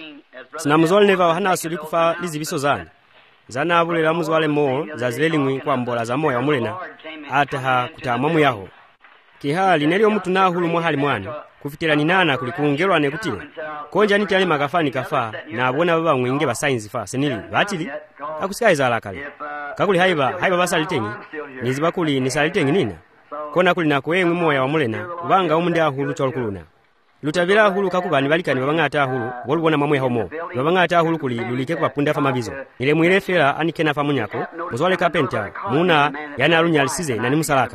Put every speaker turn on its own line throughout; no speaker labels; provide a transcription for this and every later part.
sinamuzole neva hana asuli kufa lizibiso zani zana abulera muzwale mo zazilelingwi kwa mbola za moyo mulena ataha kutamwa yaho kihali nelyo mtu nahulu mwahali mwana kufitira ninana kulikungerwa ne kutile konja nitali makafani kafa na abona baba mwinge ba science fa senili batili akusikayiza alakale kakuli haiba basalitengi nizibakuli nisalitengi nina kona kuli nakwemwe moya wa mulena ubanga umunde ahulu cholukuluna lutabira ahulu kakubani balikani babangata ahulu bolubona mamwe homo babangata ahulu kuli lulike kwa punda famabizo nile mwirefera anikena famunyako muzwale kapenta muna yana alunya alisize na nimusalaka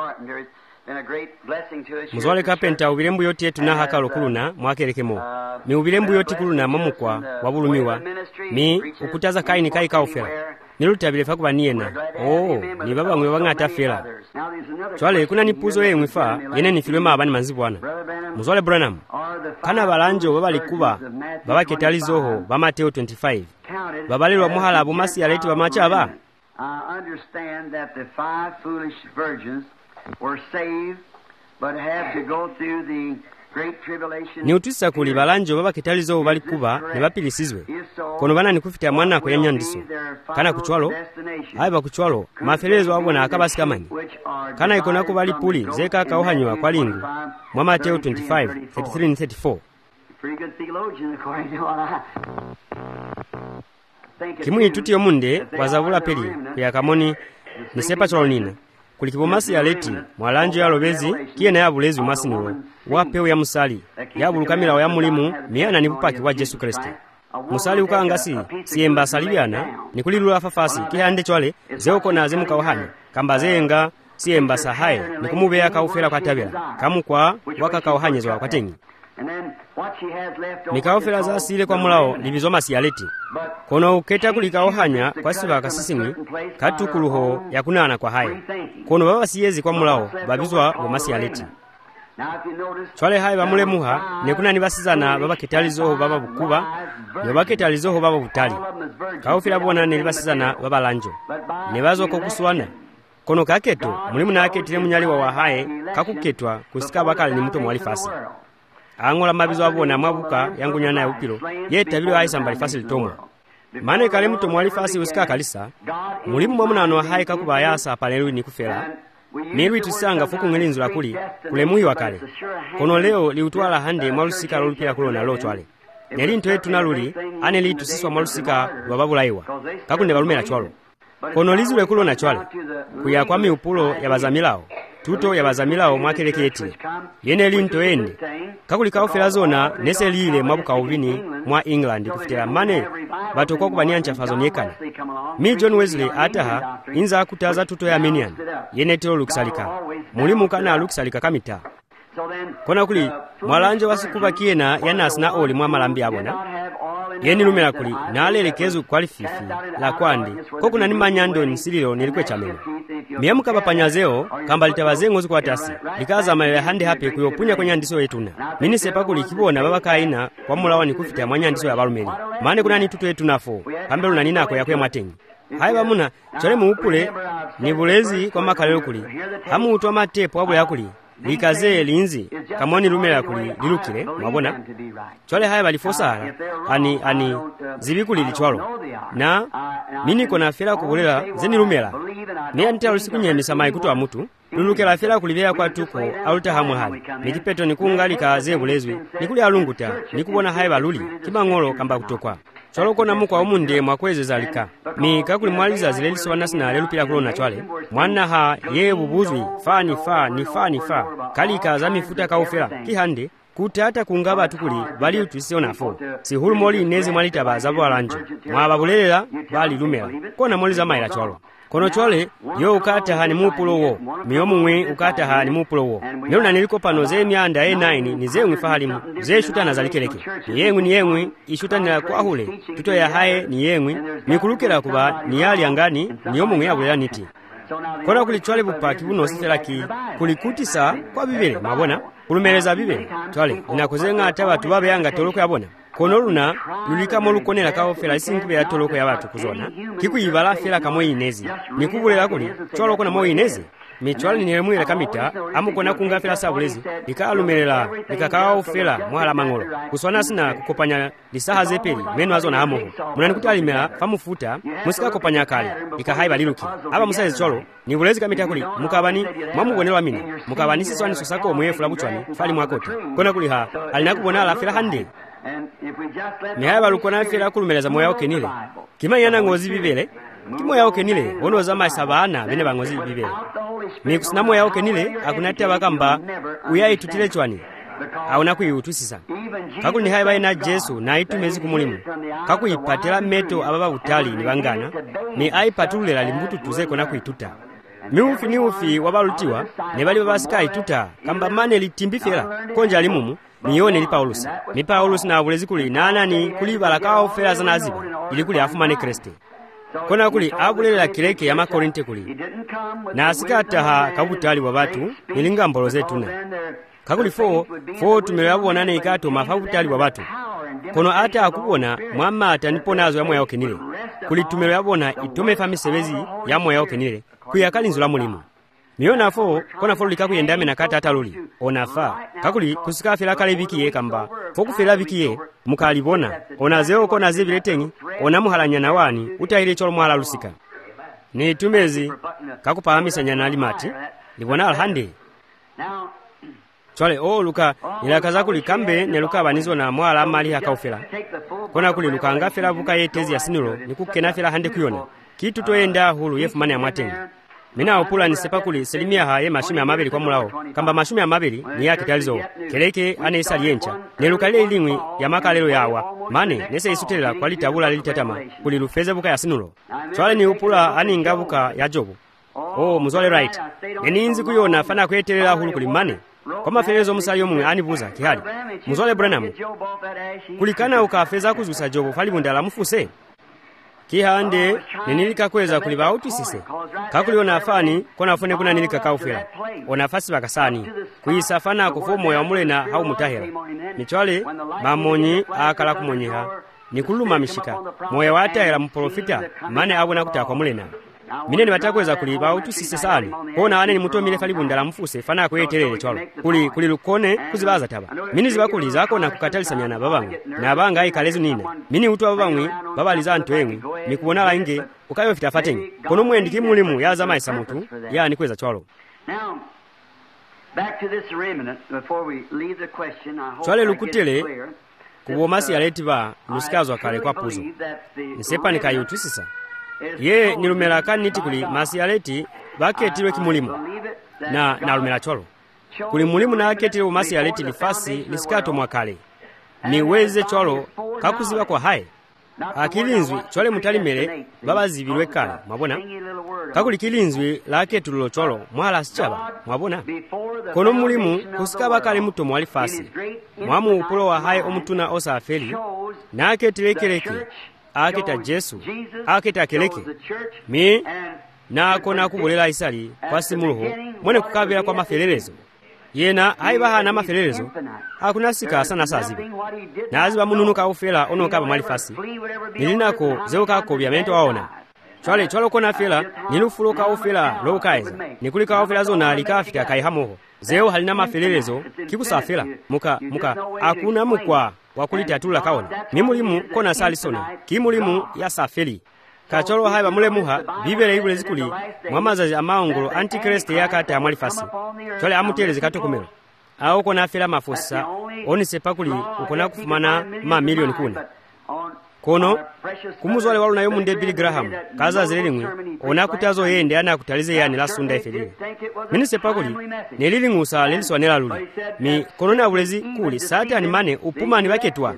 muzwale kapenta ubilembu yoti yetu na hakalo kuluna mwakerekemo mi ubilembu yoti kuluna mamukwa wabulumiwa mi ukutaza kaini kai kaufera nilutabire fakuba niyena ni baba mwe bangata fera chwale kuna nipuzo yemwe fa yene nifilwe mabani manzibwana muzwale Branham kana balanjo babalikuba babaketalizoho ba Mateo 25 babalirwa muhala abumasi aleti bamacha aba
I understand that the 5 foolish virgins were saved but have to go through the great tribulation.
Ni utisa kuli balanjo babaketalizoho balikuba ne bapilisizwe kono bana nikufita mwana ko yanyandiso kana kuchwalo aiba kuchwalo mafelezo abona akabasikamanyi kana ikona ko bali puli zeka kauhanywa kwa lingu mwa Mateo 25:33 and 34
pretty good theologian according to what
kimwi tuti yomunde wazavula peli ya kamoni nisepa cholonina kulikibomasi ya leti mwalanjo ya lobezi kiye na ya bulezi umasiniwo wapewe ya musali ya bulukamila ya mulimu miyana nipupaki wa Jesu Kristo musali ukangasi siyemba salibiana nikulilula fafasi kihande chwale zeoko na zimuka wahanya kamba zenga siyemba sahaye nikumubeya kaufera kwa tabela kamukwa waka kauhanyezwa kwa tengi nikaofera za asile kwa mulao libizoma siyaleti kono uketa kulikaohanya kwa siba kasisimi katukuluho ya kunana kwa haye kono baba siyezi kwa mulao babizwa bomasi yaleti chwale haye bamule muha nekuna nibasizana baba ketalizoho baba bukuba baba ketalizoho baba butali kaofera bona nibasizana baba lanjo nebazo kokuswana kono kaketo mulimu na aketile munyali wa haye kakuketwa kusika bakali ni mtu mwalifasi angola mabizo abona mabuka yangunyana ya upilo yetabiro aisamba lifasi litomwa mane kale mtu mwalifasi usika kalisa mulimu mwamunano wa haika kuba yasa panelu ni kufera miru tusanga fuku ngelinzu la kulemuhi wakale kono leo liutwala hande mwalusika lolupila kulona lo chwale nelinto yetu naluli ane litu siswa mwalusika wababulaiwa kakunde balumela chwalo kono lizule kulona chwale kuya kwa miupulo ya bazamilao tuto ya bazamilao mwakeleketi yene linto ende kakulika ofera zona nese lile mwabuka uvini mwa England kufitela mane batokwa kubania nchafazo nyekana mi John Wesley ataha inza kutaza tuto ya Arminian yene teo lukisalika mulimu kana lukisalika kamita kona kuli mwalanjo wasikuba kiena yanasina oli mwa malambi abona yeni lumela kuli na alelekezu kwa lififi la kwandi kokuna ni manyando nisililo nilikwe chameno miyamuka bapanyazeo kamba litabazengo zikuwa tasi likaza malele hande hape kuyopunya kwenye andiso yetuna mini sepa kuli kibona baba kaina kwa mulawa ni kufita mwanya andiso ya balumeli mane kuna ni tuto yetunafo kambelu na ninako ya kwe matengi hai bamuna chole muupule ni bulezi kwa makalelo kuli hamu utwa matepo wabule ya kuli likaze linzi kamoni lumela kuli lilukile mwabona chole haya balifosala ani zibikuli lichwalo na mini kona fera kubulela zeni lumela ni antalo sikunyemisa mai kutoa mutu lulukela fera kulivea kwa tuko aluta hamwe hali nikipeto nikungali kaze bulezwe nikuli alunguta nikubona haya baluli kibangolo kamba kutokwa cholo kona mukwa omunde mwakweze zalika mi kakuli mwaliza zileliso wanasina lelupila kulona chwale mwana ha ye bubuzwi fani fa kalika za mifuta kaufera kihande kutata kungaba tukuli bali utusionafo si hulumoli inezi mwalita bazabo alanjo mwababulela bali lumela kona mwaliza maila chwalo kono chwale yo ukata hani mupulo wo miyomumwe ukata hani mupulo wo niluna niliko pano ze mianda E9 ni ze ngifahalimu ze shuta na zalikeleke ni yengwe ishuta na kwa hule tuto ya hae ni yengwe nikulukela kuba ni yali angani niyomumwe yabulela niti kona kulichwale bupaki buno sifelaki kulikutisa kwa bibele mabona kulumeleza bibele chwale inakozenga ate batu babe yanga toloko yabona kono luna lulika molukonela kaofela isinkube ya toloko ya batu kuzona kikuyibala fela kamwe inezi nikubulela kuli chwalo kona mwe inezi michwalo ninemwira kamita amukona kungafira sabulezi likalumerera likakawa ufela mwala mang'olo kuswana sina kukopanya lisaha zepeli meno azona amoho munani kuti alimera pamufuta musikakopanya kale likahaiba liluki aba musaizi cholo ni bulezi kamita kuli mukabani mwamugonero amina mukabani siswani sosako omwefu labuchwani fali mwakota kona kuli ha alinakubona alafira hande mihaya balukona fira kulumeleza moya okenile kimanyana ngozi bibele kimoya okenile wonoza maisaba ana bene bangozi bibele mikusina moya okenile akunatya bakamba uyaitutile chwani auna kuiutusisa kakuli nihaya baina Jesu na itumezi kumulimu kakuipatela meto ababa utali ni bangana ni aipatulela limbutu tuzeko na kuituta miufi wabalutiwa ne bali babasika ituta kamba mane litimbifera konja limumu nione li Paulusi na bulezi kuli nanani kuli balakao fera zanaziba ili kuli afumane Kriste kona kuli abulela kireke ya makorinte kuli na asikataha kabutali wa batu nilinga mbolo zetuna kakuli fo tumewabonane ikato mafabutali wa batu kono ata akubona mwama ataniponazo ya moya okenile kuli tumewabona itume famisebezi ya moya okenile kuyakalinzula mulimu miona kona likakuyendame na kata ataluli onafa kakuli kusikafira kale vikiye kamba fokufira vikiye mukalibona onazeo kona zibiletengi onamuhalanya na wani utaile cholo mwala lusika ni tumezi kakupahamisa nyana alimati libona alhande chole luka nilakaza kuli kambe neluka banizo na mwala mali hakaufira kona kuli luka ngafira buka yetezi ya sinulo nikukenafira hande kuyona kitu toenda hulu yefumane ya mwatengi mina opula nisepa kuli selimia haye mashumi ya mabeli kwa mulao kamba mashumi ya mabeli ni yake talizo keleke aneisa liencha nelukalile ilingwi ya makalelo yawa mane nese isutelela kwa litabula lilitatama kuli lufeze buka ya sinulo chwale ni upula ani ingabuka ya jobu muzwale right neninzi kuyona fana kwetelela hulu kuli mane kwa mafelezo musali omwe anibuza kihali muzwale Branham kulikana ukafeza kuzusa jobu fali bundala mufuse kihande nenilika kweza kuliba autisise kakuliona afani kona afone kuna nilika kaufela onafasi bakasani kuisafana kufomo ya mulena hau mutahera nichwale mamonyi akala kumonyeha nikuluma mishika moya watahera mprofita mane abona kutakwa mulena mine ni batakweza kuliba autisise sani kona ane ni mutomile fali bundala mfuse fana kwetelele chwalo kuli lukone kuzibaza taba mini zibakuliza ko na kukatalisa myana babangu na banga ikalezi nina mini utu babangwi babaliza ntwengi nikubona lange ukayo fitafatengi kono mwendiki mulimu yaza maisa mutu yani kweza chwalo chwale lukutele kubomasi aletiba lusikazwa kale kwa puzo nisepa nikayutusisa ye nilumela kaniti kuli masialeti baketilwe kimulimu na lumela cholo kuli mulimu na aketilwe umasialeti lifasi lisikato mwakale niweze cholo kakuziba kwa hae akilinzwi chole mutalimele baba zibilwe kale mwabona kakuli kilinzwi la aketulo cholo mwala sichaba mwabona kono mulimu kusikaba kale muto mwalifasi mwamu upulo wa hae omutuna osa afeli na aketilekeleke aketa Jesu aketa keleke mi na kona kubolela isali kwa simuluho mwene kukabira kwa mafelelezo yena aibaha na mafelelezo hakuna sika sana saziba na aziba mununuka ufela onokaba malifasi nilinako zeuka ko byamento waona chwalo kona fela nilufuloka ufela lokaiza nikulika ufela zona likafika kaihamoho zeo halina mafelelezo kikusafela muka hakuna mukwa wakulitatula kaona ni mulimu kona sali sona kimulimu ya safeli kacholo haiba mulemuha bibele ibulezi kuli mwamazazi amaongolo antikriste yakata amalifasi chole amutelezi katokomelo au kona fela mafosa onisepa kuli ukona kufumana milioni kuni kono kumuzwale walu na yomunde Billy Graham kaza zililingwi onakutazo yende ana kutalize yani la sunda efeli minisepa kuli nelilingusa leliswanela luli mi konona bulezi kuli satani mane upumani baketwa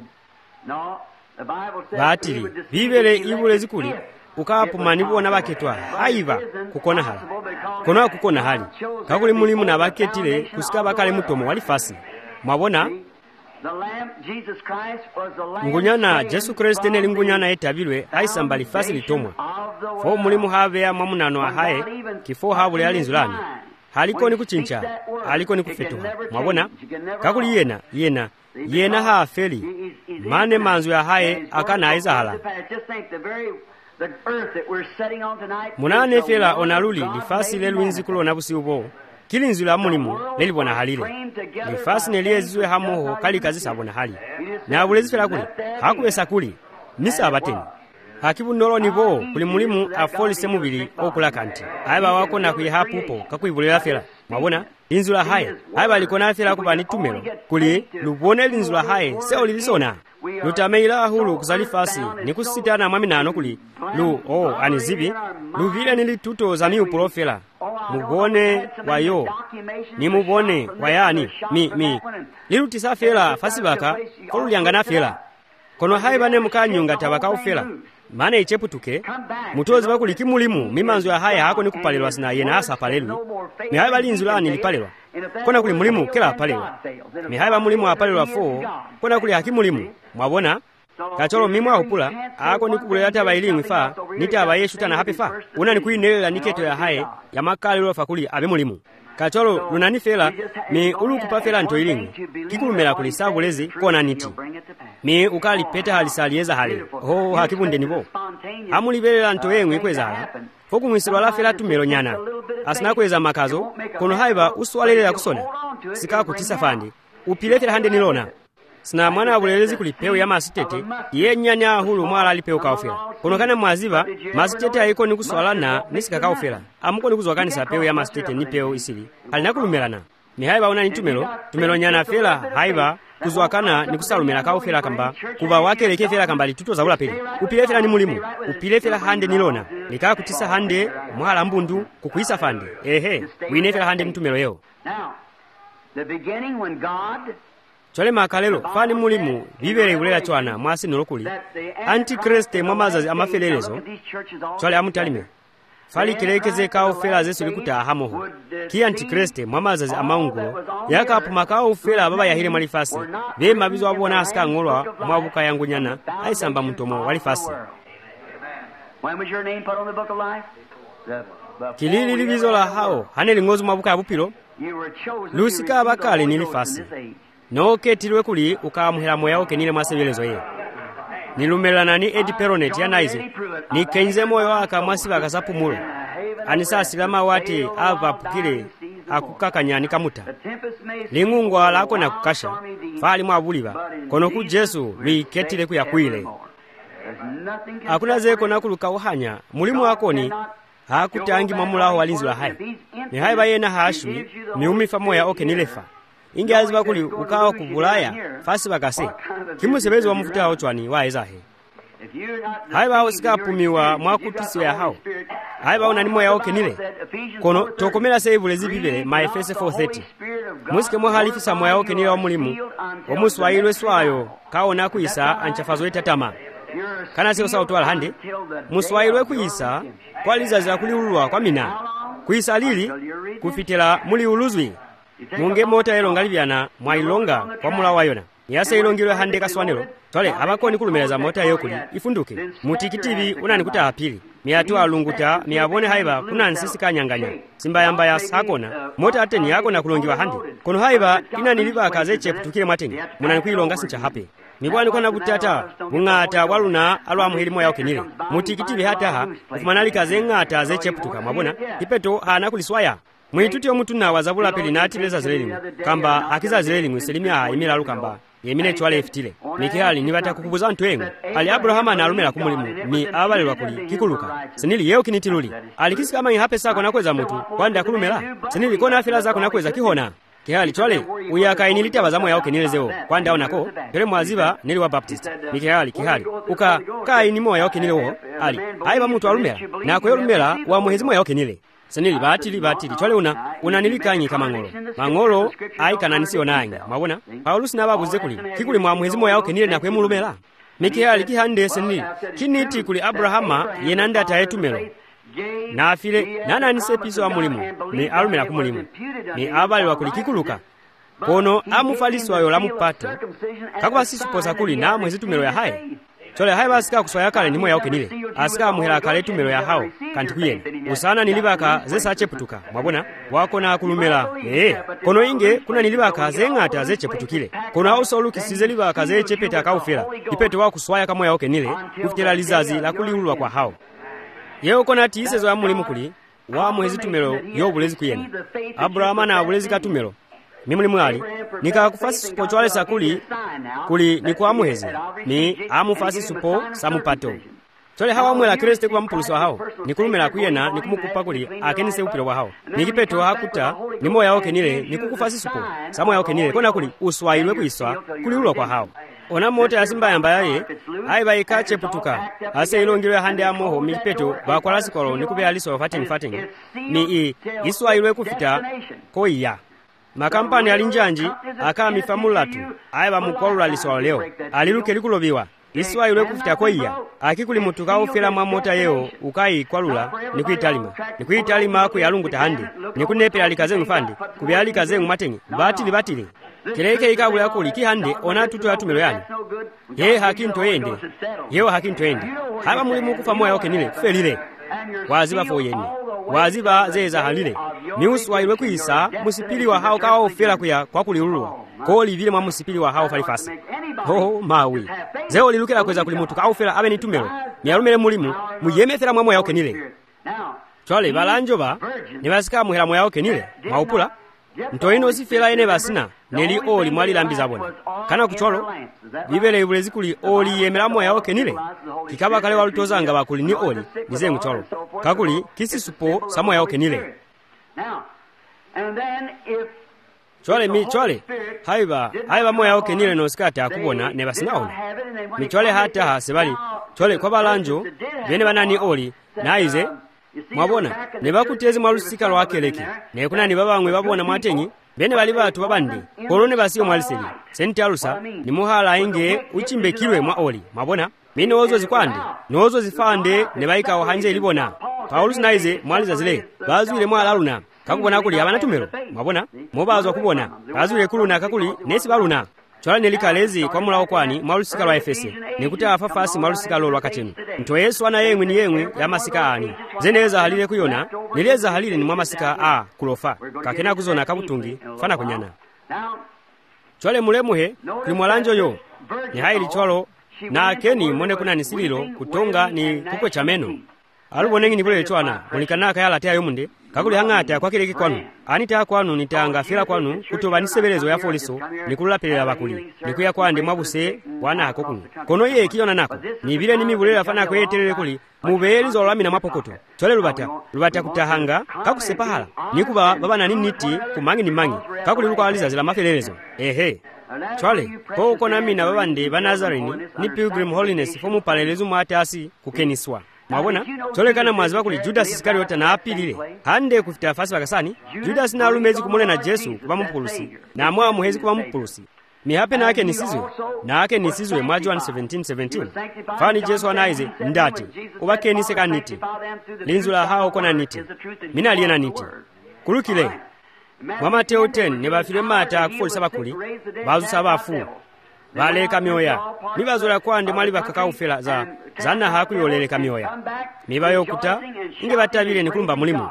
batili bibele ibulezi kuli ukapumani bona baketwa haiba kukona hala kono kukona hali kakuli mulimu na baketile kusikaba kale mutomo walifasi mwabona ngunyana Jesu Kristo neli ngunyana etabilwe aisamba lifasi litomwa fo mulimu have ya mwamunano ahae kifo habule alinzulani haliko ni kuchincha haliko ni kufetuha mwabona kakuli yena haafeli mane manzu ya hae akana aiza hala munane fela onaluli lifasi lelwinzi kulona busiupo kilinzi la mulimu lelibona halile lifasi neliyezizwe hamoho kali kazi sabona hali na bulezi fela kuli hakuwesa kuli misa abateni hakibunnolo nibo kuli mulimu afolise mubili okulaka nti aiba wako na kuihapupo kakuibulela fela mwabona linzula haye aiba likona fela kubani tumelo kuli lubone linzula haye seo lilisona lutameila hulu kuzalifasi nikusitana mwaminano kuli anizibi luvile nilituto za miuprofela mubone wayo ni mubone wayani lilutisa fela fasibaka kolulyangana fela kono haiba ne mukanyunga tabaka ufela mane icheputuke mutozi bakuli kimulimu mimanzo ya haya hako nikupalelwa sina yena asa palelwi mihaiba linzulani lipalelwa kona kuli mulimu kila apalelwa mihaiba mulimu apalelwa fo kona kuli hakimulimu mwabona kacholo mimwa upula ako nikukulela taba ilimwi fa nitaba yeshuta na hape fa una nikuinelela niketo ya haye ya makalelo fakuli abe mulimu kacholo lunanifela mi ulukupa fela nto ilimwi kikulumela kuli sabulezi kona niti mi ukali peta halisalieza hale hakibunde nibo hamulibelela nto yengwi kwezala foku mwisilo la fela tumelo nyana asina kweza makazo kono haiba uswalelela kusona sika kutisa fandi upilefela hande nilona sina mwana abulelezi kulipeo ya masitete ye nyanya hulu mwala alipeo kaofela kono kana mwaziba masitete ayiko nikuswalana nisika kaofela amuko nikuzwa kanisa peo ya masitete ni peo isili alinakulumela ni haiba una tumelo nyana fela haiba kuzwakana nikusalumela kaofela kamba kuba wakeleke fela kamba lituto za ulapeli upilefela ni mulimu upilefela hande nilona likaa kutisa hande mwala mbundu kukuisa fande winefela hande mtumelo yeo chole makalelo fani mulimu bibere ulela chwana mwasi nolokuli antikriste mwamazazi amafelelezo chole amutalime fali kilekeze kao fela zesu likuta hamoho ki antikriste mwamazazi amaungulo yaka apumaka ufela baba yahile malifasi be mabizo wabona asika ngolwa mwabuka yangu nyana aisamba mtomo walifasi kilili libizo la hao hane lingozi mwabuka ya bupilo lusika abakale nilifasi noketilwe kuli ukamuhela moya oke nile mwasebelezo ye nilumelana ni Edi Peronet ya naize ni kenze moyo waka mwasiba kasapumulo anisa silama wati ava pukile akukakanya nikamuta lingungwa lako na kukasha fali mwabuliba kono ku Jesu liketile kuyakwile hakuna zeko nakuluka uhanya mulimu wako ni hakutangi mamulaho walinzi wa hai ni haiba yena haashwi miumifa moya oke nilefa inge aziba kuli ukawa kubulaya fasi bakase kimusebezi wa mfuta hao chwani waezahe haiba hao sikapumiwa mwakutisiwa ya hao haiba una nimo ya oke nile kono tokomela seibulezi bibele maefese 4:30 musike mwahalifisa moya oke nile wa mulimu omuswahilwe swayo kaona kuisa anchafazo etatama kana seo sautwala hande muswahilwe kuisa kwa lizazila kuliulwa kwa mina kuisa lili kufitila muli uluzwi munge mota elongalibyana mwailonga kwa mula wayona yase ilongilwe hande kaswanelo tole abakoni kulumeleza mota yokuli ifunduke mutikitivi unani kuta apili miatu alunguta miabone haiba kuna nsisi kanyanganya simba yamba ya sakona mota ateni yako na kulongiwa hande kono haiba ina niliba kaze cheputukile mateni munani kuilonga sincha hape mibwani kwa nabutata mungata waluna alwa muhilimo ya okenile mutikitivi hata ha ufumanali kaze ngata ze cheputuka mabona ipeto hana kuliswaya mwituti omutu na wazabula peli nati leza zilelimu kamba akiza zilelimu selimia imila lukamba yemine chwale eftile mikihali nibata kukubuza ntu engu ali Abrahama na alumela kumulimu mi abale wakuli kikuluka senili yeo kinitiluli alikisi kama ihape sako nakweza mutu kwanda kulumela senili kona afila zako nakweza kihona kihali chwale uyaka inilita bazamu yao kenilezeo kwanda onako pele mwaziba nili wa Baptist mikihali uka kai ni moya yao kenilewo ali haiba mutu alumela na kwa alumela wa muhezimo yao kenile senili batili chole una nilikanyi kama mangolo ai kananisi onange mabona Paulus nababuze kuli kikuli mwa muhezimo yao kenile na kwemulumela mikihali kihande senili kiniti kuli Abrahama yenanda tayetumelo na afile nana nisepiso wa mulimu ni alumela kumulimu ni abali wakuli kikuluka kono amufalisi wayo la mupato kakuba sisuposa kuli na mwezi tumelo ya hae chole haiba asika kuswaya kale ni moya okenile asika muhela kale tumelo ya hao kanti kuyena usana nilibaka zesa cheputuka mwabona wako na kulumela kono inge kuna nilibaka zengata zecheputukile kono hausa olukisize libaka zechepeta kaufela ipeto wa kuswaya kama ya okenile kufitela lizazi la kuliulwa kwa hao yeo kona tiisezo ya mulimu kuli wa muhezi tumelo yo bulezi kuyena Abrahama na bulezi katumelo mimuli mwali nikakufasi supo chwale sakuli kuli ni kwa muhezi ni amufasi supo samupato chole hawa mwela Kristo kwa mpuluso hao nikulumela kuyena nikumukupa kuli akenise upilo wa hao nikipeto hakuta ni moya okenile nikukufasi supo samoya okenile kona kuli uswailwe kuiswa kuliulwa kwa hao ona moto ya simba yamba yaye aiba ikache putuka ase ilongirwe hande amoho mipeto bakwalasi kolo nikube aliso fating ni iswailwe kufita koiya makampani alinjanji aka mifamulatu aiba mukolula liswa leo aliluke likulobiwa iswailwe kufita koiya akikuli mutuka ofela mwamota yeo ukai kwalula nikuitalima kuyalunguta handi nikunepela likaze mfandi kubyali kaze mumatengi batili kireke ikabula kuli kihande ona tutu ya tumelo yani ye hakinto yende yeo hakinto yende haba mulimu kufa moya okenile kufelile waziba fo yeni waziba zeza halile ni uswailwe kuisa musipili wa hao kawa ofela kuya kwa kuliulwa ko livile mwa musipili wa hao falifasi mawi zeo lilukela kweza kulimutu ka ofela abe ni tumelo ni alumele mulimu muyemethela mwa moya okenile chole balanjoba ni basika muhela moya okenile maupula ntoino sifela ene basina neli oli mwali lambiza bona kana kucholo bibele ibulezi kuli oli yemela moya okenile kikaba kale walutozanga bakuli ni oli nize mcholo kakuli kisi supo samoya okenile chole haiba moya okenile no skata akubona ne basinaona ni chole hata hasebali chole kwa balanjo bene banani oli naize mwabona ne bakutezi mwalusika lwakeleki ne kuna ni babangwe babona mwatenyi bene bali batu babandi kolone basiyo mwaliseli sentalusa ni muhala inge uchimbekilwe mwa oli mwabona mine ozo zikwande nozo zifande ne baika wahanje ilibona Paulus naize mwaliza zile bazwile mwalaluna kakubona kuli abana tumelo mwabona mobazwa kubona bazwile kuluna kakuli nesi baluna chola nelikalezi kwa mulawo kwani mwalusika lwa Efese nikuta afafasi mwalusika lwa kachenu nto Yesu ana yemwe ni yemwe ya masika ani zeneza halile kuyona nileza halile ni mwamasika kulofa kakena kuzona kabutungi fana kunyana chole mulemuhe kulimwalanjo yo ni haili cholo na akeni mwone kuna nisililo kutonga ni kukwe chameno alubonengi ni kule chwana ulikanaka yala tea yomunde kakuli hangata kwa kireki kwanu anita kwanu nitanga fira kwanu kutoba nisebelezo ya foliso nikulula pelela bakuli nikuya kwande mwabuse wana hakoku kono ye kiyona nako nibile ni mibulela fana kwetelele kuli mubelizo olamina mapokoto chole lubata kutahanga kakusepahala nikuba babana niniti kumangi ni mangi kakuli lukaliza zila mafelelezo chole koko namina babande banazarini ni Pilgrim Holiness fomu palelezo mwatasi kukeniswa mwabona chole kana mwazi bakuli Judas Iskariota na apilile hande kufita fasi bakasani Judas na alumezi kumole na Yesu kuba mpulusi na mwa muhezi kuba mpulusi mihape na ake nisizwe mwa John 17:17 fani Yesu anaize ndati ubake niseka niti linzula hao kona niti mina aliena niti kulukile mwa Mateo 10 ne bafile mata kufolisa bakuli bazusa bafu baleka myoya mibazola kwande mwali bakakaufela zana hakuyoleleka myoya mibayo kuta inge batabile nikulumba mulimu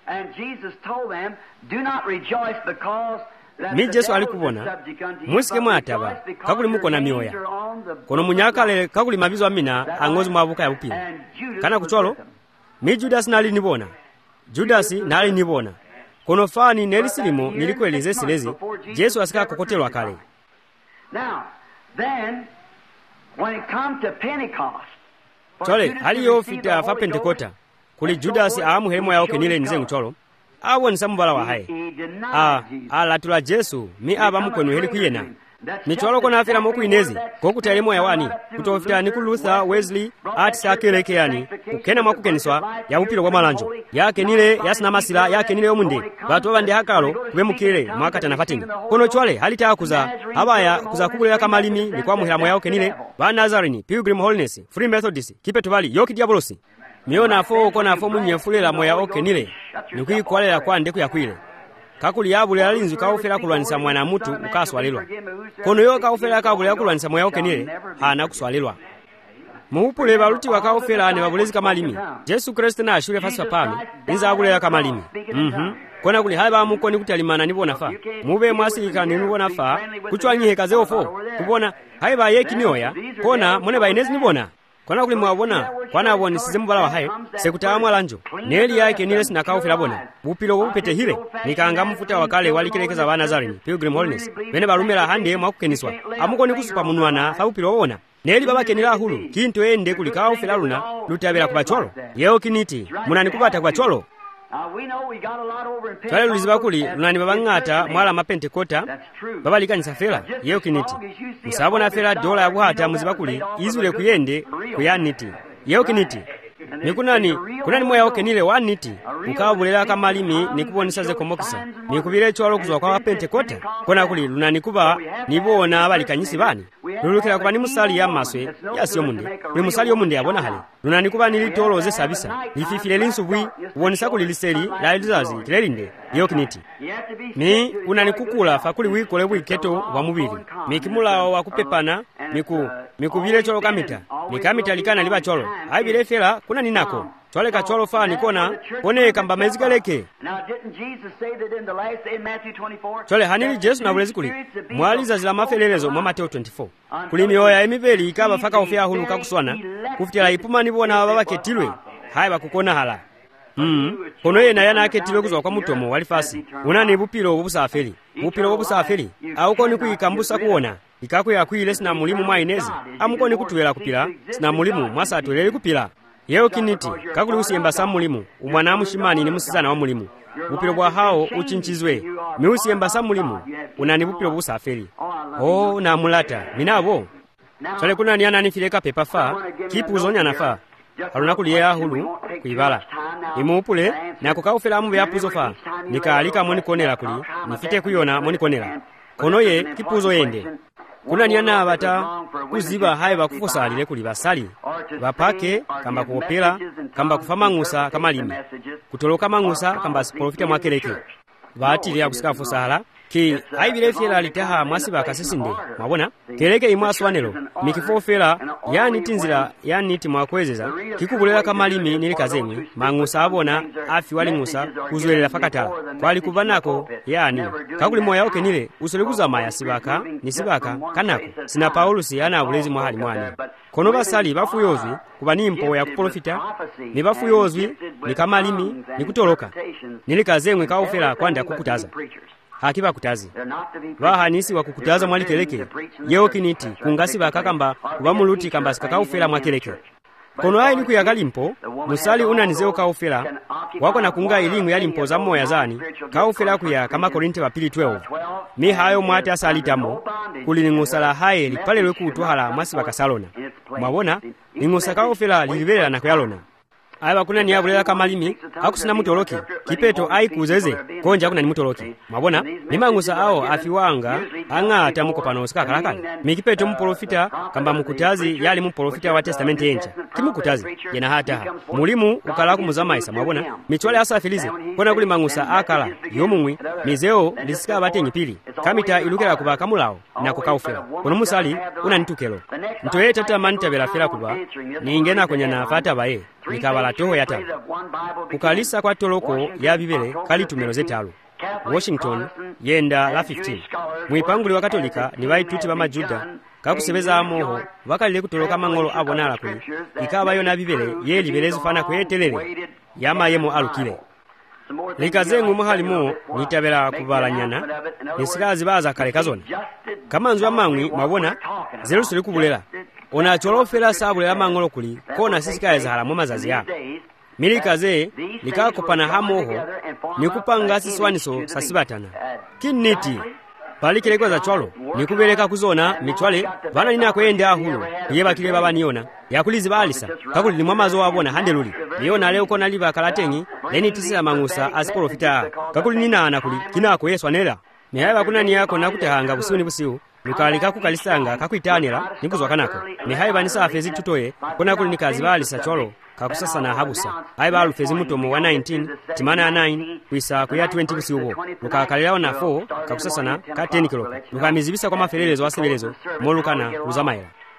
mi Yesu alikubona musike mwataba kakuli muko na myoya kono munyakale kakuli mabizo amina angozi mwabuka ya upila kana kucholo mi Judas nali nibona kono fani nelisilimo nilikueleze silezi Yesu asika kokotelwa kale.
Then, when it comes to Pentecost,
chole haliyo fita fa Pentekota kuli Judas amuhemo ya okenile nize mcholo awo nsambala wa hai ala tula Yesu mi aba mukwenu heli kuyena ni cholo kona afira moku inezi kokutelemo ya wani kutofita ni Luther Wesley atisakeleke yani ukena mwakukeniswa ya upilo wa malanjo yake nile yasina masila yake nile omunde batu abandi hakalo kubemukire mwakata na fatinga kono chole halita kuza abaya kuza kukulera kamalimi ni kwa muhiramo yao kenile ba Nazarene Pilgrim Holiness Free Methodist Kipeto Valley yoki diabolosi miona fo kona fo munyefulela moya okenile nikwikwalera kwa ndeku yakwile kakuli yabule alinzu kaufera kulwanisa mwana mutu ukaswalelwa kono yo kaufera kabule kulwanisa moya okenile hana kuswalelwa muupule baluti wakaofera ne babulezi kamalimi Yesu Kristo na ashule fasi pano inza akulera kamalimi kona kuli haba mukoni kutalimana nibona fa mube mwasika nibona fa kuchwanyihe kazeofo kubona haiba yekinyoya kona mone bainezi nibona kona kuli mwabona kwana aboni sizemubala wa hayo sekutaamwa lanjo neli yake nile sinakaofera bona bupilo bupete hile nikanga mfuta wakale walikelekeza wa Nazarene Pilgrim Holiness bene balumela hande mwakukeniswa amukoni kusupa munwana fa bupilo bona neli baba kenila hulu kinto ende kulikaofera luna lutabela kubacholo yeo kiniti munani kubata kubacholo Kale luliziba kuli lunani babangata mwala mapentekota baba likanisa fela yeo kiniti musabona fela dola ya buhata muziba kuli izule kuyende kuyaniti yeo kiniti nikunani moya okenile waniti ukabulela kamalimi nikubonisa ze komokisa nikubile chwalo kuzwa kwa pentekota kona kuli lunani kuba nibona abalikanyisi bani lulukira kuba ni musali ya maswe yasiyo munde ni musali yo munde abona hale lunani kuba nilitolo ze sabisa lififile linsubwi ubonisa kuli liseli la elizazi kilelinde yo kiniti ni unanikukula fakuli wikole wiketo wa mubili mikimula wa kupepana mikubile cholo kamita mikamita likana liba cholo aibile fela kuna ninako chole ka cholo fa nikona pone kamba mezikaleke chole hanili Yesu na bulezi kuli mwaliza zila mafelelezo mwa Mateo 24 kuli mioya emibeli ikaba faka ofia hulu kakuswana kufutila ipuma nibona baba ketilwe haiba kukona hala kono yena yana aketilwe kuzwa kwa mutomo walifasi unani bupilo obusafeli bupilo obusafeli aukoni kuikambusa kuona ikakuya kuile sina mulimu mwainezi amukoni kutuwela kupila sina mulimu mwasa atwelele kupila yeo kiniti kakuli usiemba sa mulimu umwana mushimani ni musizana wa mulimu bupilo bwa hao uchinchizwe mi usiemba sa mulimu unani bupilo busafeli na mulata minabo chale kuna niana nifileka pepa fa kipuzo nyana fa haluna kuliya hulu kuibala imuupule na kukaufela mube yapuzo fa nikaalika moni konela kuli nifite kuyona moni konela kono ye kipuzo yende kuna niana abata kuziba haye bakufosalile kuli basali bapake kamba kuopela kamba kufamangusa kamalimi kutoloka mangusa kamba siprofita mwakeleke baatili ya kusika fosala ki aibile fela litaha mwasiba kasisinde mabona keleke imwaswanelo mikifofela yani tinzira yani timwakwezeza kikubulela kamalimi nilikazeni mangusa abona afi walingusa kuzwelela fakatala kwali kubanako yani kakuli moya oke nile usolikuza maya sibaka ni sibaka kanako sina Paulusi ana abulezi mwahali mwani kono basali bafuyozwi kubani mpo ya kuprofita ni bafuyozwi ni kamalimi ni kutoloka nilikazemwe kaofela kwanda kukutaza hakiba kutazi bahanisi wa kukutaza mwalikeleke yeo kiniti kungasi bakakamba kubamuluti kamba sikakaufela mwakeleke kono ayi niku yakalimpo musali unanizeo kaufela wako na kunga ilingu yalimpo za moya zani kaufela kuya kama Korinte wa pili 12 mi hayo mwate asalitamo kuli ngusala haye lipalelwe kutuhala mwasi bakasalona mwabona ngusa kaufela lilibela na kuyalona aiba kuna ni abulela kamalimi akusina mutoloki kipeto ai kuzeze konja kuna ni mutoloki mabona nimangusa ao afiwanga angata muko pano sikakalakala mikipeto muprofita kamba mukutazi yali muprofita wa testament encha kimukutazi yena hata mulimu ukala kumuzamaisa mabona michwale asa filize kona kuli mangusa akala yomumwi mizeo lisika batenyi pili kamita ilukela kuba kamulao na kukaufela kono musali unanitukelo ntoye tata mantabela fela kuba niingena kwenye na fata bae nikabala toho yata kukalisa kwa toloko ya bibele kali tumero zetalo Washington yenda la 15 mwipanguli wa katolika ni baituti ba majuda kakusebeza amoho bakalile kutoloka mangolo abonala kuli ikaba yona bibele ye libelezo fana kwetelele yama yemo alukile likazengu muhalimo nitabela kubalanyana nisikazi baza kale kazona kamanzu amangwi mabona zelusule kubulela ona cholofela sabulela mangolo kuli kona sisikaye zahala mu mazazi ya milikaze likakopana hamoho nikupanga siswaniso sasibatana kiniti palikilekwa za cholo nikubeleka kuzona michwale bana nina kwenda hulu yeba kile baba niona yakulizi balisa kakuli mwamazo wabona handeluli niona leo kona liba kalatengi leni tisila mangusa asiprofita kakuli nina anakuli kinako Yesu anela nihaiba kuna ni yako nakutehanga busiu ni busiu lukalika kukalisanga kakuitanira nikuzwa kanako nihaiba nisafezi tutoye kona kuli nikazi balisa cholo kakusasa na habusa aiba alufezi mutomo wa 19 timana ya 9 kuisa kuya 20 kusiubo lukakalilao na 4 kakusasa na ka 10 kiloko lukamizibisa kwa mafelelezo wasebelezo molukana uzamaila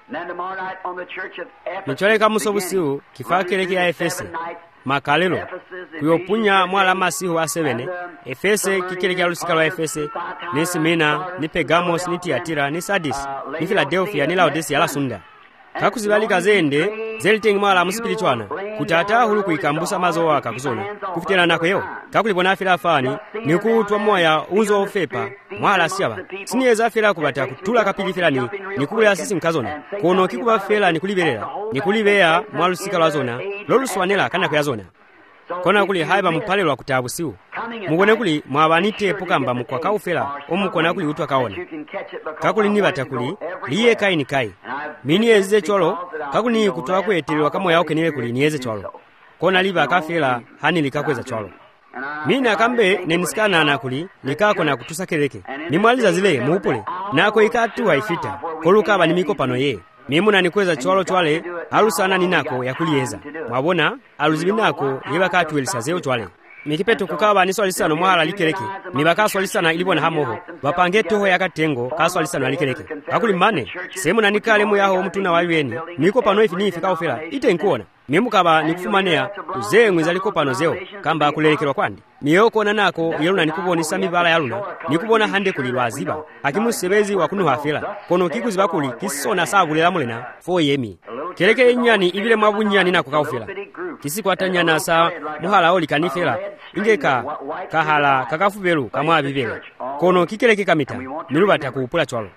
nicholeka musobusiu kifaa keleke ya Efese makalelo kuyopunya mwala masihu a 7 Efese kikeleke ya lusika lwa Efese ni Simina ni Pegamos ni Tiatira ni Sardis ni Philadelphia ni Laodicea la sunda kakuzibalika zende zelitengi mwala musipilichwana kutata hulu kuikambusa mazo waka kuzona kufitela nakweyo kakulibona afila fani ni kuutwa moya unzo ofepa mwala syaba siniyeza afila kubata kutula kapili filani ni kubula sisi mkazona kono kikuba fela ni kuliberera ni kulibeya mwalusika lwa zona loluswanela kana kwa zona kona kuli haiba mpalelwa kutabusiu mugone kuli mwabanite pukamba mukwa kaufela omukona kuli utwa kaona kakuli ni batakuli liye kai ni kai mini eze cholo kakuli ni kutoa kwetelwa kama yao kenile kuli nieze cholo kona liba kafela hani likakweza cholo mina kambe nenisikana na kuli likako na kutusakeleke nimwaliza zile muupule nako ikatu haifita koluka nimiko pano ye mimuna nikweza cholo chwale alusana ninako yakuliyeza mwabona aluzibinako yebakatu elisazeo chwale mikipeto kukaba niswalisano mwala likeleke nibakaswalisana ilibona hamoho bapange toho yakatengo kaswalisano likeleke akuli mane semu nanikale mu yaho mutuna waweni niko pano ifi nifika ofela ite nkuona mimukaba nikufumanea uzengwe zaliko pano zeo kamba kulelekelwa kwandi niyoko nako yeluna nikubonisa mibala yaluna nikubona hande kulilwaziba akimusebezi wakunu hafela kono kikuziba kuli kisona sabulela mulena fo yemi keleke nyani ibile mwabunyani nako kaufela kisikwatanyana sa muhala oli kanifela ingeka kahala kakafubelu kamwa bibele kono kikeleke kamita milubata kuupula chwalo.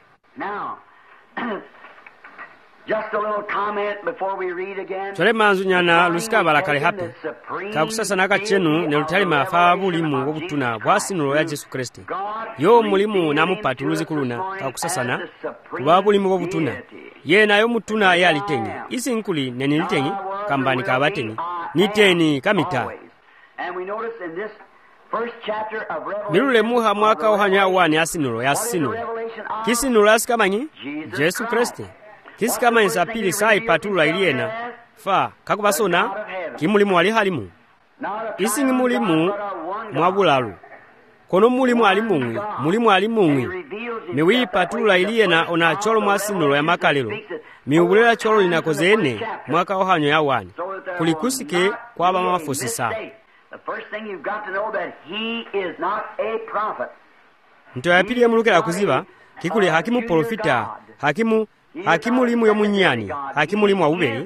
Just a little comment before we read again.
Chole manzu nyana lusika balakale hape kakusasa naka chenu ne lutali mafa bulimu obutuna bwasinulo ya Yesu Kristo yo mulimu namupatuluzi kuluna kakusasana kuba bulimu obutuna ye nayo mutuna yalitengi isi nkuli ne nilitengi kambani kabateni niteni kamita.
And we notice in this first chapter of Revelation
milule muha mwaka ohanya wani asinulo ya sinulo kisinulo asikamanyi Yesu Kristo kisi kama insapili sai patula iliena fa kakubasona kimulimu wali halimu isi ni mulimu mwabulalu kono mulimu alimungwi miwi patula iliena ona cholo mwasinulo ya makalelo miubulela cholo linakozene mwaka ohanyo ya wani kulikusike kwa ba mafosisa.
The first thing you've got to know that he is not a prophet.
Nto yapili yamulukela kuziba kikuli hakimu profita hakimu limu yomunyani hakimu limu waubeli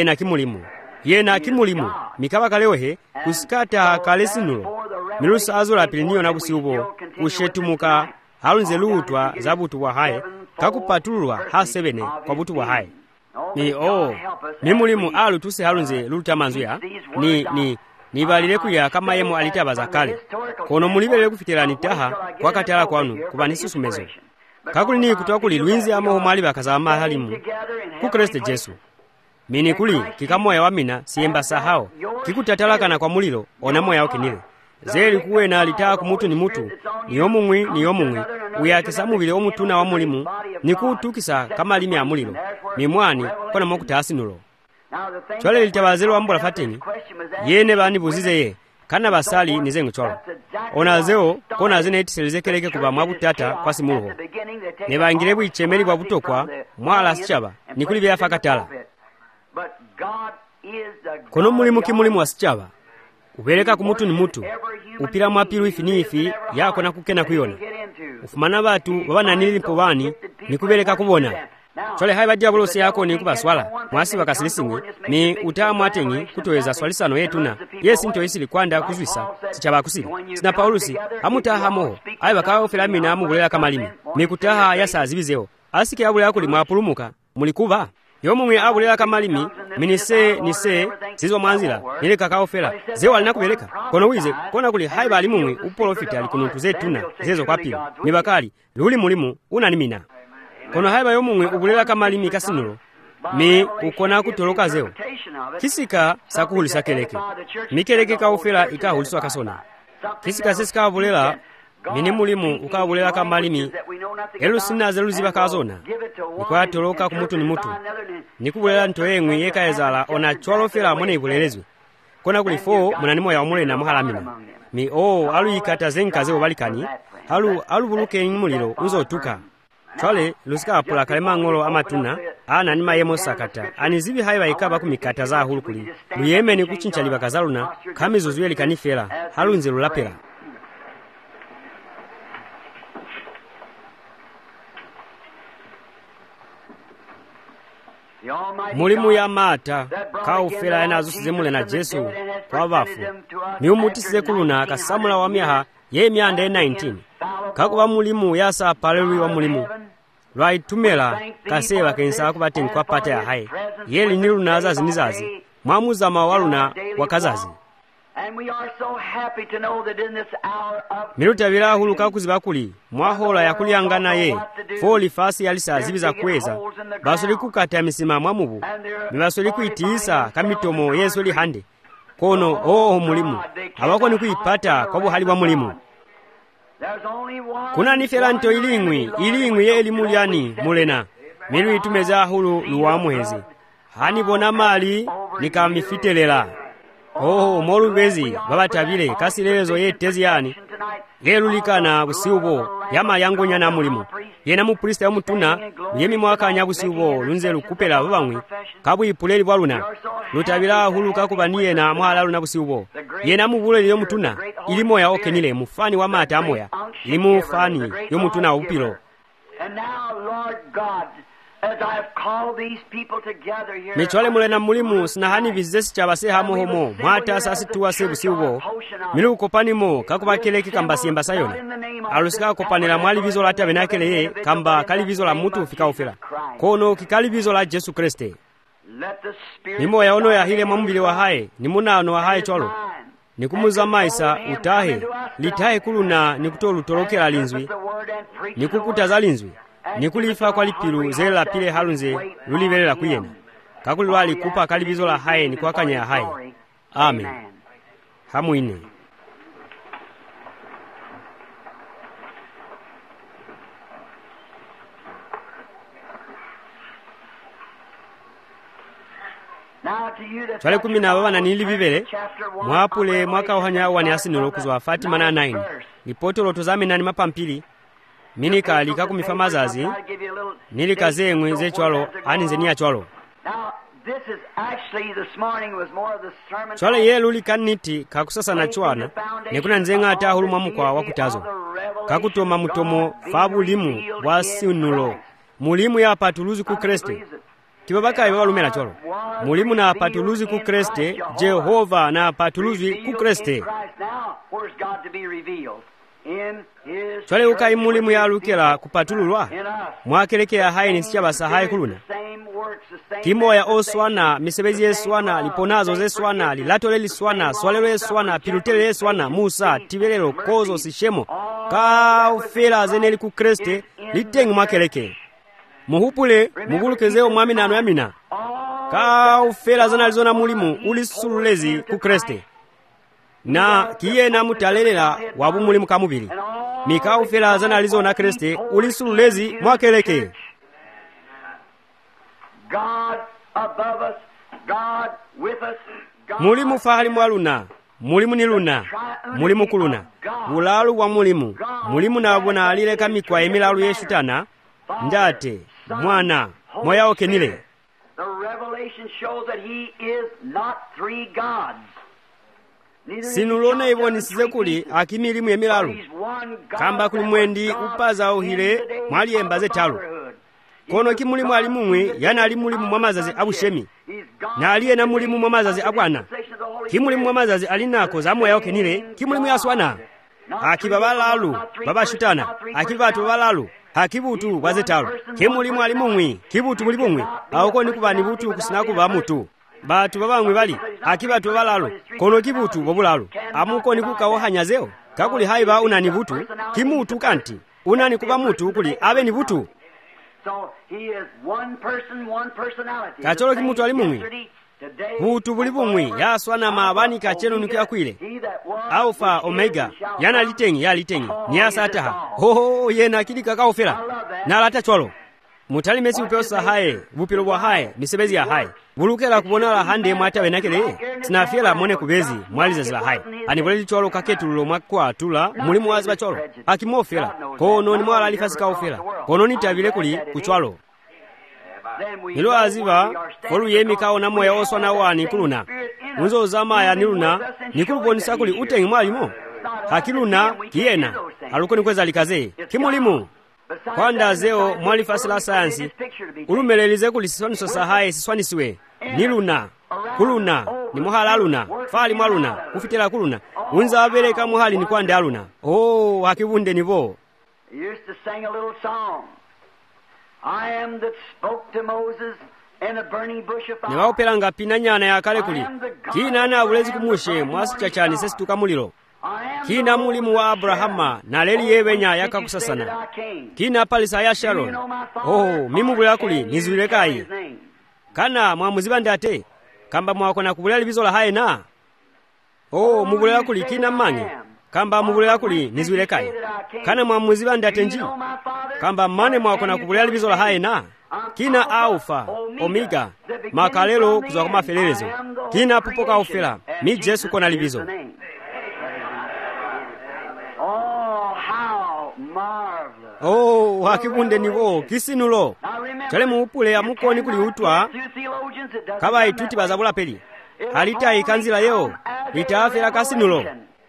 yena kimulimu mikaba kaleohe kusikata kalesinulo milusa azula piliniyo na kusiubo ushetumuka halunze luutwa za butu wa hae kakupatulwa ha 7 kwa butu wa hae ni mulimu alu tuse halunze luuta manzuya ni balile kuya kama yemo alitabaza kale kono mulibele kufitira nitaha kwa katala kwanu kubanisusumezo kakuli ni kutoa kuli lwinzi amoho mali bakazama halimu ku Kristo Yesu mini kuli kikamoya wamina siemba sahao kikutatalakana kwa mulilo onamoya okinile zeli kuwena litaa kumutu ni mutu ni omungwi uyakisamubile omutuna wa mulimu ni kutukisa kama limi ya mulilo ni mwani kona mokutasinulo chwale litabazelo ambula fateni yene bani buzize ye kana basali nizengu cholo onazeo kona zene itiselzekeleke kuba mwabutata kwa simuho nebangire bwichemeri bwa butokwa mwala sichaba nikuli bya fakatala kono mulimu kimulimu wasichaba ubeleka kumutu ni mutu upira mwapiru ifinifi yako na kukena kuyona ufumana batu babana nilimpo bani nikubeleka kubona chole haiba diabolosi yako ni kubaswala mwasi bakasilisingi ni utamu atengi kutoweza swalisano yetuna yesi nto isili kwanda kuzwisa sichaba kusili sina Paulusi amutaha moho haiba kawo filamina amugulela kamalimi mikutaha yasazibizeo asike abule akuli mwapulumuka mulikuba yomumwe abulela kamalimi nise sizwa mwanzila nile kakao fela zeo alinakubeleka kono wize kona kuli haiba alimumwe uprofiti alikununtu zetuna zezo kwa pili nibakali luli mulimu unanimina kono haiba yomumwe ubulela kamalimi kasinulo mi ukona kutoloka zeo kisika sakuhulisa keleke mikeleke kaofela ikahuliswa kasona kisika sisika abulela mini mulimu ukabulela kamalimi elusina zeluziba kazona nikwaya toloka kumutu ni mutu nikubulela ntoyengwi yekaezala ona chwalofela mwene ibulelezwe kona kulifo munanimo ya omule na muhalamina mi aluyikata zenkazeo balikani alubuluke mulilo uzotuka chole lusikapula kalema ng'olo amatuna ana ni mayemo sakata anizibi hayi bayikaba ku mikata za hulukuli luyemeni kuchincha libakazaluna khamizuzu yelikanifera halunze lulapera mulimu ya mata kaufera yanazo sizemule na Jesu kwa bafu niumutisize kuluna kasamula wa miaha ye myanda 19 kakuba mulimu yasa palelwi wa mulimu lwaitumela kaseba kensa kubatengi kwa pata ya hai yeli nilunaza zinizazi mwamuzama waluna wakazazi milutabira huluka kuziba kuli mwahola ya kuliyangana ye foli fasi yalisa zibiza kuweza basoli kukata misima mwamubu mibasoli kuitiisa kamitomo yesu li hande kono mulimu abako ni kuipata kwa buhali wa mulimu kuna nifera nto ilingwi ye elimuliani mulena milu itumeza hulu luwamwezi hani bona mali nikamifitelela molubezi babatabile kasilezo ye teziyani yelulikana busiubo yama yangonya na mulimu yena mu priest ya mutuna yemi mwakanya busiubo lunze lukupela babamwi kabu ipuleli bwaluna lutabira huluka kubaniye na mwala luna busiubo yena mu buleli yo mutuna ilimo ya okenile mufani wa mata amoya ilimu fani yo mutuna upilo. Michwale mulena mulimu sinahani vizesi chabase hamo homo mwata sasi tuwa sebu siubo milu kopani mo kakuba keleki kamba siemba sayona alusika kopanela mwali vizo la tabenakele ye kamba kali vizo la mutu ufika ufila kono kikali vizo la Jesu Kriste nimo ya ono ya hile mwambili wa hae nimuna ano wa hae chwalo nikumuza maisa utahe litahe kuluna nikutolu torokela linzwi nikukutaza linzwi nikulifa kwa lipilu zela pile halunze lulivelela kuyena kakulwali kupa kalibizo la hae ni kwa kanya ya hae. Amen. Hamuine. Chwale 17 na nili vivele mwapule mwaka ohanya wani asinilo kuzwa Fatima na 9 lipoto lotozame nani mapampili minika alika kumifama zazi nilikaze mweze chwalo aninze niya chwalo chwale ye luli kaniti kakusasa na chwana nekuna nzenga ata huluma mkwa wakutazo kakutoma mutomo fabu limu wasiunulo mulimu ya patuluzi ku Kriste kibabaka iwa lumela chwalo mulimu na patuluzi ku Kriste Jehova na patuluzi ku Kriste chwale ukai mulimu ya lukela kupatululwa mwakeleke ya hae nisichaba hae kuluna kimo ya oswana misebezi eswana liponazo zeswana lilatole liswana swalelo eswana pilutele eswana Musa tibelelo kozo sishemo ka ufela zeneli ku Kriste litengi mwakeleke muhupule mugulukezeo mwamina ano yamina ka ufela zanalizona mulimu ulisululezi ku Kriste na kiye na mutalelela wabu mulimu kamubili mika ufela zanalizo na Kriste ulisululezi mwakeleke God above us, God with us, mulimu fahali mwaluna mulimu ni luna mulimu kuluna ulalu wa mulimu na wabona alile kamikwa emilalu yeshutana ndate mwana moya okenile. The revelation shows that he is not three gods. Sinulone iboni sizekuli akimilimu emilalu kamba kulimwendi upaza uhile mwali embaze talu kono kimulimu alimumwe yana alimulimu mwamazazi abushemi na aliye na mulimu mwamazazi abwana kimulimu mwamazazi alinako za moya okenile kimulimu yaswana akibabalalu babashutana akibatu balalu hakibutu bwazetalu kimulimu alimumwe kibutu mulibumwe awoko nikubani butu kusinaku bamutu batu babamwe bali akibatu balalu kono kibutu bobulalu amuko nikukawo hanyazeo kakuli haiba unani butu kimutu kanti unani kuba mutu ukuli abe ni butu. So he is one person, one personality. Kacholo kimutu alimumwe butu bulibumwe yaswana mabani kacheno nikiakwile Alpha Omega yana litengi ya litengi ni asataha hoho yena kili kakao fela na lata cholo mutali mesi upeosa haye bupilo bwa haye misebezi ya haye bulukela kubonala hande mwata wenakele sinafyela mone kubezi mwalizazila haye anibuleli cholo kaketululo mwakwatula mulimu wazi bacholo akimofela kono ni mwala alifasika ofela kono nitabile kuli kuchwalo nilo aziva folu yemikawo na moya oswa na wani kuluna unzo zamaya niluna nikulubonisa kuli utengi mwalimo hakiluna kiyena alukoni kweza likaze kimulimu kwanda zeo mwalifasila sayansi ulumelelize kuli siswaniso sahaye siswanisiwe niluna kuluna ni muhala aluna fali mwaluna kufitela kuluna unza abeleka muhali ni kwande aluna hakibunde nivo.
Used to sing a little song. I am that spoke to Moses in a burning bush of fire.
Niwaopelanga pina nyana ya kale kuli kina na bulezi kumushe mwasi chachani sesituka muliro kina mulimu wa Abrahama na leli yebenya yakakusasana kina palisa ya Sharon mimu bula kuli niziwilekai kana mwamuzibanda ate kamba mwakona kubulela libizola haye na mubulela kuli kina mangi kamba mubulela kuli niziwilekai kana mwamuzibanda ate nji kamba mane mwakona kubulela libizola haye na kina Alfa Omega makalelo kuzwa kwa mafelelezo kina pupoka ofela mi Jesu kona libizo. Hakibunde nivo kisinulo chale muupule ya mukoni kuli utwa kaba ituti bazabula peli halita ikanzila yeo litafela kasinulo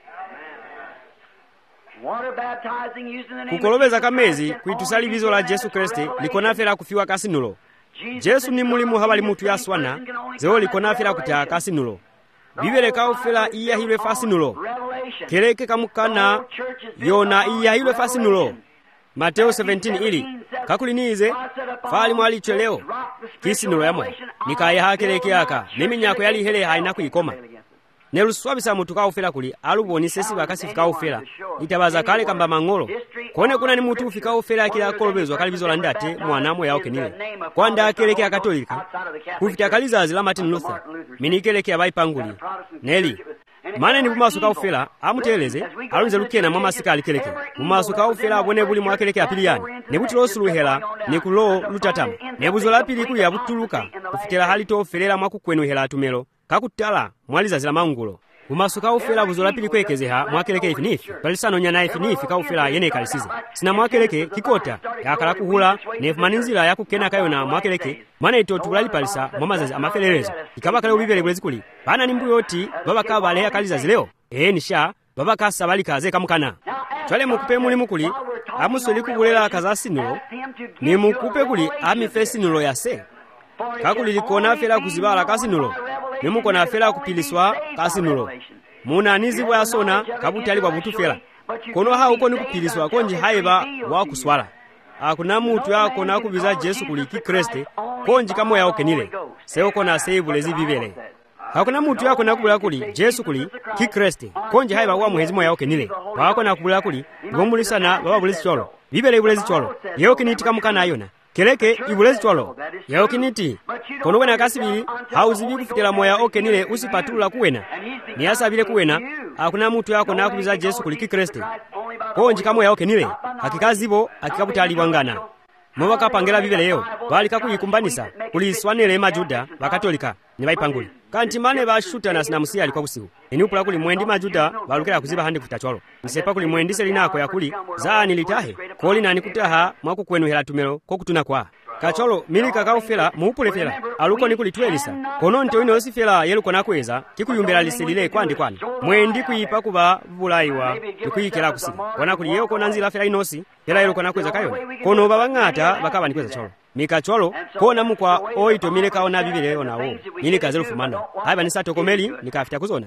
kukolobeza kamezi kuitusali bizo la Jesu Kristi likonafela kufiwa kasinulo Jesu ni mulimu habali mutu ya swana zeo likonafela kutaa kasinulo bibele kaufela iya hilwe fasinulo keleke kamukana yona iya hilwe fasinulo Mateo 17 ili kakulinize fali mwali cheleo kisinulo yamwe nikaya hakeleke yaka mimi nyako yali hele haina kuikoma neluswabisa mutu kaufela kuli aluboni sesi bakasifika ufela itabaza kale kamba mangolo kone kuna ni mutu ufika ufela kila kolobezwa kalibizola ndate mwanamo yao kenile kwanda akeleke akatolika kufita kalizazi la Martin Luther minikeleke abaipanguli neli mane ni bumaso kaufela amuteleze alunze lukena mama sika alikeleke bumaso kaufela abone buli mwakeleke apiliyani nebutilo suluhela nekulo lutatamu nebuzola pili kuya butuluka kufitela hali tofelela mwakukwenu hela atumelo kakutala mwaliza zila mangulo bumaso kaufela buzola pili kwekezeha mwakeleke ifinifi palisano nyana ifinifi kaufela yene kalisize sina mwakeleke kikota yakala kuhula nefumaninzila yakukena kayona mwakeleke mane ito tulali palisa mwamazazi amafelelezo ikaba kale ubibele bulezi kuli bana nimbu yoti baba kaba leya kalizazi leo nisha baba kasa bali kaze kamukana chwale mukupe muli mukuli amusoli kubulela kazasinulo ni mukupe kuli amifesinulo yase kakuli likona fela kuzibala kasinulo nimukona fela kupiliswa kasinulo muna nizibwa yasona kabutali kwa butufela kono hauko ni kupiliswa konji haiba wakuswala akuna mutu yako na kubiza Jesu kuli kikreste konji kamo yao kenile seo na save lezi bibele hakuna mutu yako na kubula kuli Jesu kuli kikreste konji haiba wa muhezimo yao kenile wako na kubula kuli ngomulisa na baba bulezi cholo bibele bulezi cholo yeo kiniti kamukana ayona keleke ibulezi cholo yao kiniti kono wena kasibili hauzibi kufitela moya okenile usipatula kuwena ni asabile kuwena hakuna mutu yako na kubiza Jesu kuli kikreste konji kamo yao kenile hakikazibo hakikabutali wangana mwa kapangela bibele yeo bali kakuyikumbanisa kuli swanele majuda bakatolika ni baipanguli kanti mane bashuta na sinamusia alikuwa kusiku inupula kuli mwendi majuda balukela kuziba handi kutachwalo nisepa kuli mwendi selinako ya kuli zani litahe koli na nikutaha mwaku kwenu hela tumelo kokutuna kwa kacholo milika kaufela muupule fela aluko nikulitwelisa kono nto ino osifela yeluko nakweza kikuyumbela liselile kwandi kwani mwendi kuipa kuba bulaiwa nikuyikela kusiku kona kuli yeo kona nzila fela inosi fela yeluko nakweza kayo kono babangata bakaba nikweza cholo mikacholo kona mukwa oito mileka ona bibile onawo milika zelu fumana haiba nisato komeli nikafita kuzona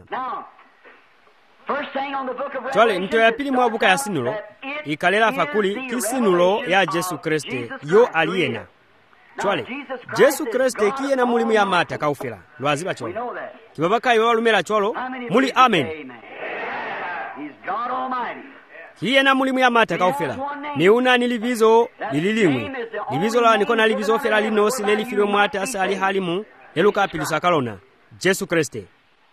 chole nto ya pili mwabuka ya sinulo ikalela fakuli kisinulo ya Jesu Kriste yo aliena chole Jesu Kriste kiyena mulimu ya mata kaufela lwaziba cholo kibabaka yo walumela cholo muli amen kiyena mulimu ya mata kaufela ni una nilivizo lililimwe livizo la nikona livizo fela linosi lelifilwe mwata asali halimu leluka pilusa kalona Jesu Kriste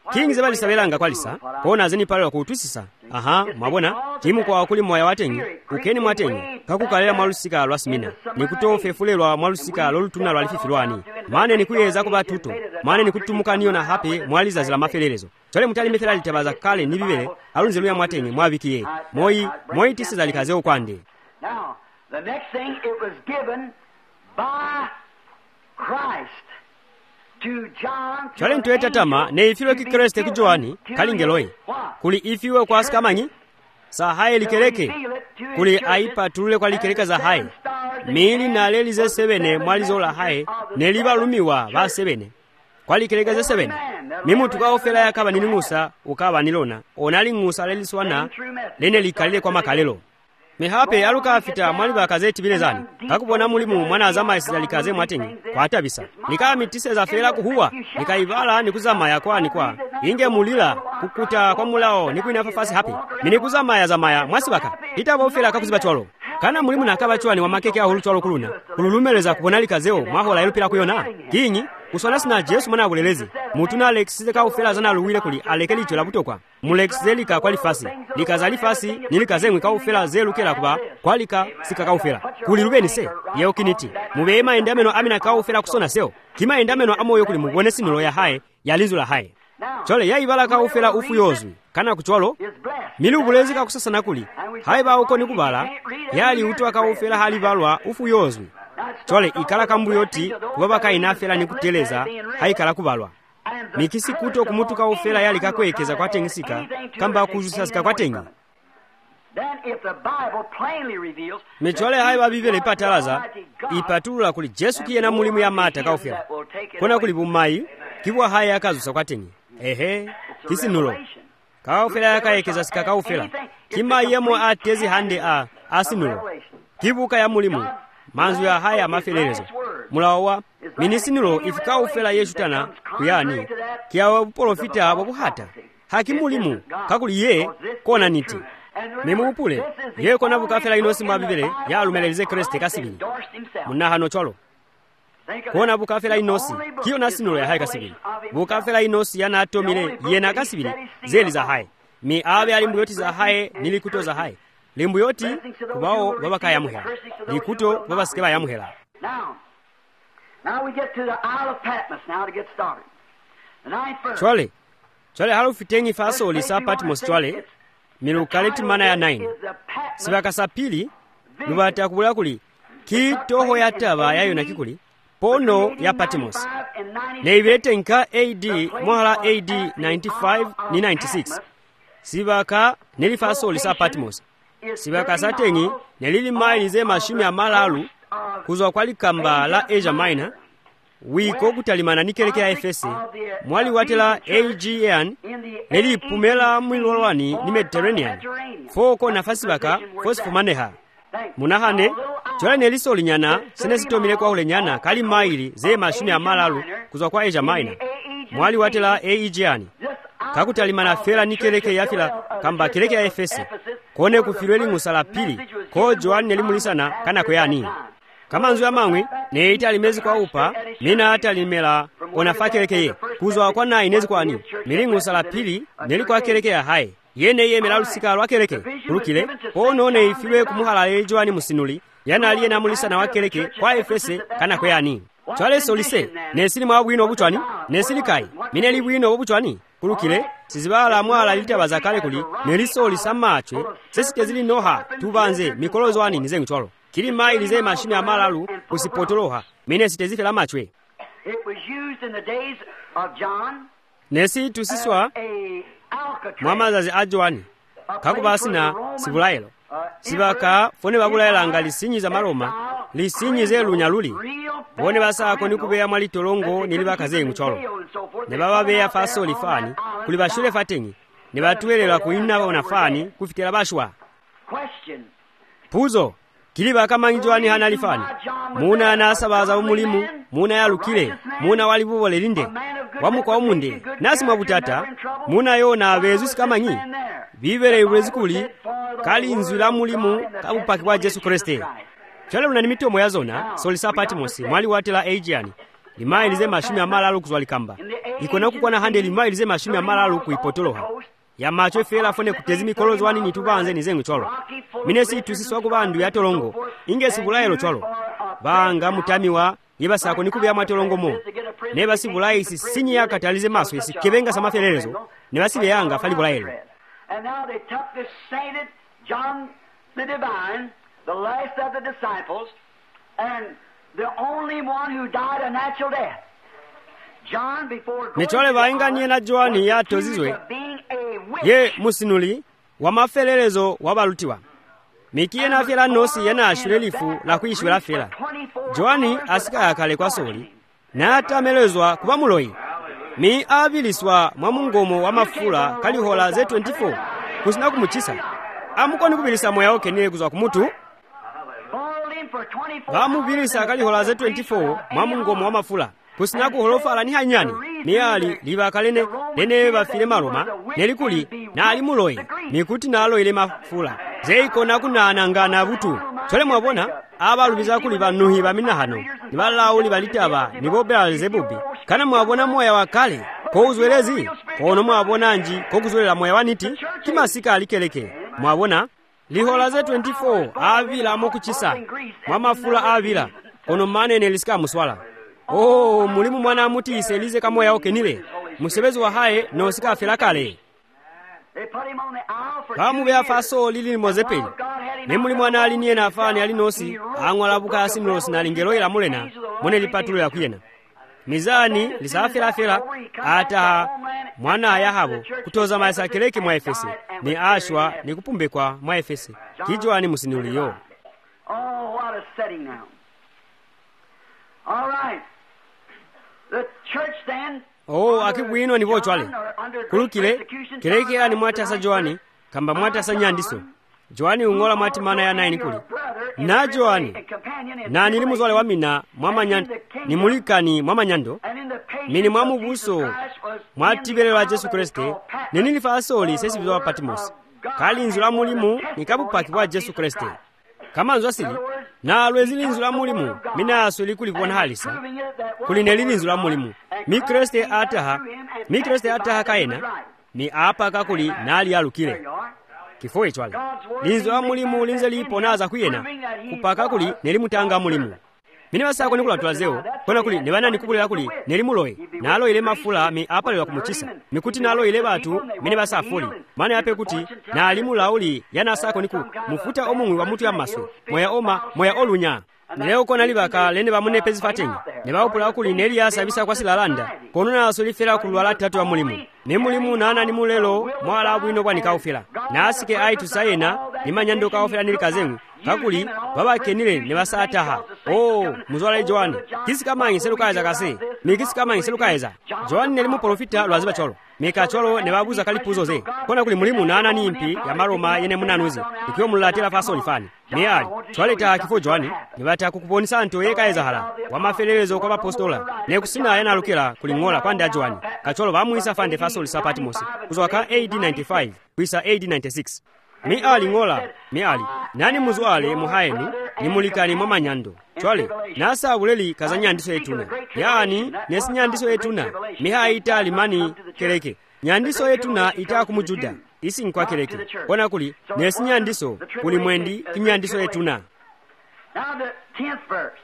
kingi zebalisabelanga kwalisa pona azeni pale wakutwisisa aha mwabona timu kwa wakuli moya watenyi ukeni mwatenyi kakukalera mwalusika lwa simina nikutofefulelwa mwalusika lolutuna lwa lififilwani mane nikuyeza kuba tuto mane nikutumuka niyo na hape mwaliza zila mafelelezo chole mutali methela litabaza kale nibibele alunzeluya mwatenyi mwabikiye moi tisiza likaze ukwande.
Now the next thing, it was given by Christ to John.
Chale ntueta tama ne ifiwe ki Kristo ku Johani kalingeloyi kuli ifiwe kwa skamanyi sa haye likeleke kuli aipa tulule kwa likeleka za haye mili na leli ze 7 mwalizo la haye ne liba lumiwa ba 7 kwa likeleka ze 7 mimu tukaofela yakaba niningusa ukaba nilona onali ngusa leli swana lene likalile kwa makalelo mehape aluka afita mwali bakazeti bilezani kakubona mulimu mwana azama isilikaze mwatenyi kwa atabisa nikaya mitise za fela kuhuwa nikaibala nikuzama yakwani kwa inge mulila kukuta kwa mulao nikuina fafasi hapi minikuzama ya zamaya mwasibaka itabo fela kakuziba chwalo kana mulimu nakaba chwani wa makeke ya hulu chwalo kuluna kululumeleza kubonali kazeo mwahola elupila kuyona kinyi kusona sina Jesu mwana bulelezi mutuna Alexise ka ufela zana luwile kuli alekeli chola butokwa mulexise lika kwali fasi likazali fasi nilikazemwe ka ufela zelukela kuba kwalika sika ka ufela kuli rubeni se yeo kiniti mubema endameno amina ka ufela kusona seo kima endameno amoyo kuli mubone sinulo ya haye yalizula haye chole ya ibala ka ufela ufu yozwi kana kucholo milu bulezi ka kusasana kuli haye ba uko nikubala yali utwa ka ufela hali balwa ufu yozwi chole ikala kambuyoti kubaba kainafela nikuteleza haikala kubalwa mikisi kuto kumutuka ufela yali kakwekeza kwa tengisika kamba kujusasika kwa tengi michole haiba bibele ipatalaza ipatulula kuli Jesu kiyena mulimu ya mata ka ufela kona kuli bumayi kibwa haya akazusa kwa tengi kisi nulo ka ufela yakayekeza sika ka ufela kima yemo atezi hande asinulo kibuka ya mulimu manzu ya haya mafelelezo mulawa minisinilo ifika ufela Yesu tana kuyani kiawa profita abo kuhata hakimulimu kakuli ye kona niti memu upule ye kona bukafela inosi mabibele ya alumeleze Kristo kasibili munahano cholo kona bukafela inosi kiyo nasinilo ya haya kasibili bukafela inosi yana atomile yena kasibili zeli za haya mi abe alimbuyoti za haya nilikuto za haya limbu yoti kubao babaka ya muhela likuto babasikeba ya muhela.
Now we get to the Isle of Patmos now to get started. The ninth
verse. Chole halu fitengi faso lisa Patmos chole milukaleti mana ya 9 sibaka sapili lubata kubula kuli kitoho ya taba yayo na kikuli pono ya Patmos neibete nka AD mohala AD 95 ni 96 sibaka nelifaso lisa Patmos sibaka satengi nelili mailize mashimi ya malalu kuzwa kwali kamba la Asia Minor wiko kutalimana nikeleke ya Efesi mwali watela Aegean neli pumela mwilolwani ni Mediterranean foko nafasi baka fosifumaneha munahane chola neliso linyana sinesitomile kwa ulenyana kali maili ze mashimi ya malalu kuzwa kwa Asia Minor mwali watela Aegean kakutalimana fela nikeleke ya fila kamba keleke ya Efesi kone kufirweli ngusala pili ko Joan nelimulisana kana kweyani kama nzu ya mangwi ne ita limezi kwa upa mina ata limela kona fakelekeye kuzwa kwa na inezi kwani milingu sala pili neli kwa keleke ya hai yene ye melalusika lwa keleke kulukile ono ne ifiwe kumuhala Joan musinuli yana aliye namulisana wa keleke kwa Efese kana kweyani chwale solise nesili mwabwino obuchwani nesili kai mineli bwino obuchwani kulukile sizibala mwala litabaza kale kuli nelisoli samachwe sesite zili noha tubanze mikolozo wani nizengu chwalo kili maili ze mashini ya malalu usipotoloha mine sitezite la machwe.
It was used in the days of John
nesi tusiswa mwamazazi ajoani kakubasi na sibulaelo sibaka fone babulaela nga lisinyiza maroma lisinyize lunyaluli bone basako nikubeya mwali tolongo nilibakaze mucholo ne baba beya faso lifani kuli bashule fatengi ne batuwelela kuinna bona fani kufitela bashwa. Puzo kiliba kama Joani hana lifani muna nasabaza umulimu muna yalukile muna walibubole linde wamukwa omunde nasi mabutata muna yona bezusi kama nyi bibere urezikuli kali nzula mulimu kabupaki wa Yesu Kristo chale unanimito moyazona solisa Patmos mwali watela Aegean limailize mashumi amalalu kuzwalikamba ikona kukwana hande limailize mashumi amalalu kuipotoloha ya macho efela afone kutezi mikolo zwani nitubanze nizengu cholo minesi tusiswa kubandu ya tolongo ingesi bulaelo cholo banga mutamiwa yebasako nikubya matolongo mo neba sibulaisi sinyi yakatalize maso isi kebenga samafelelezo neba sibe yanga fali bulaelo.
And now they took this sainted John the Divine, the last of the disciples, and the only one who died a natural death. John before
Nechole bainganie na Joani yatozizwe ye musinuli wa mafelelezo wabalutiwa mikie na fela nosi yana ashurelifu la kuishwela fela. Joani asika yakale kwa soli na atamelezwa kuba muloi mi abiliswa mwa mungomo wa mafula kalihola ze 24 kusina kumuchisa amukoni kubilisa moya oke niye kuzwa kumutu bamubilisa kalihola ze 24 mwa mungomo wa mafula kusina kuholofala ni hanyani miyali libakalene nene bafile maloma nelikuli na alimuloi mikuti nalo ile mafula zeiko nakunana ngana butu chole mwabona abalubiza kuli banuhi bamina hano nibalauli balitaba nibobela zebubi kana mwabona moya wakale ko uzwelezi kono mwabona nji ko kuzwelela moya waniti kimasika alikeleke mwabona lihola ze 24 avila mokuchisa mwamafula avila kono manene lisika muswala. Oh, mulimu mwana muti iselize kamo ya okenile musebezi wa hae no sika afela kale kamu bea faso lili mozepeli ne mulimu mwana aliniye na afani alinosi angwala buka asimlosi na lingelo ila mulena mwene lipatulo ya kuyena mizani lisafela fela ata mwana ayahabo kutoza maisa keleke mwa Efesi ni ashwa ni kupumbekwa mwa Efesi kijwani musinuliyo.
Oh, what a setting now. All right. The church then
akibwino ni bochwale kulukile keleke ani mwatasa Joani kamba mwatasa nyandiso Joani ungola mwati mana ya 9 kuli na Joani na nilimuzwale wa mina mwama nyando ni mulikani mwama nyando mini mwamu buso mwati bele wa Jesu Kriste ninilifasoli sesi bizo wa Patmos kali nzula mulimu nikabupaki wa Jesu Kriste kama nzwasili na alwezili nzula mulimu mina asuli kulikuwa halisa kulinelili nzula mulimu mi Kriste ataha kaena ni apa kakuli nali alukile kifo echwale linzula mulimu linze liponaza kuyena kupaka kuli nelimutanga mulimu mini basako nikula twazeo kona kuli nebana nikubulira kuli nelimuloe nalo ile mafula mi apalwa kumuchisa mikuti nalo ile batu mini basafuli maana yape kuti na alimulauli yana sako niku mufuta omungwi wa mutu ya maswe moya olunya leo kona libaka lene bamune pezi fatenyi ne bawupula kuli neli asabisa kwa silalanda kono na solifera kulwala tatu wa mulimu ne mulimu nana ni mulelo mwala bwino kwa nikaufira na asike aitu sayena ni manyando kaufira nilikazengu kakuli baba kenile ne basataha muzwala Joani kisikamanyi selukaiza kase mikisikamanyi selukaiza Joani nelimu profita lwaziba cholo mika cholo ne babuza kalipuzo ze kona kuli mulimu nana ni impi ya maroma yene munanuzi ikiwa mulalatela faso lifani meyali twaleta kifo Joani nibata kukuponisa nto yekaiza hala wamafelelezo kwa apostola ne kusina yana lukela kulingola kwanda Joani kacholo bamuisa fande faso lisapati mosi kuzoka AD 95 kuisa AD 96 miali ngola miali nani muzwale muhaenu ni mulikani mwa manyando chwale nasa buleli kazanyandiso etuna yani nesi nyandiso etuna miha ita limani keleke nyandiso etuna ita kumujuda isi nkwa keleke kona kuli nesi nyandiso kuli mwendi kinyandiso etuna.
Now the 10th verse.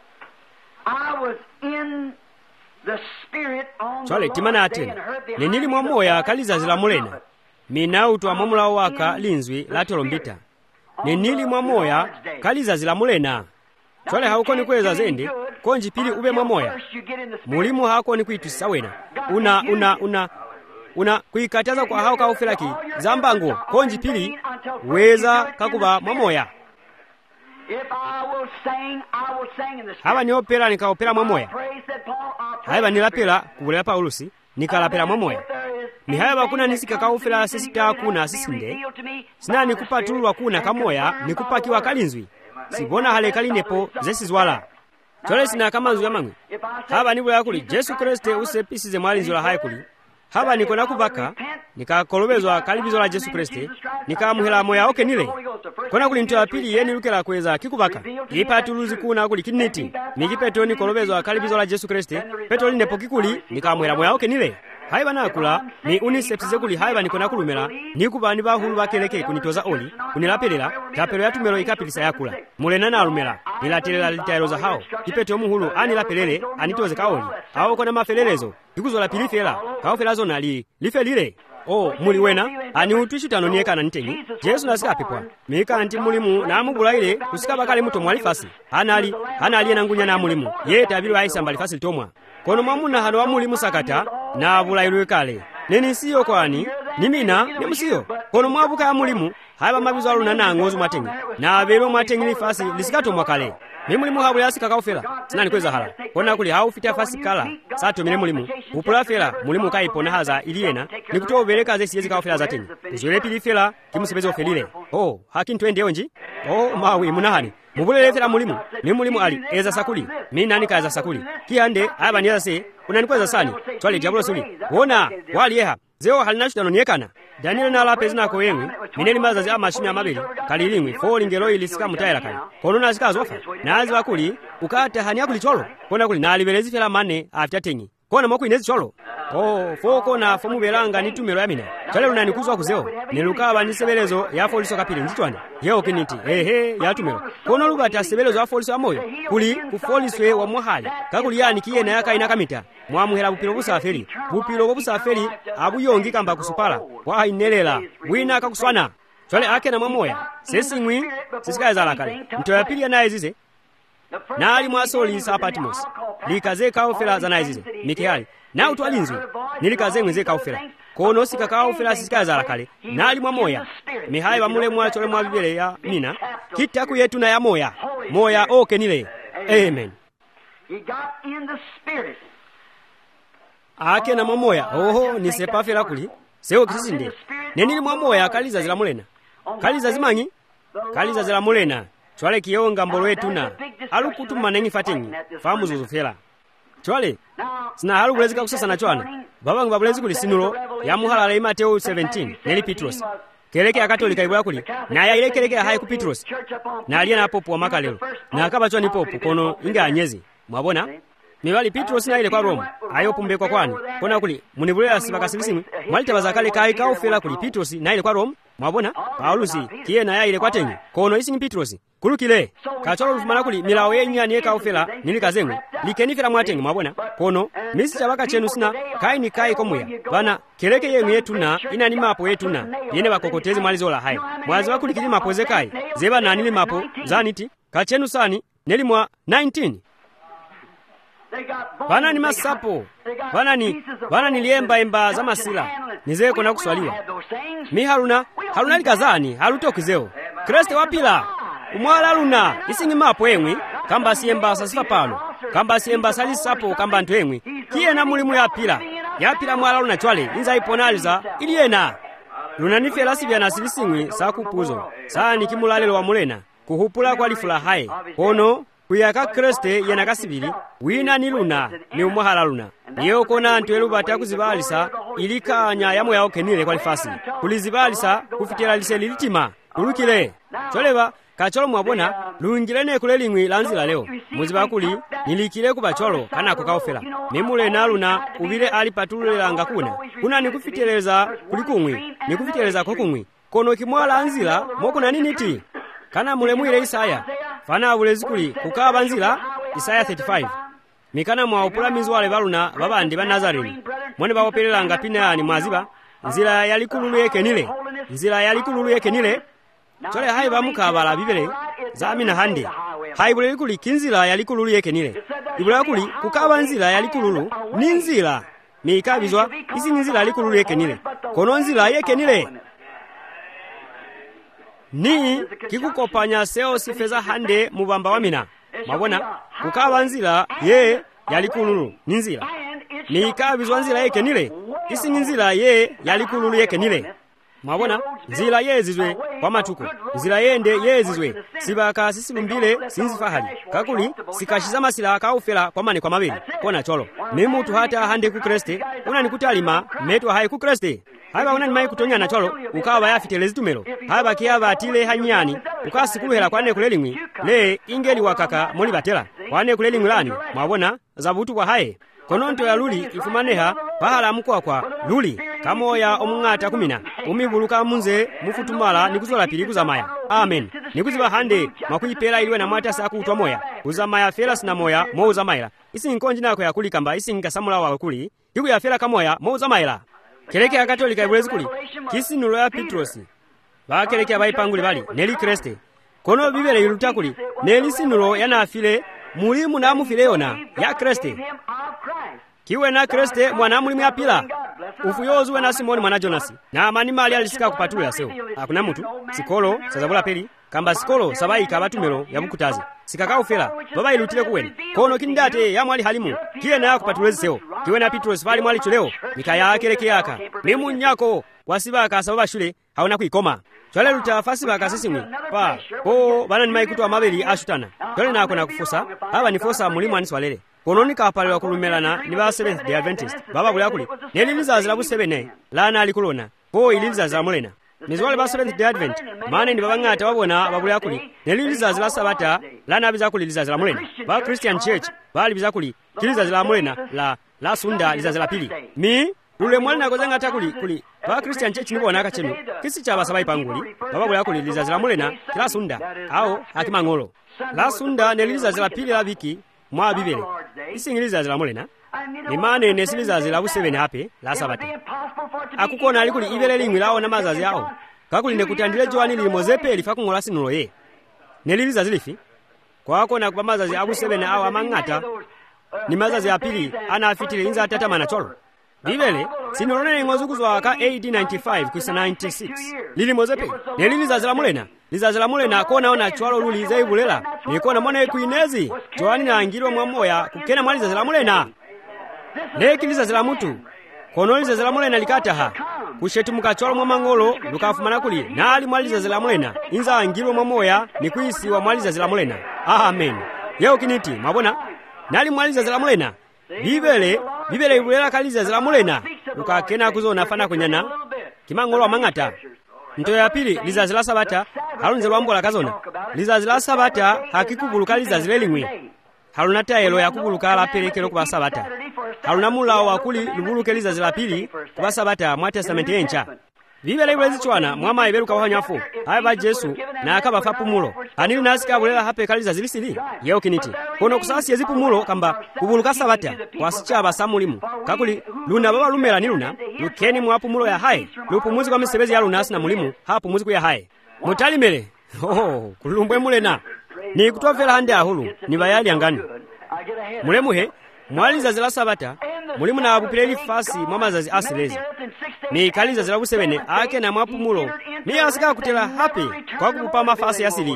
I was in the spirit on
chwale
the
timana
Lord's day
atena
and heard behind
nenili
me
mwa
the
moya
voice
kalizazila
of a
mulena
trumpet.
minautu wa mwamula waka linzwi la tolombita nenili mwa moya kalizazila mulena chwale hauko ni kweza zende konji pili ube mwa moya mulimu hako ni kuitusa wena una kuikataza kwa hao kaufilaki zambango konji pili weza kakuba mwa moya haba ni opera nikaopera mwa moya haba nilapela kubulela Paulusi nikalapela mwa moya mihaya kuna nisika kaufila sisita kuna sisinde sina nikupatulwa kuna kamoya nikupakiwa kalinzwi sibona hale kalinepo zesizwala chole sina kama nzu ya mangwe haba nibula kuli Jesu Kriste usepisize mwalinzwi la haye kuli haba nikona kuvaka nikakolobezwa kalibizo la Yesu Kristo nikamuhela moya okenile kona kuli mtu apili yeni lukela kweza kikuvaka ipatuluzi kuna kuli kiniti mikipeto nikolobezwa kalibizo la Yesu Kristo peto linepo kikuli nikamuhela moya okenile haiba nakula ni unisepsize kuli haiba nikona kulumela nikuba nibahulu bakeleke kunitoza oli kunilapelela tapelo yatumelo ikapilisa yakula mulena na alumela nilatelela litairoza hao ipeto muhulu anilapelele anitoze kaoli hao kona mafelelezo ikuzola pilifela kaofelazo nali lifelile muli wena ani utushitano niekana nitenyi Yesu nasika pepwa mika nti mulimu na mubulaile kusika bakale muto mwalifasi anali enangunya na mulimu ye tabiru aisamba lifasi litomwa kono mwamuna hano wa mulimu sakata na abulailwe kale neni siyo kwani nimina nemusiyo kono mwabuka ya mulimu haiba mabizo aluna na ngozu matengi na abelo matengi lifasi lisikatomwa kale mimulimu habula yasika kaufela sinani kweza hala kona kuli haufita fasi kala sato mile mulimu upula fela mulimu kaipona haza iliena nikutoa ubeleka ze siyezi kaufela za tengi uzuele pili fela kimusibezi ofelile haki ntwende onji mawi munahani mubulele fela mulimu mimulimu ali eza sakuli minani kaeza sakuli kiande haba niyaza se unanikweza sani twali diabulo suli wona wali yeha zeo halinashutano niekana Daniel na la pezina ko yengwi mineli mazazi amashimi amabili kalilingwi foli ngelo ilisika mutaira kali kono nazika zofa nazi bakuli ukata hania kuli cholo kona kuli nalibelezi fela mane after tengi kona moku inezi cholo foko na fomu belanga nitumero yamina chale lunani kuzwa kuzeo nilukaba nisebelezo ya foliso kapili njitwane yeo kiniti yatumero kono lubata sebelezo ya foliso amoyo kuli kufoliswe wa mwahali kakuli yani kiye na yaka inakamita mwamuhela bupilo busaferi bupilo busaferi abuyongi kamba kusupala wa inelela wina kakuswana chale ake na mwamoya sesingwi sisikaiza lakale mtoya pili naye zize nali mwasoli sa Patmos likaze kaofela za naye zize mikihali na utwalinzwi nilikaze mweze kaofela kono sika kaofela sisikaiza lakale nali mwamoya mihai bamule mwachole mwabibele ya mina kitaku yetu na ya moya okenile amen ake na mwamoya nisepafela kuli sewo kisinde nenili mwamoya kaliza zila mulena kaliza zimanyi kaliza zila mulena chwale kiyonga mbolo wetu na alukutuma nengi fatengi famu zuzufela chwale sina halu kulezika kusasa na chwana babangu babulezi kuli sinulo ya muhalala Mateo 17 neli Petros keleke ya katolika ibula kuli na ya ile keleke ya hai ku Petros na aliye na popo wa makalelo na akaba chwani popo kono inga anyezi mwabona miwali Petros na ile kwa Roma ayo pumbe kwa kwani kona kuli munibulea sibakasilisimi mwalita bazakale kai kaofela kuli Petros na ile kwa Roma mwabona Paulusi kiye na ya ile kwa tengi kono isi ni Petros kulukile kacholo lufumana kuli milao yenyu ni kaofela nilikazengwe likenifela mwatengi mwabona kono misi chabaka chenu sina kai ni kai komuya bana keleke yenyu yetu na ina ni mapo yetu na yene bakokotezi mwalizola hai mwazi wakuli kili mapo ze kai zeba na nili mapo zaniti kachenu sani neli mwa 19 bana ni masapo bana ni liemba za masila nizee kona kuswaliwa mi haruna likazani halutokizeo Kristo wapila umwala luna isingi mapo emwi kamba siemba sasifa pano kamba siemba salisapo kamba ntu emwi kiye na mulimu yapila mwala luna chwale inza iponaliza iliena luna nifela sivya na silisingwi sakupuzo saa nikimulalelo wa mulena kuhupula kwa lifula hai kono kuyaka Kristo yena kasibili wina ni luna ni umwahala luna niyo kona ntwelu bata kuzibalisa ilikanya yamo yao kenile kwa lifasi kulizibalisa kufitela liseli litima ulukile choleba kacholo mwabona luingilene kulelingwi lanzila leo muzibakuli nilikile kubacholo kana kukaofela memule na luna ubile alipatulelanga kuna nikufiteleza kulikungwi nikufiteleza kokungwi kono kimwala anzila mokuna niniti kana mulemwile Isaya fana bulezi kuli kukaba nzila Isaya 35 mikana mwa upula mizwale baluna babandi ba Nazareni mwone bawopelelanga pinani mwaziba nzila yalikululu yekenile chole hai bamukabala bibele zamina hande hai buleli kuli kinzila yalikululu yekenile ibula kuli kukaba nzila yalikululu ni nzila mikabizwa isi nzila yalikululu yekenile kono nzila yekenile ni kikukopanya seo sifeza hande mubamba wa mina mabona kukaba nzila ye yalikululu ni nzila ni kabizwa nzila yekenile isi nzila ye yalikululu yekenile mwabona nzira yezizwe kwa matuko nzira yende yezizwe sibaka sisilumbile sinzifahali kakuli sikashiza masila kaufela kwa mane kwa mabeli kona cholo mimutu hata hande ku Kriste unani kutalima metu hai ku Kriste haba unani mai kutonya na cholo ukawa yafitelezi tumelo haba kiaba atile hanyani ukasikuluhela kwane kulelimwi le ingeli wakaka muli batela kwane kulelimwi lani mwabona zabutu kwa hae kononto ya luli ifumaneha pahala mkwakwa luli kamoya omung'ata kumina umibuluka munze mufutumala nikuzola pili kuzamaya amen nikuziba hande makuipela iliwe na mwata saku utwa moya uzamaya fela sina moya mo uzamayela isi nkonji nako ya kulikamba isi nkasamula wa kuli yiku ya fela kamoya mo uzamayela keleke ya katolika ibulezi kuli kisi nulo ya Petrosi ba keleke ya baipanguli bali neli Kriste kono bibele iluta kuli neli sinulo ya nafile mulimu na mufile yona ya Kriste kiwe na Kriste mwana mulimu ya pila ufuyozuwe na Simoni mwana Jonasi na amani mali alisika kupatula seo hakuna mtu sikolo sazabula peli kamba sikolo sabai kabatumelo ya bukutazi sikaka ufela baba ilutile kuweni kono kindate ya mwali halimu kiwe na kupatulezi seo kiwe na Petros fali mwali chuleo mikaya akeleke yaka limu nyako wasibaka sababa shule hauna kuikoma chwale lutafasi baka sisimwe pa po bana ni maikuto amabeli ashutana chwale nako na kufusa haba nifosa mulimu aniswalele kononi kapalwa kulumelana ni ba Seventh Day Adventist baba bula kuli neliliza zila bu 7 lana alikulona po ililiza za mulena nizwale ba Seventh Day Advent mane ni babangata babona babula kuli neliliza zila sabata lana biza kuliliza zila mulena ba Christian Church bali biza kuli kiliza zila mulena la sunda liza zila pili mi lule mwana kozanga takuli ba Christian Church nibona akachenu kisi cha basabai panguli baba bula kuli liza zila mulena kila sunda ao hakimangolo la sunda neliliza zila pili la wiki mwa bibele isingiliza zila mulena imane nesiliza zila bu 7 hape la sabata akukona alikuli ibele limwi lao na mazazi yao kakuli nekutandile joani limozepe lifa kungola sinulo ye neliliza zilifi kwako na kwa mazazi abu 7 ao amangata ni mazazi ya pili ana afitile inza tata mana cholo bibele sinulone ngozukuzwa ka 1895 kuisa 96 lilimozepe neliliza zila mulena liza mulena kona ona chwalo luli zaibulela nikona mwana kuinezi joani na angiro mwamoya kukena mwaliza zila mulena leki liza zila mutu kono liza zila mulena likataha kushetu mukachwalo mwa mangolo lukafumana kuli nali mwaliza zila mulena inza angiro mwamoya ni kuisi wa mwaliza zila mulena amen yeo kiniti mabona nali mwaliza zila mulena bibele ibulela kaliza zila mulena ukakena kuzona fana kunyana kimangolo amangata nto ya pili lizazi la sabata halunze lwambola kazona lizazi la sabata hakikubuluka lizazi lelimwi haluna tayelo ya kubuluka la pelekelo kuba sabata haluna mulao wakuli lubuluke lizazi la pili kuba sabata mwa testamenti encha bibele ibulezi chwana mwama iberuka wahanyafu haba Jesu na akaba fapumulo anili nasika bulela hape kaliza zilisili yeo kiniti kono kusasi yazipumulo kamba kubuluka sabata kwasicha basamulimu kakuli luna baba lumela ni luna lukeni mwapumulo ya hae lupumuzi kwa misebezi ya lunasi na mulimu hapumuzi kuya hae mutalimele kulumbwe mulena ni kutofela hande ahulu ni bayali angani mulemuhe mwaliza zila sabata mulimu na abupileli fasi mwamazazi asilezi ni kaliza zila bu 7 ake na mwapumulo ni asika kutela hapi kwa kupama fasi asili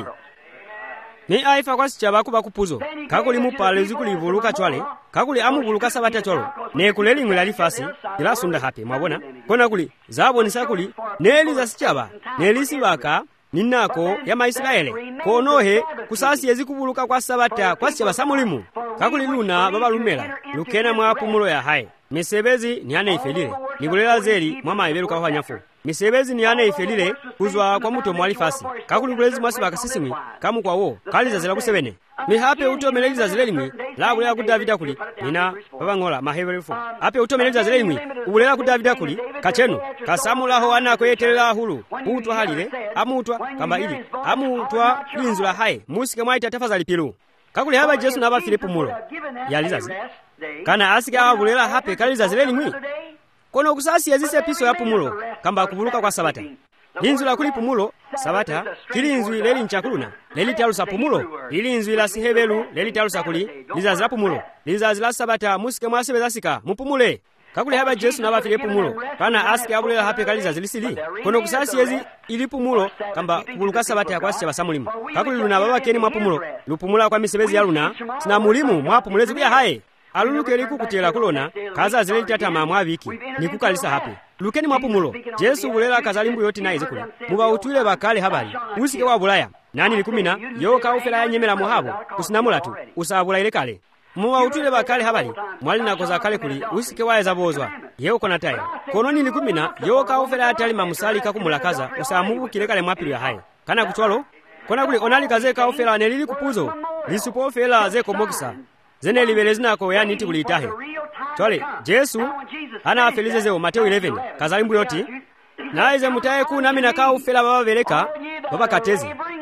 ni aifa kwa sichaba kuba kupuzo kakuli mupale zikulivuluka chwale kakuli amubuluka sabata cholo ne kuleli ngulali fasi ila sunda hapi mwabona kona kuli zabo ni sakuli neli za sichaba neli sibaka ninako ya Maisraeli konohe kusasi yazikubuluka kwa sabata kwa sichaba samulimu kakuli luna baba lumela lukena mwapumulo ya hae misebezi ni ane ifelile nigulela zeli mwama iberuka wahanyafu misebezi ni ane ifelile kuzwa kwa muto mwalifasi kakuli kulezi mwasi baka sisimwi kamu kwa wo kaliza zila bu 7 ni hape utomeleliza zilelimwi la kulela ku Davida kuli nina baba ngola mahebelefu hape utomeleliza zilelimwi ulela ku Davida kuli kachenu kasamulaho anako yetelela hulu utwa halile amutwa kamba ili amutwa linzula hae musike mwaita tafazali pilu kakuli haba Jesu na ba Filipu mulo yalizazi kana asika abulela hape kaliza zilelimwi kono kusasi yazise piso ya pumulo kamba kubuluka kwa sabata linzula kuli pumulo sabata kilinzwi leli nchakuluna leli talusa pumulo lilinzwi la sihebelu leli talusa kuli lizazi la pumulo lizazi la sabata musike mwasebe zasika mupumule kakuli haba Jesu na ba Filipu mulo kana asike abulela hape kaliza zilisili kono kusasi yezi ili pumulo kamba kubuluka sabata ya kwasi basamulimu kakuli luna baba keni mwapumulo lupumula kwa misebezi ya luna sina mulimu mwapumulezi kuya hae aluluke liku kutela kulona kaza zile tata mamwa wiki nikukalisa hapi lukeni mwapumulo. Yesu bulela kazalimbu yoti na izikuli mubautwile bakale habali usike wa bulaya nani likumina yoka ufela yanyemela muhabo kusinamula tu usabula ile kale mubautwile bakale habali mwali nakoza kale kuli usike waeza bozwa yeo kona tayo kononi likumina yoka ufela atali mamusali kakumulakaza usamubukile kale mwapili ya haye kana kuchwalo kona kuli onali kazeka ufela nelili kupuzo lisupo ufela zeko mokisa zene libelezina ko yani nti kulitahe twale Yesu ana afelizezeo Mateo 11 kazalimbu yoti naize mutaye kunami naka ufela baba beleka baba katezi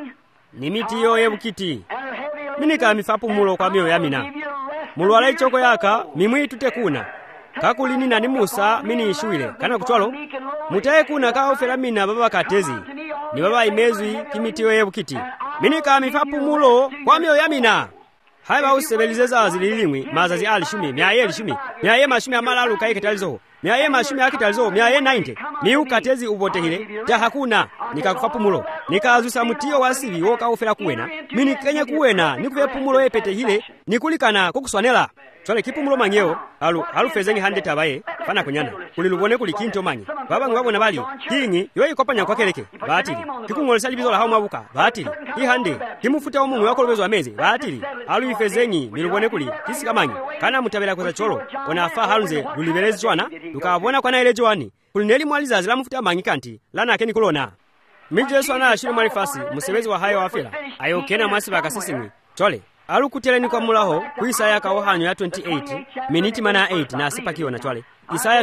ni miti yo yebukiti minika mifapu mulo kwa mio yamina mulwala ichoko yaka mimwi tutekuna kakulini na ni Musa mini ishuile kana kuchwalo mutaye kuna ka ufela mina baba katezi ni baba imezwi kimiti yo yebukiti minika mifapu mulo kwa mio yamina haiba usebelizeza azililimwi mazazi alishumi miaye alishumi miaye mashumi amalalu kaiketalizo miaye mashumi akitalizo miaye 90 ni ukatezi ubotehile ja hakuna nikakufapu mulo nikazusa mutio wasibi woka ufela kuwena mini kenye kuwena nikuve pumulo epete hile nikulikana kukuswanela twale kipumulo manyeo alu fezengi hande tabaye fana kunyana kulilubone kulikinto manyi baba ngwabona bali kingi yoyi kopanya kwa keleke batili kikungolesa libizola hao mabuka batili ihande kimufuta omu mwakolobezo ameze batili alu ifezengi milubone kuli kisika manyi kana mutabela kwa cholo ona afa halunze lulibelezi chwana tukabona kwa na ile jwani kulineli mwaliza zila mufuta manyi kanti lana akeni kulona Yesu ana ashiri mwalifasi musebezi wa hayo afela ayo kena mwasi bakasisimi tole alukuteleni kwa mulaho ku Isaya kawohanyo ya 28 miniti mana 8 na asipakiwa na twale Isaya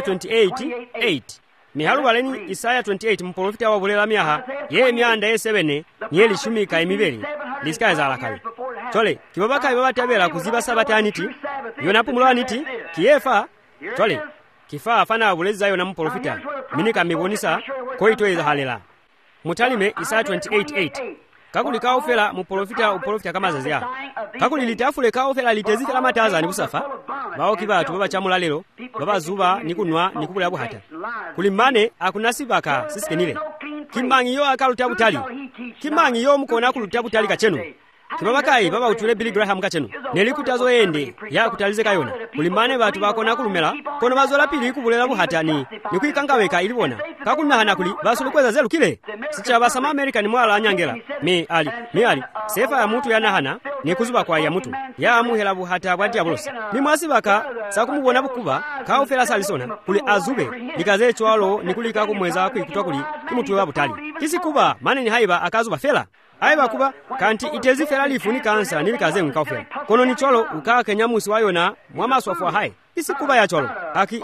28:8 mihalu waleni Isaya 28 mprofita wa bulela miaha ye myanda ye 7 nyeli shumika emibeli lisika za alakali tole kibabaka ibaba tabela kuziba sabataniti yona pumula niti kiefa tole kifa afana abuleza yo na mprofita minika mibonisa koitweza halela mutalime Isaya 28:8 kakuli kaofela uprofita kama zazia kakuli litafule kaofela litezika la mataza ni kusafa bao kibatu baba chamula lelo baba zuba nikunwa nikubula buhata kulimane akunasibaka sisikenile kimangi yo akalutabu kimangi yo mukona kulutabu tali kachenu kibabakai baba utule Billy Graham kachenu nelikutazo ende ya kutalize kayona kulimane batu bakona kulumela kono bazola pili kubulela buhatani nikuikangaweka ilibona kakuna hana kuli basulukweza zelu kile sicha basama America ni mwala anyangela mi ali sefa ya mutu yana hana nikuzuba kwa ya mutu ya amuhela buhata bwati abulosi ni mwasibaka sakumubona bukuba kaofela salisona kuli azube likaze chwalo nikulika kumweza kuikutwa kuli kimutu wa butali kisikuba mane ni haiba akazuba fela haiba kuba kanti itezi fela lifuni kansa nilikaze mkaofela kono ni chwalo ukaa kenyamusi wayona mwamaswafu wa hai isikuba ya chwalo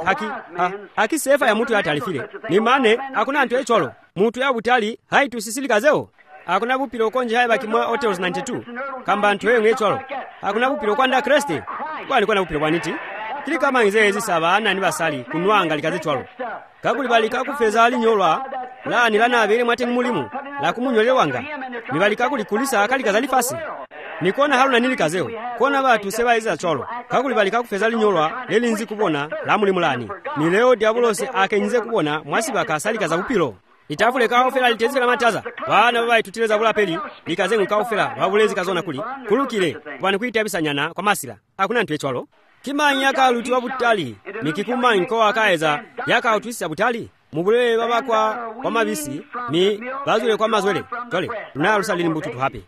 haki sefa ya mutu ya talifile ni mane hakuna antu ya chwalo mutu ya butali hai tusisilikaze hakuna bupilo konje haiba kimwa hotels 92 kamba antu ya chwalo hakuna bupilo kwa nda kreste kwa alikuwa na bupilo kwa niti kili kama nzezi saba ana ni basali kunwanga likaze chwalo kakuli balika kufeza ali nyolwa la ni lana abele mwate mulimu la kumunyole wanga nibalika kuli kulisa akali kazali fasi nikona halu na nili kazeo kona batu seba iza cholo kakuli balika kufeza ali nyolwa leli nzi kubona la mulimu lani ni leo diabolose akenyize kubona mwasibaka asali kaza upilo itafule kaofela litezika mataza bana baba itutileza bula peli likazengu kaofela babulezi kazona kuli kulukile bwana kuitabisa nyana kwa masila hakuna ntwe cholo kimanyi yakaluti wa butali nikikumanyi ko akaeza yakautuisa butali mubulele baba kwa mabisi ni bazule kwa mazwele tole tunarusalili mbutu hapi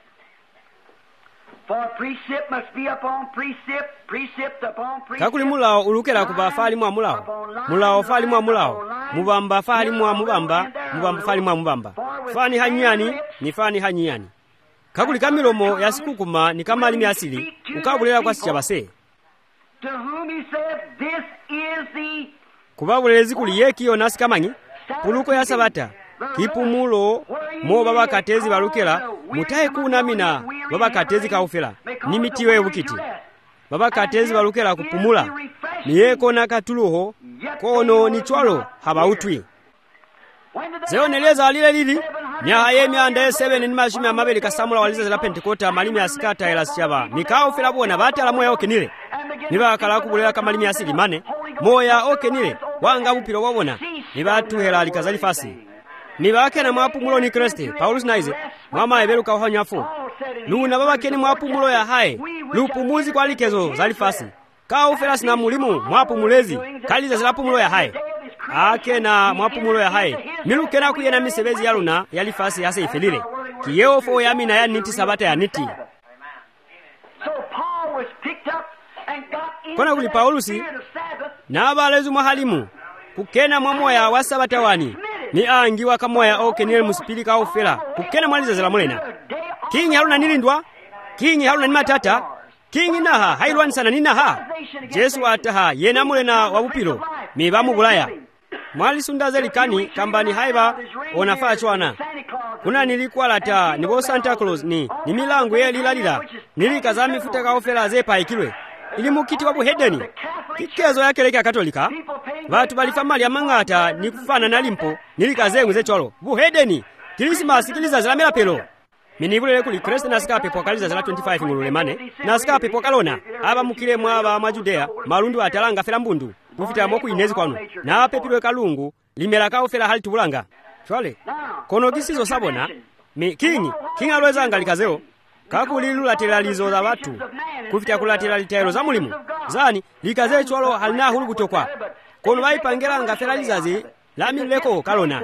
kakuli mulao ulukela kuba fali mwa mulao fali mwa mulao mubamba fali mwa mubamba fali mwa mubamba fani hanyani ni fani hanyani kakuli kamilomo ya sikukuma ni kama alimi asili ukabulela kwa sichabase
to whom he said, this is the
kubabulezi kuli yekiyo nasi kamanyi puluko ya sabata kipumulo mo baba katezi balukela mutaye kunamina baba katezi kaufela ni mitiwe bukiti baba katezi balukela kupumula niyeko nakatuluho kono ni chwalo habautwi zeoneleza alile lili nyahaye myanda 7 ni mashimi amabeli kasamula waliza zela pentekota malimi asikata ela siaba nikaufela bona batala moya okenile nibakala kubulela kamalimi asili mane moya okenile wanga bupiro wabona nibatuhela likazali fasi nibake na mwapumulo ni Kristo Paulus naize mama ebeluka ohanyafo luna babake ni mwapumulo ya hai lupumuzi kwa likezo zali fasi kaufela sina mulimu mwapumulezi kaliza zilapumulo ya hai akena mwapumulo ya haye milukena kuyena misebezi yaluna yalifasi yase ifilile kiyewo fo yamina ya niti sabata ya niti. Kona kuli Paulusi na abalezi mwahalimu kukena mwamoya wa sabata wani ni angi wa kamoya okenile musipilika ofela kukena mwaliza zela mulena kingi haluna nilindwa kingi haluna ni matata kingi naha hailwani sana ninaha Jesu ataha yena mulena wabupilo mibamu bulaya mwali sundaze likani kambani haiba onafaa chwana kuna nilikuwa lata nibo Santa Claus ni milangu ye lilalila nilikaza mifuta kaofela zepa ikilwe ili mukiti wa buhedeni kikezo ya keleke ya Katolika watu balifamali ya mangata ni kufana na limpo nilikazengu ze cholo buhedeni Krismasi kiliza zila mela pelo minibulele kuli Kristo nasika pepo kaliza zila 25 ngulule mane nasika pepo kalona aba mukile mwaba majudea malundu atalanga fela mbundu kufita moku inezi kwanu na pepilwe kalungu limela kaofela hali tubulanga chole kono kisizo sabona kingi alweza angalikazeo kakulilu lateralizo za watu kufita kulatera litero za mulimu zani likaze chwalo halina hulu kutokwa kono baipangela ngateralizazi lamileko kalona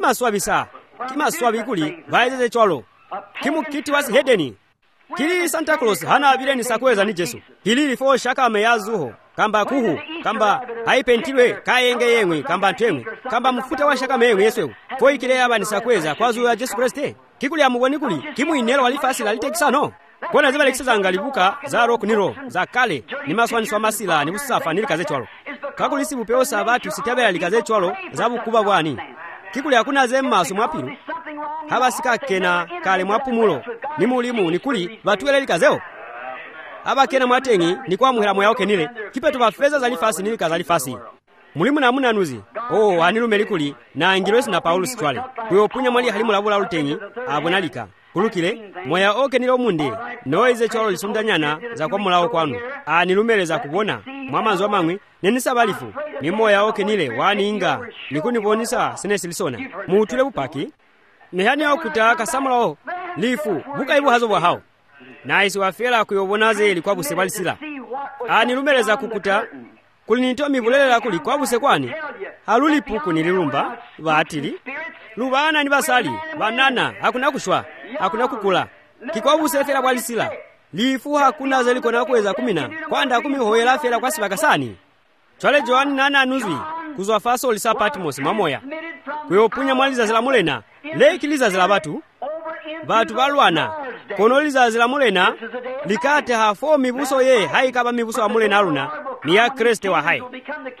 kimaswabi kuli baizeze chwalo kimu kiti wasi hedeni kili Santa Claus hana abileni sakweza ni Jesu kili fo shaka meyazuho kamba kuhu kamba haipentilwe kaenge yengwe kamba ntwemwe kamba mfuta wa shaka mengwe Yesu fo ikile aba ni sakweza kwazu ya Jesu Kristo kikuli amuboni kuli kimu inelo walifasi lalitekisano kona ziba lekisa ngalibuka za roku niro za kale ni maswani swa masila ni busafa nilikaze chwalo kakulisi bupeo sabatu sitabela likaze chwalo zabu kuba bwani kikuli hakuna zemma sumwapiru habasika kena kale mwapumulo ni mulimu ni kuli batuele likazeo aba kena mwatengi ni kwa muhira moya okenile kipetu bafeza zalifasi nilikaza zalifasi mulimu na munanuzi anilume likuli na ngilwesi na Paulo sitwale kuyopunya mwali halimu labula lutengi abonalika kulukile moya okenile omunde noize cholo lisundanyana za kwa mulao kwanu anilumeleza kubona mwamanzo wa mangwi nenisa balifu ni moya okenile waninga nikunibonisa sinesilisona muutule bupaki mihani ya okuta kasamulao lifu buka ibu hazo bwa hao na isi wafela kuyobonaze ilikuwa buse balisila anilumeleza kukuta kulinitoa mibulelela kuli kwa buse kwani haluli puku nililumba baatili lubana ni basali banana hakuna kushwa hakuna kukula kikwa buse fela balisila lifu hakuna zeliko na kuweza kumina kwanda kumihoyela fela kwa sibakasani chwale Joani nana nuzwi kuzwa faso lisa Patmos mamoya kuyopunya mwaliza zila mulena lekiliza zila batu balwana konoliza zila mulena likate hafo mibuso ye haikaba mibuso wa mulena aluna ni ya Kristo wa hai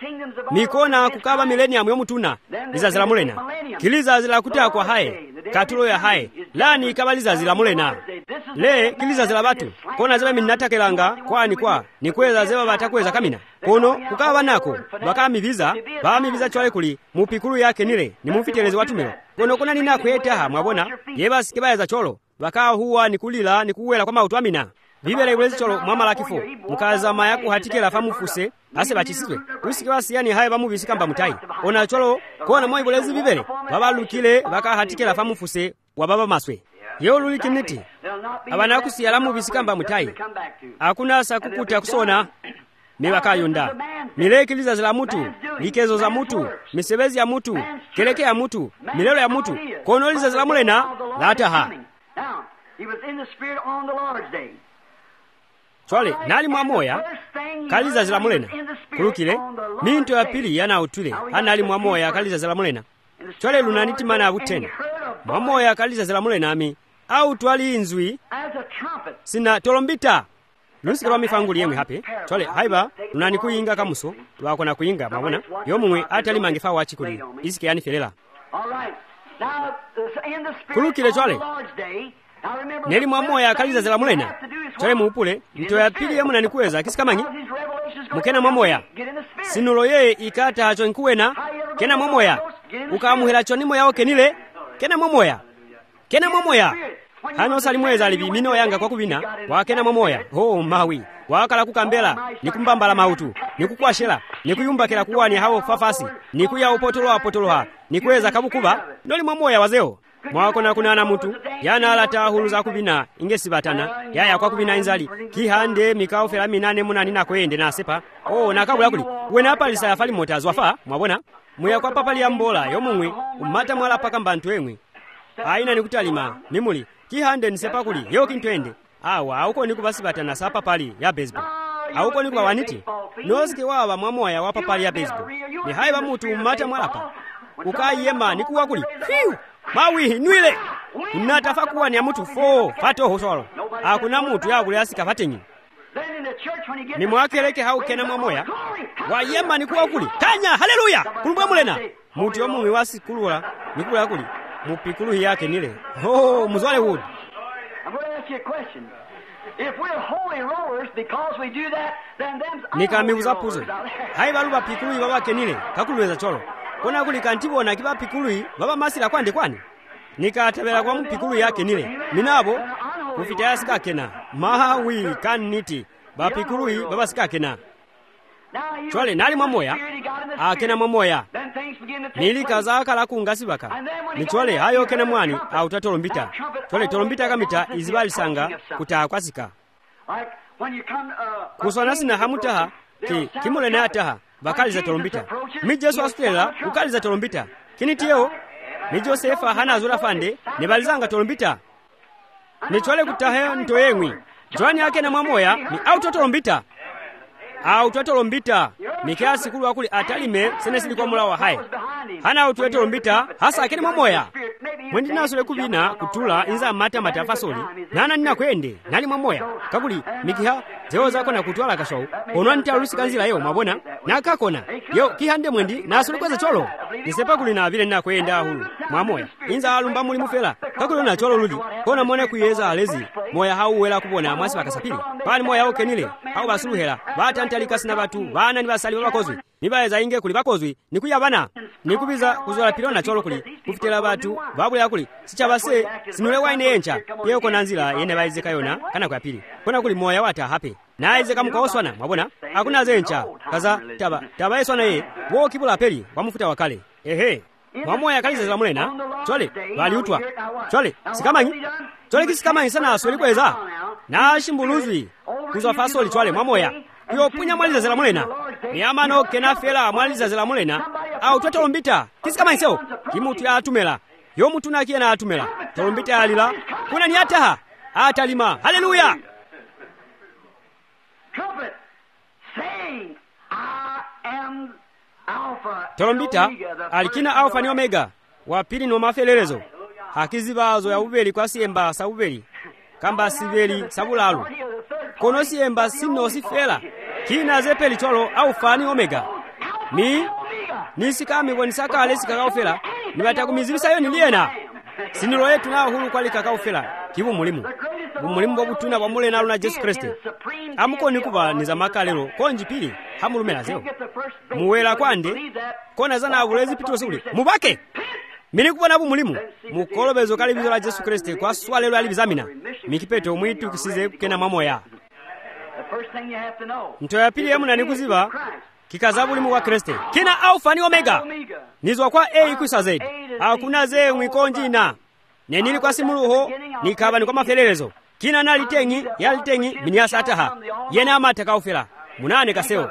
mikona kukaba milenium yomutuna liza zila mulena kiliza zila kutia kwa hai katulo ya hai lani ikabaliza zila mulena le kiliza zila batu kona zila minatakelanga kwani kwa ni kweza zeba batakweza kamina kono kukaba nako bakamibiza chwale kuli mupikulu yake nile ni mufitelezi watumiro kono kuna nina kweta mwabona yeba sikibaya za cholo baka huwa nikulila nikuwela kwa mautu amina bibele ibwezi cholo mwamala kifo mukaza mayaku hatikela famufuse ase bachisizwe usikiwa siyani haye bamubisika mba mutai ona cholo kona mwa ibwezi bibele babalukile baka hatikela famufuse wababa maswe yo lulikiniti abana kusiyala mubisika mba mutai hakuna sakukuta kusona mebakayonda milekiliza zila mutu likezo za mutu misebezi ya mutu keleke ya mutu milelo ya mutu konoliza zila mulena lataha chwale nali mwamoya kaliza zila mulena kulukile minto ya pili yana utule anali mwamoya kaliza zila mulena chwale lunanitimana abutena mwamoya kaliza zila mulena ami au twali inzwi sina tolombita lusikira wa mifanguli yemwe hape chole haiba lunani kuyinga kamuso lwakona kuyinga mabona yomwe atali mangifa wachikuli isike yani felela kulukile chole neli mwamoya kaliza zela mulena chole muupule mto ya pili yemwe nanikuweza kisikamanyi mukena mwamoya sinulo ye ikata hacho nkuwena kena mwamoya ukamuhela chonimo yao kenile kena mwamoya hano salimweza alibimino yanga kwa kubina wakena mwamoya mawi wakala kukambela nikumbambala mautu nikukwashela nikuyumbakela kuwani hao fafasi nikuya upotoloha nikweza kabukuba ndoli mwamoya wazeo mwakona kunana mutu yana alata hulu za kubina ingesibatana yaya kwa kubina inzali kihande mikao fela minane munani na kwende na sepa nakabula kuli wena hapa lisa yafali motazi wafa mwabona muya kwa papali ya mbola yomumwe umata mwala paka mbantu emwe aina nikutalima mimuli kihande nisepakuli yo kintwende awa auko nikupasibatana sa papali ya baseball auko nikwa waniti nozike wawa mwamoya wa papali ya baseball ni haiba mutu umata mwalapa ukayema nikuwakuli fiu mawi nwile unatafa kuwa ni mutu fo fato hosolo akuna mutu ya kule asika fatenyi ni mwakeleke haukena mwamoya wayema nikuwakuli tanya haleluya kulumbwa mulena mutu yomumwe wasikulula nikula kuli mupikulu yake nile muzwale wood.
I'm going to ask you a question. If we're holy rollers because we do that, then them's
nikamiuza puzo haiba luba pikulu baba kenile kakuluweza cholo kona kuli kantibona kiba pikulu baba masira kwande kwani nikatabela kwa mpikulu yake nile minabo kufita asika kena mahawi kaniti ba pikulu baba sika kena chole nali mwamoya akena mwamoya nili kazaka la kungasibaka ni chole hayo kena mwani au tatolombita chole tolombita kamita izibali sanga kutakwasika kusonasi na hamutaha kimule na ataha bakali za tolombita mi Jesu Australia ukali za tolombita kinitiyo ni Josefa hana azura fande nibalizanga tolombita ni chole kutahe ntoyengwi jwani yake na mwamoya ni auto tolombita au twatolombita mikiasi kulu wakuli atalime senesili kwa mula wa hai hana au twatolombita hasa akeni mwamoya mwendi nasule kubina kutula inza mata matafasoli nana nina kwende nali mwamoya kakuli mikiha zeo zako na kutwala kashawu ono nita alusika nzila yo mabona na kakona yo kihande mwendi nasule kweza cholo nisepa kuli na vile nina kwenda hulu mwamoya inza alumba muli mufela kakuli na cholo luli kona mwone kuyeza alezi moya hau wela kubona mwasi wakasapili pali moya hau kenile hau basuluhela bata ntalikasi na batu bana ni basali bakozwe nibaeza inge kuli bakozwe nikuya bana nikubiza kuzola pilona cholo kuli kufitela batu babula kuli sichabase sinule waine yencha yeo kona nzila yene baize kayona kana kwa pili kona kuli moya wata hape naize kamukoswana mwabona hakuna zencha kaza taba eswana ye wo kibula peli wamufuta wakale ehe mwamoya kaliza za mulena chole bali utwa chole sikamanyi chole kisikamanyi sana asoli kweza na shimbuluzwi kuzwa fasoli chole mwamoya yo punya mwaliza zela mulena ni amano kenafela mwaliza zela mulena au twatolombita kisikamanyi seo kimutu ya atumela yo mutu na kiena atumela tolombita alila kuna ni ataha atalima haleluya
trumpet saying I am Alpha
tolombita alikina Alpha ni Omega wapili ni mafelerezo hakizibazo ya ubeli kwa siemba sa ubeli kamba siveli sabulalu kono siemba sino sifela kina zepeli cholo Alpha ni Omega ni sikami wanisaka alesi kakaofela ni batakumizibisa yo niliena sinilo yetu na hulu kwali kakaofela kibu mulimu bumulimu bobutuna bamule na luna Yesu Kristo amuko nikuba niza makalero konji pili hamulumela zeo muwela kwande kona zana abulezi pitose uli mubake mini kubona bumulimu mukolobezo kali bizo la Yesu Kristo kwa swalelo ali bizamina mikipeto mwitu kisize kena mamoya nto ya pili yamuna nikuziba kikazabuli wa Kristo kina Alpha ni Omega nizwa kwa A kuisa Z hakuna ze mwikonji na nenili kwa simuluho nikaba ni kwa mafelelezo kina nalitengi yalitengi minyasa ataha yena amata kaufela munane kaseo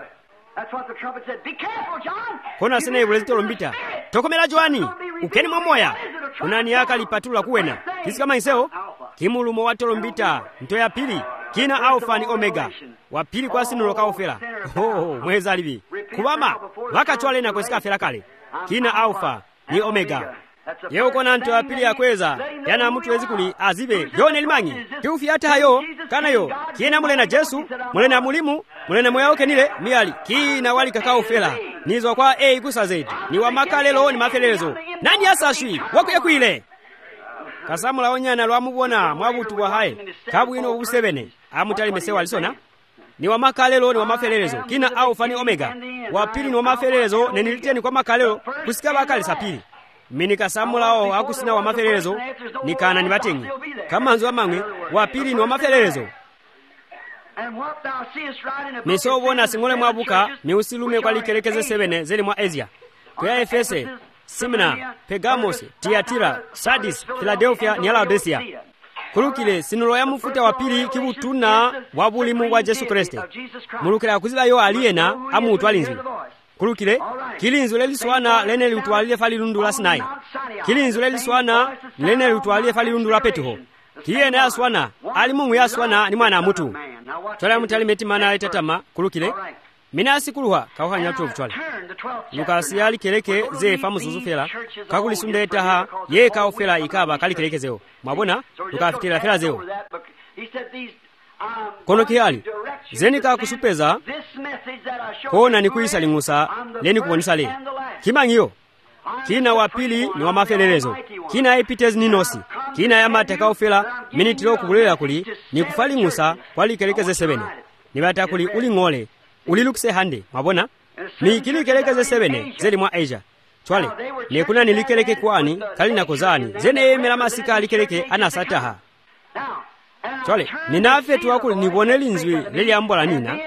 kona sene ibulezi tolombita tokomela Joani ukeni mwamoya kunani yaka lipatula kuwena kisi kama iseo kimulumo wa tolombita nto ya pili kina Alpha ni Omega wapili kwa sinulo kaufela mweza alibi kubama waka chwale na kwesika fela kale kina Alpha ni Omega yeo kona nto ya pili ya kweza yana mtu wezi kuli azibe yone limanyi kiufi hata hayo kana yo kina mule na Jesu mule na mulimu mule na moya nile miali kina wali kakao fela nizo kwa A kusa Z ni wa makalelo ni mafelelezo nani asashwi wako ya kuile kasamula onyana lwa mubona mwabutu wa hae kabu ino ubusebene amutali mesewa alisona ni wa makalelo ni wa mafelelezo kina Alpha ni Omega wapili ni wa mafelelezo neniliteni kwa makalelo kusikaba akali sapili minika samulao akusina wa mafelelezo nikana ni batengi kama nzo amangwe wapili ni wa mafelelezo misobona singole mwabuka ni usilume kwa likerekeze 7 zeli mwa Asia kwa Efese Simna Pergamos Tiatira Sardis Philadelphia ni Laodicea kulukile sinulo ya mufuta wapili kibutuna wabulimu wa Yesu Kristo mulukira kuziba yo aliena amutu alinzwe kulukile kilinzo leliswana lene liutwalile fali lundu la Sinai, kilinzo leliswana lene liutwalile fali lundu la Petiho, kiyene aswana ali Mungu yaswana ni mwana mutu. Twala mutalimeti mana alitatama kulukile mina sikuluha kauhanya tuovu twala Lukasi yali keleke ze famu zuzufela kakulisunda etaha ye kaofela ikaba kali keleke zeo mwabona lukafitila fela zeo kono kihali zeni kakusupeza kona ni kuisa lingusa leni kuonisa le kimangiyo kina wapili ni wa mafelelezo kina epitez ninosi kina yamata kaofela minitilo kukulela kuli ni kufalingusa kwali keleke ze sebene nibata kuli ulingole ulilukse hande mwabona ni kili keleke ze sebene zeli mwa Asia twale nekuna nilikeleke kwani kali nakozani zene emela masika alikeleke anasataha twale ninafetuwa kuli nibone linzwi leli ambola nina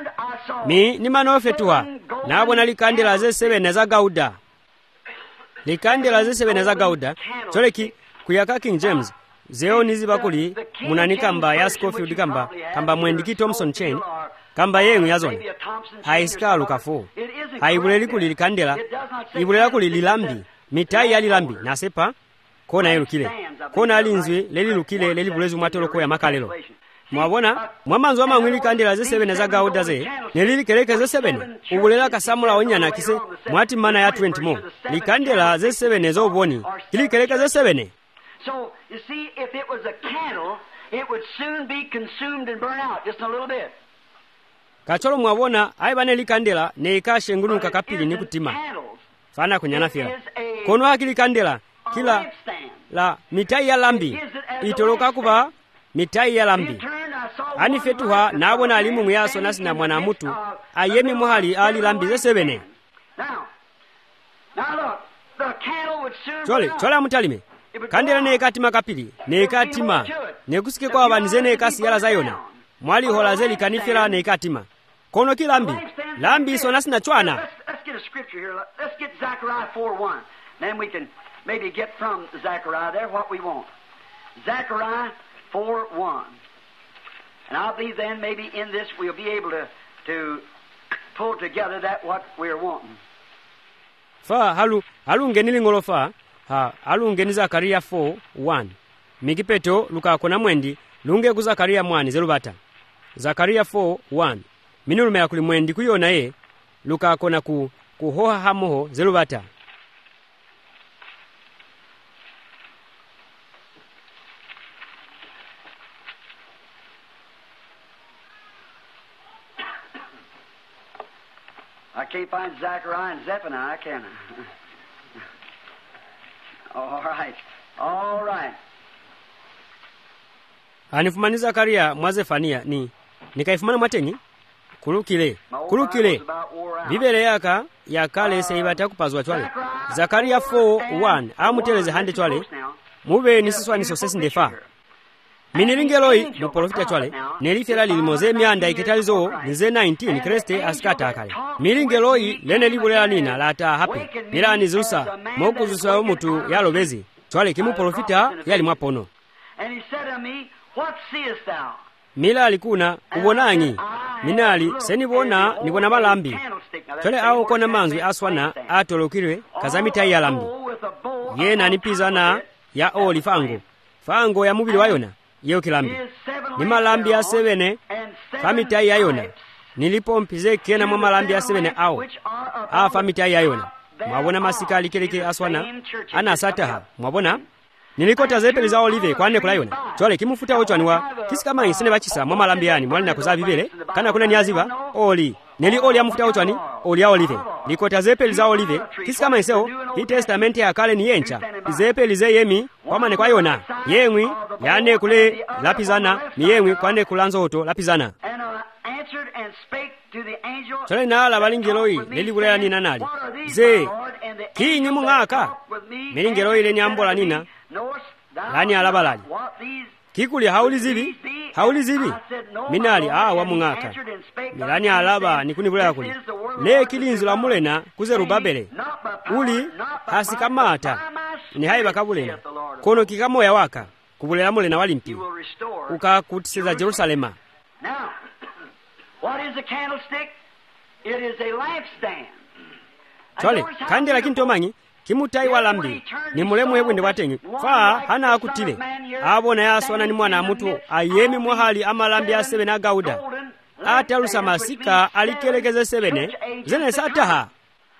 ni manofetuwa nabona likandela ze sebene za Gauda likandela ze sebene za Gauda twale ki kuyaka King James zeo niziba kuli munanikamba ya Scofield kamba mwendiki Thompson Chain kamba yengu yazona haisikalu kafo haibuleli kuli likandela ibulela kuli lilambi mitai ya lilambi nasepa kona yelukile kona alinzwi leli lukile leli bulezu matoloko ya makalelo mwabona mwamanzo wa mangwili kandela ze sebene za Gauda ze nelili keleke ze sebene ubulela kasamula onyana kise mwati mana ya 20 mo likandela ze sebene zo uboni kili keleke ze sebene.
So, you see, if it was a candle, it would soon be consumed and burn out, just in a little bit.
Kacholo mwabona, aibane likandela, ne ikashe ngunu kakapili ni kutima. Fana kunyana fila. Kono haki likandela, kila la mitai ya lambi. Itoloka kuba mitai ya lambi. Ani fetuha, na abona alimu muyaso nasi na mwana mutu, ayemi muhali ali lambi ze sebene.
Now look, the candle would soon burn out.
Chole mutalime. Kandela ne katima kapili, ne katima, ne kusike kwa banizene kasi yala zayona. Mwali hola zeli kanifira ne katima. Kono ki lambi, lambi iso nasi na chwana.
Let's get a scripture here. Let's get Zechariah 4:1. Then we can maybe get from Zechariah there what we want. Zechariah 4:1. And I believe then maybe in this we'll be able to pull together that what we're wanting.
Fa halu ngenili ngolofa. Alungeni Zakaria 4:1 mikipeto luka kona mwendi lunge ku Zakaria mwani zelubata Zakaria 4:1 minulume yakuli mwendi kuyona ye luka kona kuhoha hamoho zelubata.
I can't find Zechariah and Zephaniah, can I? All right.
Anifumani Zakaria mwa Zefania nikaifumana mwateni kulukile bibele yaka yakale seibata kupazwa twale Zakaria 4:1 amuteleze hande twale mube nisiswa nisosesi ndefa minilingeloi muprofita twale nelifela lilimoze myanda ikitalizo nize 19 kreste askata akale milingeloi lene libulela nina lata hapi milani zusa mokuzusa mutu yalobezi twale kimu profita yali mwapono.
And he said to me, what seest thou?
Mila alikuna ubonangi minali senibona nibona balambi twale au kona manzwi aswana atolokirwe kazamita ya lambi yena nipizana ya oli fango ya mubili wayona yeo kilambi ni malambi ya 7 famita ya yona nilipo mpize kena mwa malambi ya 7 au famita ya yona mwabona masika alikeleke aswana anasataha mwabona nilikota zepeli za olive kwane kulayona twale kimufuta ochwaniwa kisikama isene bachisa mwa malambi yani mwali nakuza bibele kana kuna niaziba oli neli oli amufuta ochwani oli ya olive likota zepeli za olive kisikama iseo hi testament ya kale ni yencha zepeli ze yemi kwamane kwa yona yemwi yane kule lapizana ni yemwi kwane kulanzo oto lapizana. Twale nala balingeloi lelibulea nina nali ze kinyi mungaka milingeloi le nyambola nina lani alabalali kikuli hauli zibi minali wa mungaka milani alaba nikunibulea kuli le kilinzi la mulena kuzeru babele uli hasikamata ni haiba kabulena kono kikamoya waka kubulela mulena walimpi ukakutisiza Jerusalema.
Now, what is a candlestick? It is a lampstand.
chwale khandela kintomanyi kimutayi wa lambi ni mulemu webwende kwatenyi fa hana akutile abona yaswana ni mwana amutu ayemi mwahali amalambi a 7 agauda atalusa masika alikelekeze 7 zene sataha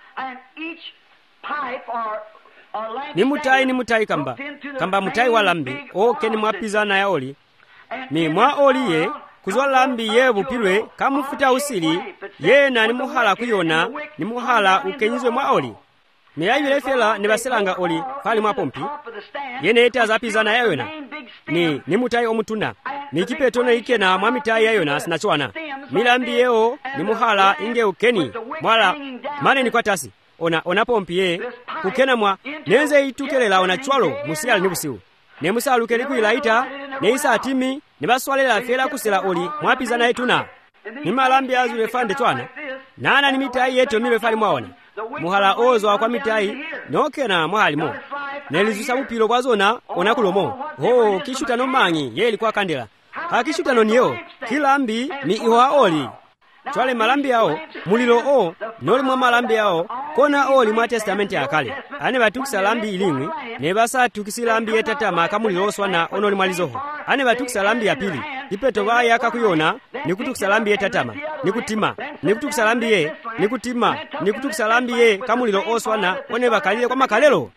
ni mutayi kamba mutayi wa lambi oke ni mwapizana ya oli ni mwa oli ye kuzwa lambi ye bupilwe kamufuta usili yena ni muhala kuyona ni muhala ukenyizwe mwa oli milayibile fela ni baselanga oli fali mwa pompi yene ete azapizana ya yona ni mutayi omutuna ni kipetono ikena mwa mitayi ya yona sinachwana milambi yeo ni muhala inge ukeni mwala mane ni kwa tasi ona pompi ye kukena mwa nenze itukelela ona chwalo musiyali ni busiu ne musalukeli kuilaita ne isa atimi ne baswalela fela kusela oli mwapizana yetuna ni malambi azule fande chwana nana ni mitayi yeto mile fali mwaona muhala ozo kwa mitayi nokena mwahalimo nelizusa bupilo bwazona onakulomo kishuta no mangi ye ilikuwa kandela hakishuta no niyo kilambi ni iwa oli chwale malambi yao mulilo o noli mwa malambi yao kona oli mwa testamenti akale ane batukisa lambi ilimwi ne basa tukisi lambi yetatama kamulilo oswana onoli mwalizoho ane batukisa lambi ya pili ipeto baya akakuyona nikutukisa lambi yetatama nikutima nikutukisa lambi ye nikutima nikutukisa lambi ye kamulilo oswana one bakalile kwa makalelo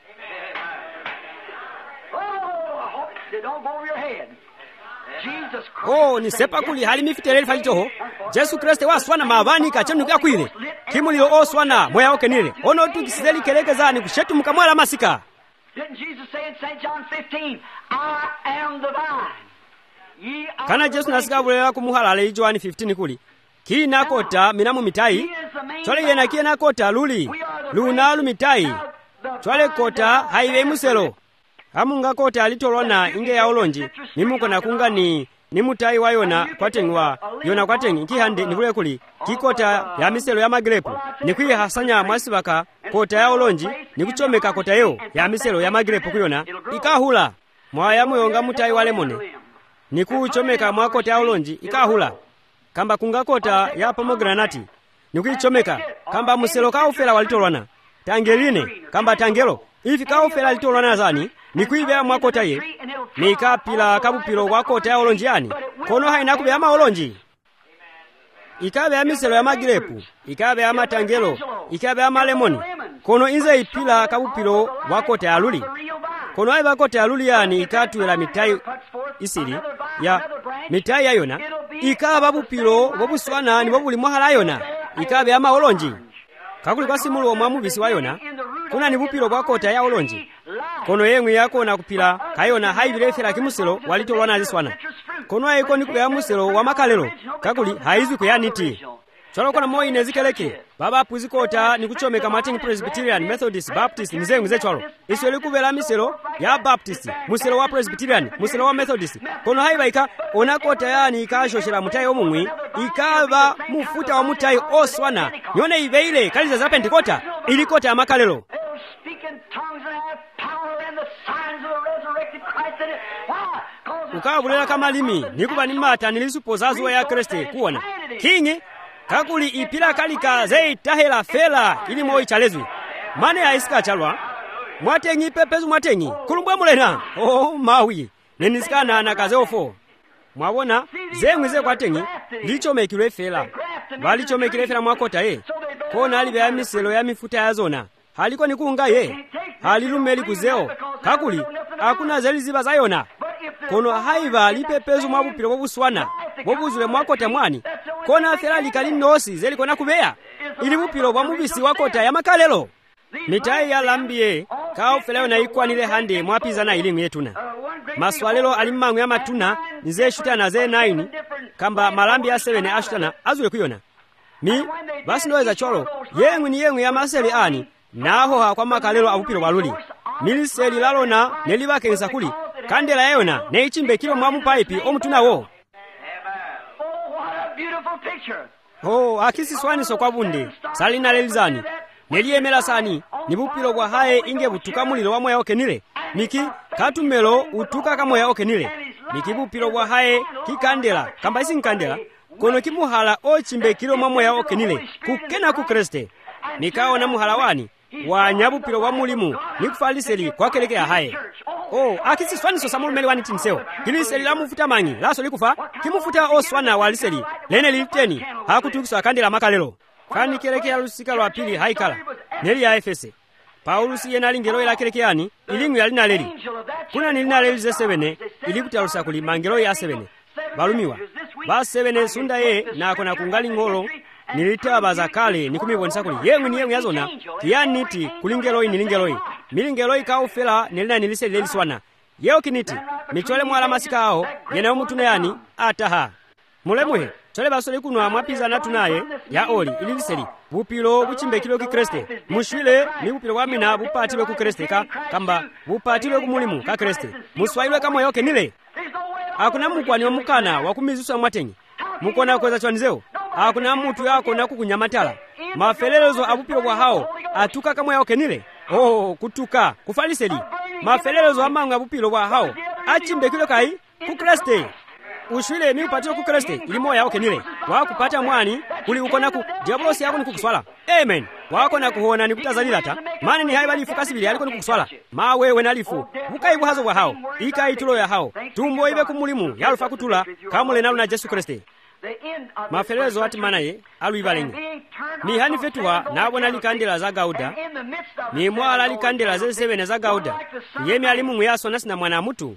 ni sepakuli hali mifiteleli falitoho Jesu Kristo waswana mavani kachanu kakwile kimulilo oswana moya okenile ono tukisizeli kelekezani kushetu mukamwala masika.
Didn't Jesus say in St. John 15, I am the vine.
Kana Jesu nasikavulela kumuhalale John 15 kuli kina kota minamu mitai chwale yena kina kota lunalu mitai chwale kota haiwe muselo amunga kota alitolona inge ya olonji nimuko nakunga ni mutayi wa yona kwatengiwa yona kwatengi kihande nikule kuli kikota ya miselo ya magrepu nikwiye hasanya mwasibaka kota ya olonji nikuchomeka kota yeo ya miselo ya magrepu kuyona ikahula mwaya muyonga mutayi wa lemone nikuchomeka mwa kota ya olonji ikahula kamba kunga kota ya pomegranati nikuichomeka kamba muselo kaufela walitolwana tangeline kamba tangelo ifi kaufela walitolwana zani nikuibea mwa kota ye nikapila kabupilo wa kota ya olonji yani kono haina kubea ma olonji ikabe ya miselo ya magirepu ikabe ya matangelo ikabe ya malemoni kono inze ipila kabupilo wa kota ya luli kono haiba kota ya luli yani ikatuela mitai isiri ya mitai ya yona ikaba bupilo wabuswana ni wabuli mwahala yona ikabe ya ma olonji kakuli kwa simulu wa mwamubisi wa yona kuna ni bupilo kwa kota ya olonji kono yengwi yako na kupila kayona haibirefera kimuselo walitolwana aliswana kono ayiko ni kubya muselo wa makalelo kakuli haizi kuyaniti chalo kona moyi nezikeleke baba puzikota ni kuchomeka Martin Presbyterian Methodist Baptist nzengu zechwalo iswele kubela miselo ya Baptist muselo wa Presbyterian muselo wa Methodist kono haibaika onakota yani ikashoshera mutayi omumwi ikaba mufuta wa mutayi oswana nyone ibeile kaliza za Pentekota ilikota ya makalelo ukabulela kama limi nikuba nimata nilisupozazo ya Kristo kuona kingi kakuli ipila kalika zeitahela fela ili moi chalezwi mane aisika chalwa mwatengi pepezu mwatengi kulumbwa mulena mawi nenisikana na kazeofo mwabona zemwize kwatengi lichomekilwe fela balichomekilwe fela mwakota ye kona alibe ya miselo ya mifuta ya zona haliko nikunga ye halilumeli kuzeo kakuli hakuna zeliziba zayona kono haiva lipepezu mwabupilo wobuswana wobuzule mwakota mwani kona fela likali nosi zeli kona kubeya ili bupilo bwa mubisi wakota ya makalelo mitai ya lambiye kao fela na ikwanile hande mwapiza na ilimu yetuna maswalelo alimangu ya matuna nze shuta na ze 9 kamba malambi ya 7 ashutana azule kuyona mi basi noweza cholo yengwi ya maseli ani naho hakwa makalelo abupilo waluli miliseli lalona nelibakensa kuli kandela yona neichimbe kilo mwamu paipi omutuna wo akisi swani sokwa bunde salina lelizani neliyemela sani nibupilo bwa haye inge butuka mulilo wa moya okenile niki katumelo utuka ka moya okenile niki bupilo bwa haye kikandela kamba isi nkandela kono kimuhala ochimbe kilo mwa moya okenile kukena ku Kriste nikaona muhalawani wa nyabupiro wa mulimu nikufa liseli kwakelekea haye. Akisiswaniso samulumeli wani timseo kiliseli la mufuta mangi laso likufa kimufuta oswana wa liseli lene liliteni hakutukiswa akandela makalelo kani kelekea lusika lwa pili haikala neli ya Efese. Paulusi yena lingelo ila kelekeani ilingu ya lina leli kuna nilina leli ze 7 ilikuta lusakuli mangelo ya 7 balumiwa ba 7 sunda ye na kona kungali ngolo nilitawa za kale nikumibonisa kuli yemwe yazona tiyaniti kulingeloi nilingeloi milingeloi kaufela nilina nilise leliswana yeo kiniti michole mwala masika hao yena umutune yani ataha mulemwe chole basole kunwa mwapiza natunaye ya oli ililiseli bupilo buchimbe kilo ki Kriste mushwile ni bupilo wa mina bupatile ku Kriste kamba bupatile ku mulimu ka Kriste muswailwe kama yoke nile akuna mukwani wa mukana wakumizuswa mwatenyi mukona kweza chwanizeo akuna mutu yako na kukunyamatala mafelelezo abupilo kwa hao atuka kama yoke nile kutuka kufaliseli mafelelezo amanga abupilo kwa hao achimbe kilo kai ku Kriste ushwile mi upatile ku Kriste ilimo yao kenile wakupata mwani kuli ukona ku diabolosi yako nikukuswala amen wako na kuhona nikutazalilata mani ni haiba lifu kasibili aliko nikukuswala mawewe nalifu ukaibu hazo wa hao ikaitulo ya hao tumbo ibe kumulimu yalufa kutula kamule nalu na Yesu Kriste mafelezo ati manaye aluibalenye ni hani fetuwa nabona likandela za Gauda ni mwala likandela ze 7 za Gauda yemi alimu muyaso nasi na mwana mutu.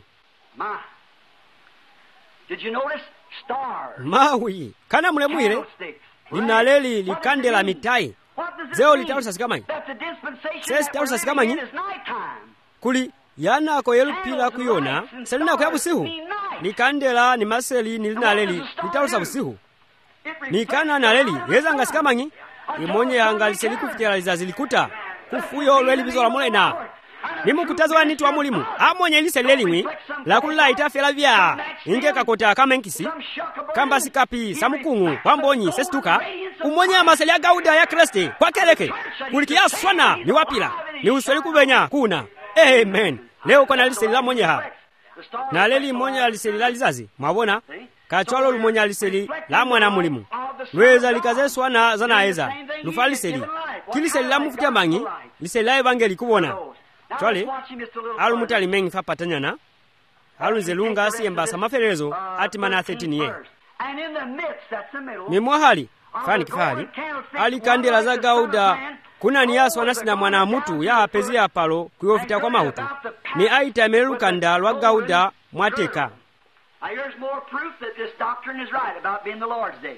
Did you notice stars?
Mawi kana mulemwire linaleli likandela mitai zeo litarusa sikamani sesi tarusa sikamani kuli yana ko yelupila kuyona selina ko yabusihu likandela ni maseli ni linaleli litarusa busihu nikana naleli yeza ngasikamani imonye yanga liseli kufitela lizazi likuta kufuyo lweli bizola mulena nimukutazo wa nitu wa mulimu amonye liseleliwi la kulila itafela vya inge kakota kamenkisi kamba sikapi samukungu wambonyi sestuka umonye amaseli ya Gauda ya Kriste kwa keleke kulikia swana ni wapila ni usweli kubenya kuna amen leo kwa liseli la monye ha na leli monye liseli la lizazi mwabona kacholo lumonye liseli la mwana mulimu weza likaze swana zana eza lufa liseli kiliseli la mufutia mangi liseli la evangeli kubona chwale alu mutali mengi fa patanyana alu nzelunga siemba samafelezo ati mana 13 ye mimwahali fani kifali alikandela za Gauda kuna ni yaso nasi na mwana mutu ya apezi ya palo kuyofita kwa mahutu ni aita melukanda lwa Gauda mwateka.
Here's more proof that this doctrine is right about being the Lord's day.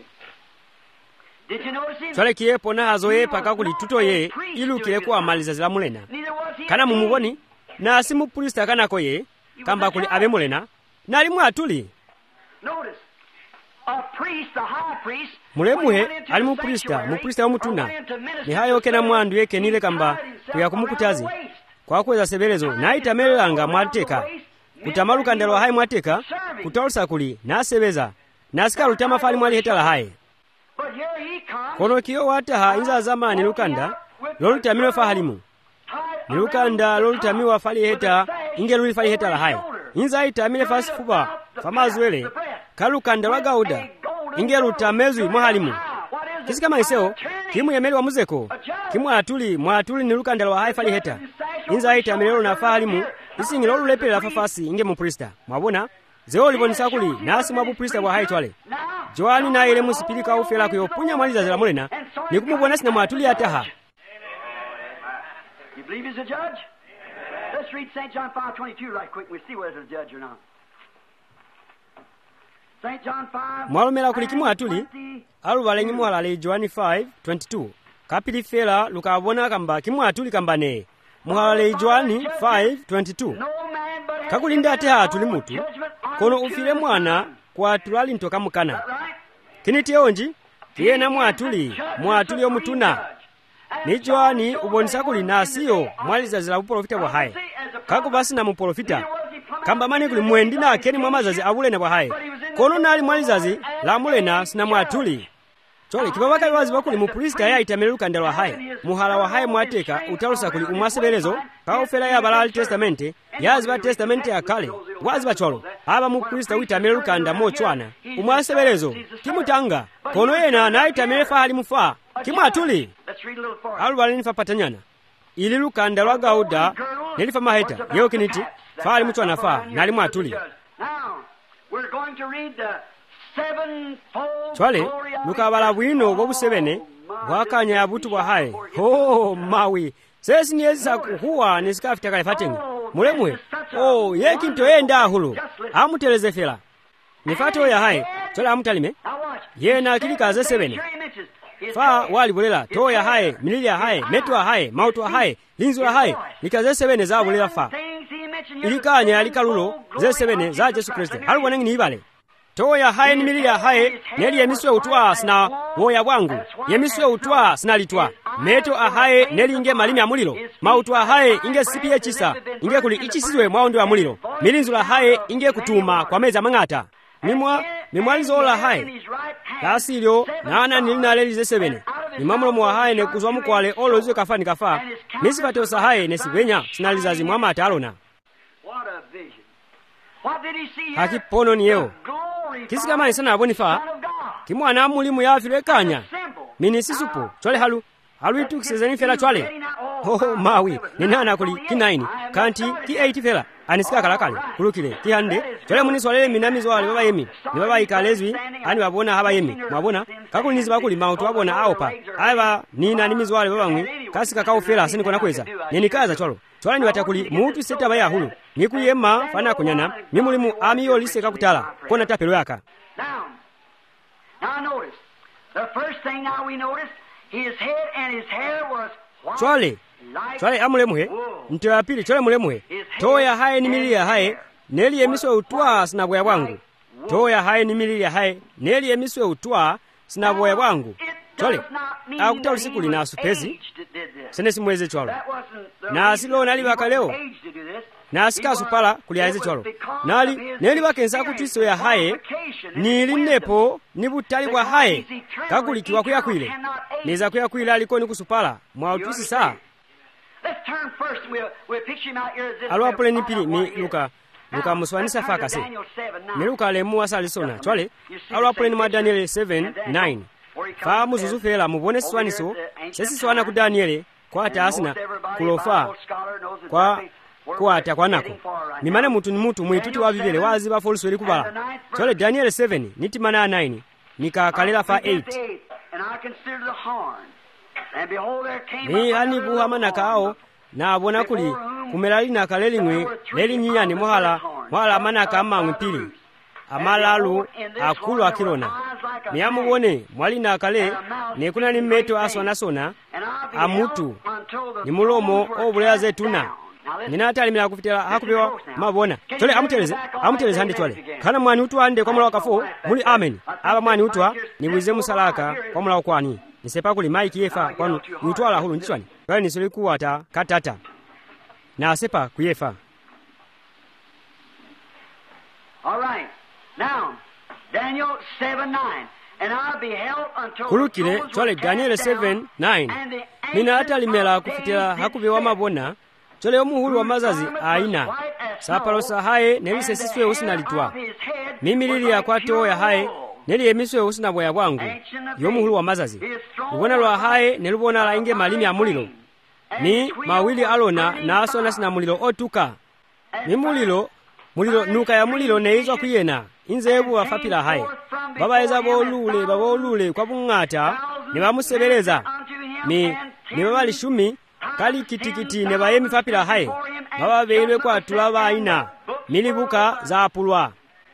Chwale kiepo na hazoe paka kulituto ye ilu kile kwa maliza zila mulena kana mumuboni na simu purista kana koye kamba kuli abe mulena na limu atuli mulemuhe alimu purista wa mutuna ni hayo kena mwandu yeke nile kamba kuya kumukutazi kwa kweza sebelezo na itamelanga mwateka kutamaluka ndelo hai mwateka kutausa kuli na sebeza na sikaru tamafali mwali hetala hai kono kiyo wataha inza zamani lukanda lolutamiwa fahalimu lukanda lolutamiwa fali heta inge luli fali heta la hai inza itamile fasi fuba famazwele kalukanda wa Gauda inge lutamezwi mwahalimu kisi kama iseo kimu yemeli wa muzeko kimu atuli mwatuli ni lukanda lwa hai fali heta inza itamile luna fahalimu isi inge lolu lepele la fafasi inge mupurista mwabona zeo libonisa kuli nasi mwabu purista wa hai twale Joani na ile musipilika ufela kuyopunya maliza zila mulena ni kumubona sina mwatuli ataha.
You believe he's a judge? Let's read St. John 5:22 right quick. We'll see whether it's a judge or not. St. John 5.
Mwalomela kulikimu atuli alu balengi mwalale Joani 5:22 kapili fela lukabona kamba kimu atuli kambane mwalale Joani 5:22 kakulinda ataha atuli mutu kono ufile mwana kwa tulali ntoka mukana kiniti onji kiyena mwatuli omutuna ni Joani ubonisa kuli nasiyo mwaliza zila uprofita wa hai kako basi na muprofita kamba mani kuli mwendi na keni mwamazazi abulena wa hai kono nali mwalizazi la mulena sina mwatuli chole kibabaka wazi bakuli mupurista ya itameluka ndalwa hai muhala wa hai mwateka utarusa kuli umwasebelezo kaofela ya balali testamente yazi ba testamente ya kale wazi bacholo aba mupurista itameluka ndamo chwana umwasebelezo kimutanga kono yena na itamefa hali mufa kimwatuli alubala nifa patanyana ili lukanda lwa gauda nelifa maheta yeo kiniti fali mutu anafa nali mwatuli chwale lukabala bwino bwobusebene bwakanya abutu bwahaye mawi sesi niyezisa kuhuwa nisikafita kale fatengi mulemwe yekinto yenda hulu amutelezefela nifato ya haye chwale amutalime yena kilikaze sebene fa wali bulela to ya haye milili ya haye metu ya haye mautu ya haye linzu ya haye likaze sebene za bulela fa ilikanya alikalulo ze sebene za Yesu Kristo halubona ngini ibale to ya haye ni milili ya haye neli yemiswe utwa sina woya bwangu yemiswe utwa sina litwa metu ya haye neli inge malimi ya mulilo mautu ya haye inge sipiye chisa inge kuli ichisizwe mwaondo ya mulilo milinzu la haye inge kutuma kwa meza mangata mimwalizo la haye lasilyo nana nilinalelize sebene nimamulomo wa haye nekuzwa mukwale olozwe kafa nikafa nisipatosa haye nesibenya sinalizazi mwamata alona hakipono niyo kisikamani sana abonifa kimwana mulimu yafile kanya mini sisupo chwale halu itukisezeni fela chwale mawi ninana kuli kinaini kanti ki 8 fela anisika kalakale kulukile ki hande chwale muniswalele minamizo wale baba yemi ni baba ikalezwi ani babona haba yemi mwabona kakunizi bakuli mautu wabona aopa aba nina nimizo wale baba ngwi kasika kaufela sini kona kweza nenikaza chwalo chwale ni batakuli mutu seta baya hulu nikuyema fana kunyana mimulimu amiyo liseka kutala kona tapelo yaka
now notice the first thing now we notice his head and his hair was
white chwale amulemuhe mtu ya pili chwale mulemuhe toya haye ni milili ya haye neli yemiswe utwa sinabwaya bwangu toya haye ni milili ya haye neli yemiswe utwa sinabwaya bwangu chwale akuta ulisikuli na supezi senesi mweze chwalo na asilo nali wakaleo na asika supala kuliaze chwalo neli wakensa kutwiso ya haye nilinepo nibutali kwa haye kakulikiwa kuyakwile niza kuyakwile aliko ni kusupala mwautwisi saa alwapole ni pili ni luka muswanisa fakase ni luka lemu wasalisona chwale alwapole ni mwa Daniel 7:9 fa muzuzu fela mubone swaniso sesi swana ku Daniel kwa taasina kulofa kwa kuata kwanako mimane mutu ni mutu mwituti wa bibele wazi ba folso eli kubala chwale Daniel 7 nitimana 9 nikakalela fa 8 ni hani buhamana kao na abona kuli kumelali na kalelingwe leli nyinyani muhala manaka amangwe pili amalalu akulu akilona miyamubone mwali na kale nekuna ni meto asona amutu ni mulomo obuleaze tuna ninatalimira kufitira hakubewa mabona chole amuteleze handi chole kana mwani utwa ande kwa mula wakafo muli amen aba mwani utwa nibuize musalaka kwa mula wakwani nisepa kuli maiki yefa kwanu utwala hulu ndichwani kwani nisuli kuwata katata na sepa kuyefa.
All right. Now, Daniel 7:9. And I beheld until
kulukile chole Daniel 7:9 mina atalimela kufitira hakubewa mabona chole omuhulu wa mazazi aina sapalosa haye nelise siswe usinalitwa mimilili ya kwato ya haye neli emiswe usinabwaya bwangu yomuhulu wa mazazi ubona lwa haye nelubona la inge malimi ya mulilo ni mawili alona na asona sina mulilo otuka ni mulilo nuka ya mulilo neizwa kuyena inzebu wafapila haye babaeza babolule kwa bungata ne bamusebeleza ni babali shumi kali kitikiti ne bayemi fapila haye baba beelwe kwa tulaba ina milibuka za apulwa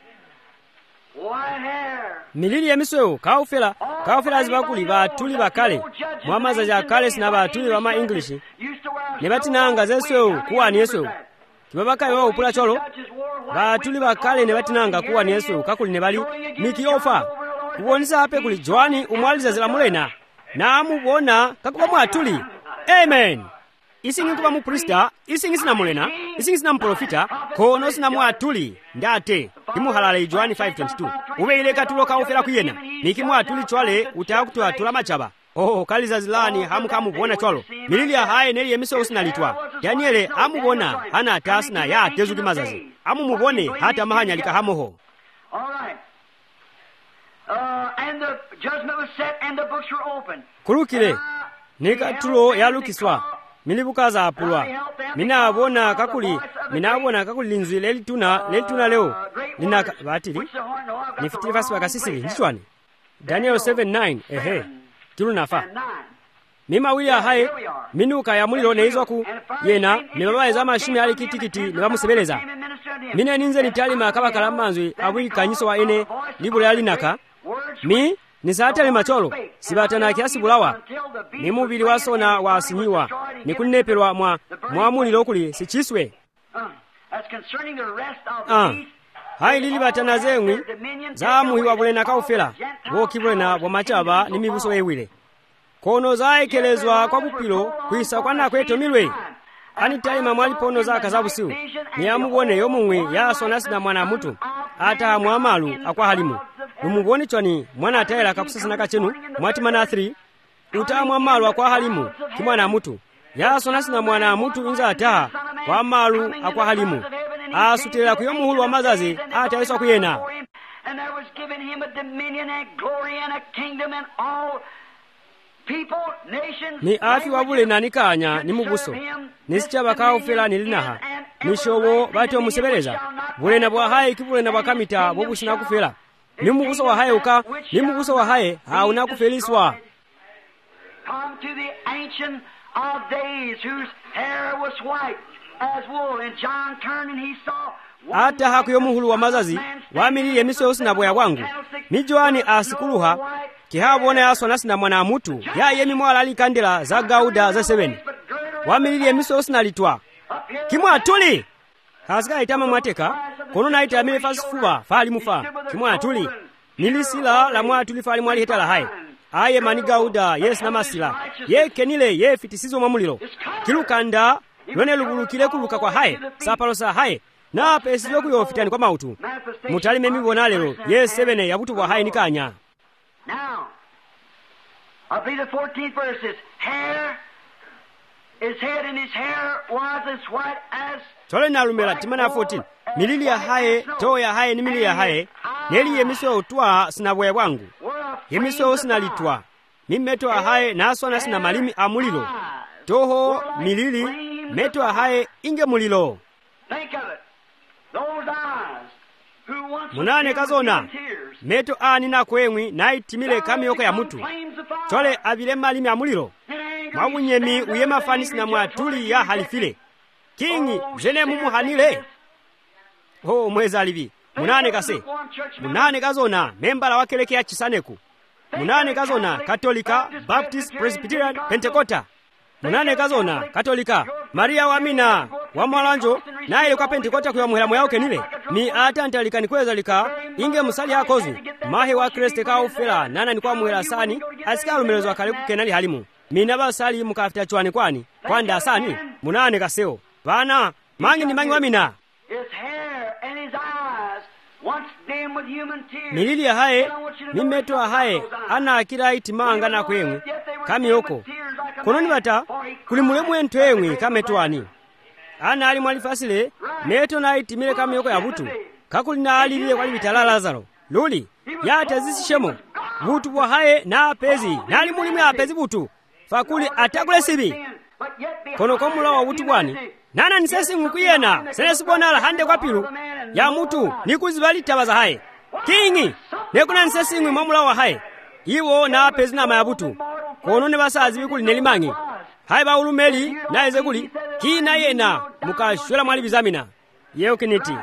milili ya misweo kaufela zibakuli batuli bakale mwamaza ja kale sina batuli bama English ne batinanga zesweo kuwa ni yesweo kibabaka yo upula cholo batuli bakale ne batinanga kuwa ni yesweo kakuli ne bali mikiofa kubonisa ape kuli Joani umwaliza zila mulena na amubona kakuba mwatuli amen isingi kuba mu prista isingi sina mulena isingi sina mprofita kono sina mwatuli ndate kimuhalale Joani 5:22 ubeile katulo kaufela kuyena nikimwatuli chwale utakutoa tula machaba kaliza zilani hamukamubona chwalo milili ya haye neli yemise usinalitwa Daniele amubona hana tasna ya tezuki mazazi amumubone hata mahanya likahamoho.
All right. And the judgment was set and the books were open.
Kulukile nikatulo yalukiswa milibukaza apulwa minabona kakuli linzwi lelituna leo linaka batili ni 50 verse bakasisili ndichwani Daniel 7:9 ehe tulunafa mimawili ahaye minuka ya muliro neizwa ku yena nibabaeza mashumi ali kitikiti nibamusebeleza mine ninze nitalima kabakala manzwi abwikanyiso wa ene libula yalinaka mi nisatale macholo sibatana kiasi bulawa ni mubili wasona wasinyiwa nikunepelwa mwa muliro kuli sichiswe hai lili batana zengwi za muhiwa bulena kaufela wokibulena bwamachaba ni mibuso ewile kono zaekelezwa kwa bupilo kuisa kwana kweto milwe ani talima mwali pono za kazabusiu ni amubone yomumwe yasona sina mwana mutu ata mwamalu akwa halimu lumuboni chwani mwana atayela kakusasana kachenu mwati mana 3 uta mwamalu akwa halimu kimwana mutu yasona sina mwana mutu inza ata kwa malu akwa halimu asutela kuyomuhulu wa mazazi ata yeswa kuyena
and there was given him a dominion and glory and a kingdom and all people, nations,
ni afi wabule nanikanya ni mubuso nisichaba kaufela nilinaha nishobo bati omusebeleza bulena bwa haye kibulena bwakamita bobushina kufela ni mubuso wa haye uka ni mubuso wa haye hauna kufeliswa
come to the ancient of days whose hair was white as wool and John turned and he saw
ata hakuyomuhulu wa mazazi wamili yemiso yosina bwa wangu ni Joani asikuluha kihabona yasona sina mwana mutu ya yemi mwala alikandela za gauda za 7 wamili yemiso yosina litwa kimwa tuli kasika itama mwateka kono naita amile fasifuba fali mufa kimwa tuli nilisila la mwa tuli fali mwali hetala hai aye mani gauda yes na masila ye kenile ye fitisizo mwamulilo kilukanda lwene lugulukile kuluka kwa haye sapalosa haye na pesizo kuyofitani kwa mautu mutalime mibona lero ye 7 yabutu bwa haye nikanya.
Now, I believe the 14th verse is, his head and his hair was as white as
chole na lumela timana 14 milili ya haye to ya haye ni milili ya haye neli yemiso utwa sinabwe bwangu yemiso sinalitwa mimeto haye naso na sina malimi amulilo toho milili meto haye inge mulilo.
Think of it. Those eyes who once
munane kazona meto ani na kwemwi naitimile kamiyoko ya mutu chole abile malimi amulilo mabunyemi uyema fanisi na mwatuli ya halifile kingi zene mumuhanile ho mweza alibi munane kase munane kazona membala wakeleke ya chisaneku munane kazona katolika baptist presbyterian pentekota munane kazona katolika maria wamina wa mwalanjo na ile kwa pentekota kuya muhelamu yao kenile ni atantalika ni kweza lika inge musali hakozu mahe wa kreste ka ufela nana ni kwa muhela sani asika lumelezo wakale kukenali halimu mina basali mukafita chwani kwani kwanda asani munane kaseo bana mangi ni mangi wamina milili ya haye mimeto haye ana akira itimanga na kwemwe kamiyoko kononi bata kuli mulemu entwemwe kametwani ana ali mwalifasile meto na itimile kamiyoko ya butu kakuli na alilile kwa libitala Lazaro luli yata zisishemo butu bwa haye na apezi nali mulimu ya apezi butu fakuli atakule sibi kono komula wa butu bwani nana nisesi mukuyena senesi bonala hande kwa pilu ya mutu nikuzibali tabaza haye kingi nekuna nisesi ngwi mamula wa haye iwo na apezi na mayabutu kono ne basazi bikuli nelimangi haye ba ulumeli na ezekuli kina yena mukashwela mwali bizamina yeo kiniti